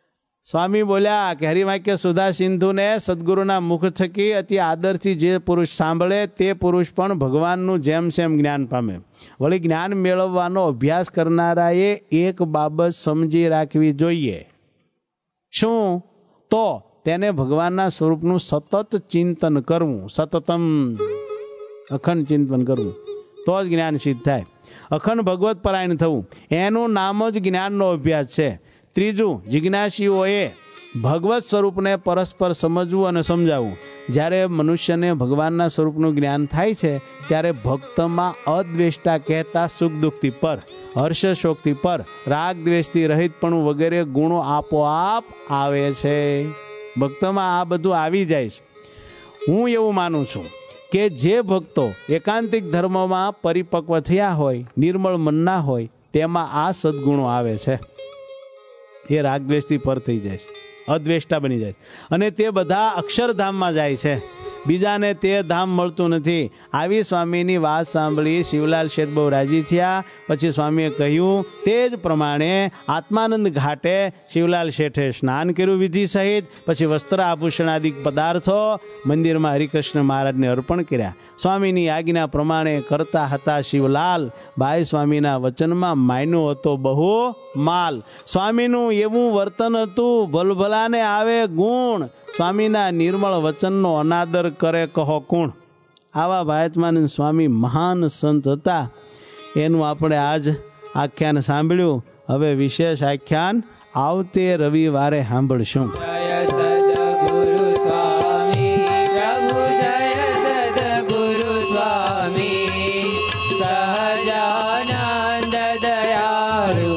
[SPEAKER 1] સ્વામી બોલ્યા કે હરિવાક્ય સુધા સિંધુને સદગુરુના મુખ થકી અતિ આદરથી જે પુરુષ સાંભળે તે પુરુષ પણ ભગવાનનું જેમ સેમ જ્ઞાન પામે. વળી જ્ઞાન મેળવવાનો અભ્યાસ કરનારાએ એક બાબત સમજી રાખવી જોઈએ. શું? તો તેને ભગવાનના સ્વરૂપનું સતત ચિંતન કરવું, સતતમ અખંડ ચિંતન કરવું, તો જ જ્ઞાન સિદ્ધ થાય. અખંડ ભગવત પરાયણ થવું, એનું નામ જ જ્ઞાનનો અભ્યાસ છે. ત્રીજું, જિજ્ઞાસીઓએ ભગવત સ્વરૂપને પરસ્પર સમજવું અને સમજાવવું. જ્યારે મનુષ્યને ભગવાનના સ્વરૂપનું જ્ઞાન થાય છે ત્યારે ભક્તમાં અદ્વેષ્ટા કહેતા સુખ દુઃખથી પર, હર્ષ શોકથી પર, રાગ દ્વેષથી રહિતપણું વગેરે ગુણો આપોઆપ આવે છે. ભક્તમાં આ બધું આવી જાય છે. હું એવું માનું છું કે જે ભક્તો એકાંતિક ધર્મમાં પરિપક્વ થયા હોય, નિર્મળ મનના હોય, તેમાં આ સદગુણો આવે છે. એ રાગદ્વેષથી પર થઈ જાય છે, અદ્વેષ્ટા બની જાય છે, અને તે બધા અક્ષરધામમાં જાય છે. બીજાને તે ધામ મળતું નથી. આવી સ્વામીની વાત સાંભળી શિવલાલ શેઠ બહુ રાજી થયા. પછી સ્વામીએ કહ્યું તે જ પ્રમાણે આત્માનંદ ઘાટે શિવલાલ શેઠે સ્નાન કર્યું વિધિ સહિત. પછી વસ્ત્ર આભૂષણાદિક પદાર્થો મંદિરમાં હરિકૃષ્ણ મહારાજને અર્પણ કર્યા. સ્વામીની આજ્ઞા પ્રમાણે કરતા હતા શિવલાલ. બાઈ સ્વામીના વચનમાં માયનો હતો બહુ માલ. સ્વામીનું એવું વર્તન હતું, ભલભલાને આવે ગુણ. સ્વામીના નિર્મળ વચનનો અનાદર કરે કહો કોણ. આવા ભાયતમાનંદ સ્વામી મહાન સંત હતા. એનું આપણે આજ આખ્યાન સાંભળ્યું. હવે વિશેષ આખ્યાન આવતે રવિવારે સાંભળશું.
[SPEAKER 2] જય સદગુરુ સ્વામી પ્રભુ, જય સદગુરુ સ્વામી. સહજાનંદ દયાળુ,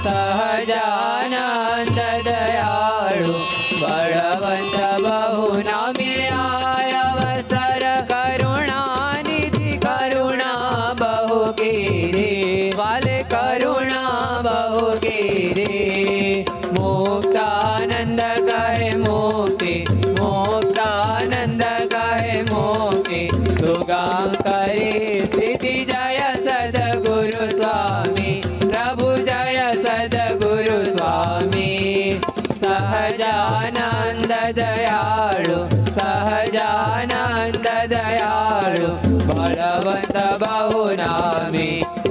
[SPEAKER 2] સહજાનંદ દયાળુ, બળવંત બહુ નામી અવસર, કરુણાનિધિ કરુણા બહુ ગીરે, વાલે કરુણા બહુ ગીરે. મુક્તાનંદ કહે મુક્તિ, મુક્તાનંદ કહે મુક્તિ, સુગમ કરે સિદ્ધિ. જય સદગુરુ સ્વામી પ્રભુ, જય સદગુરુ સ્વામી. સહજાનંદ દયાળુ, સહજાનંદ દયાળુ, બળવંત બહુ નામી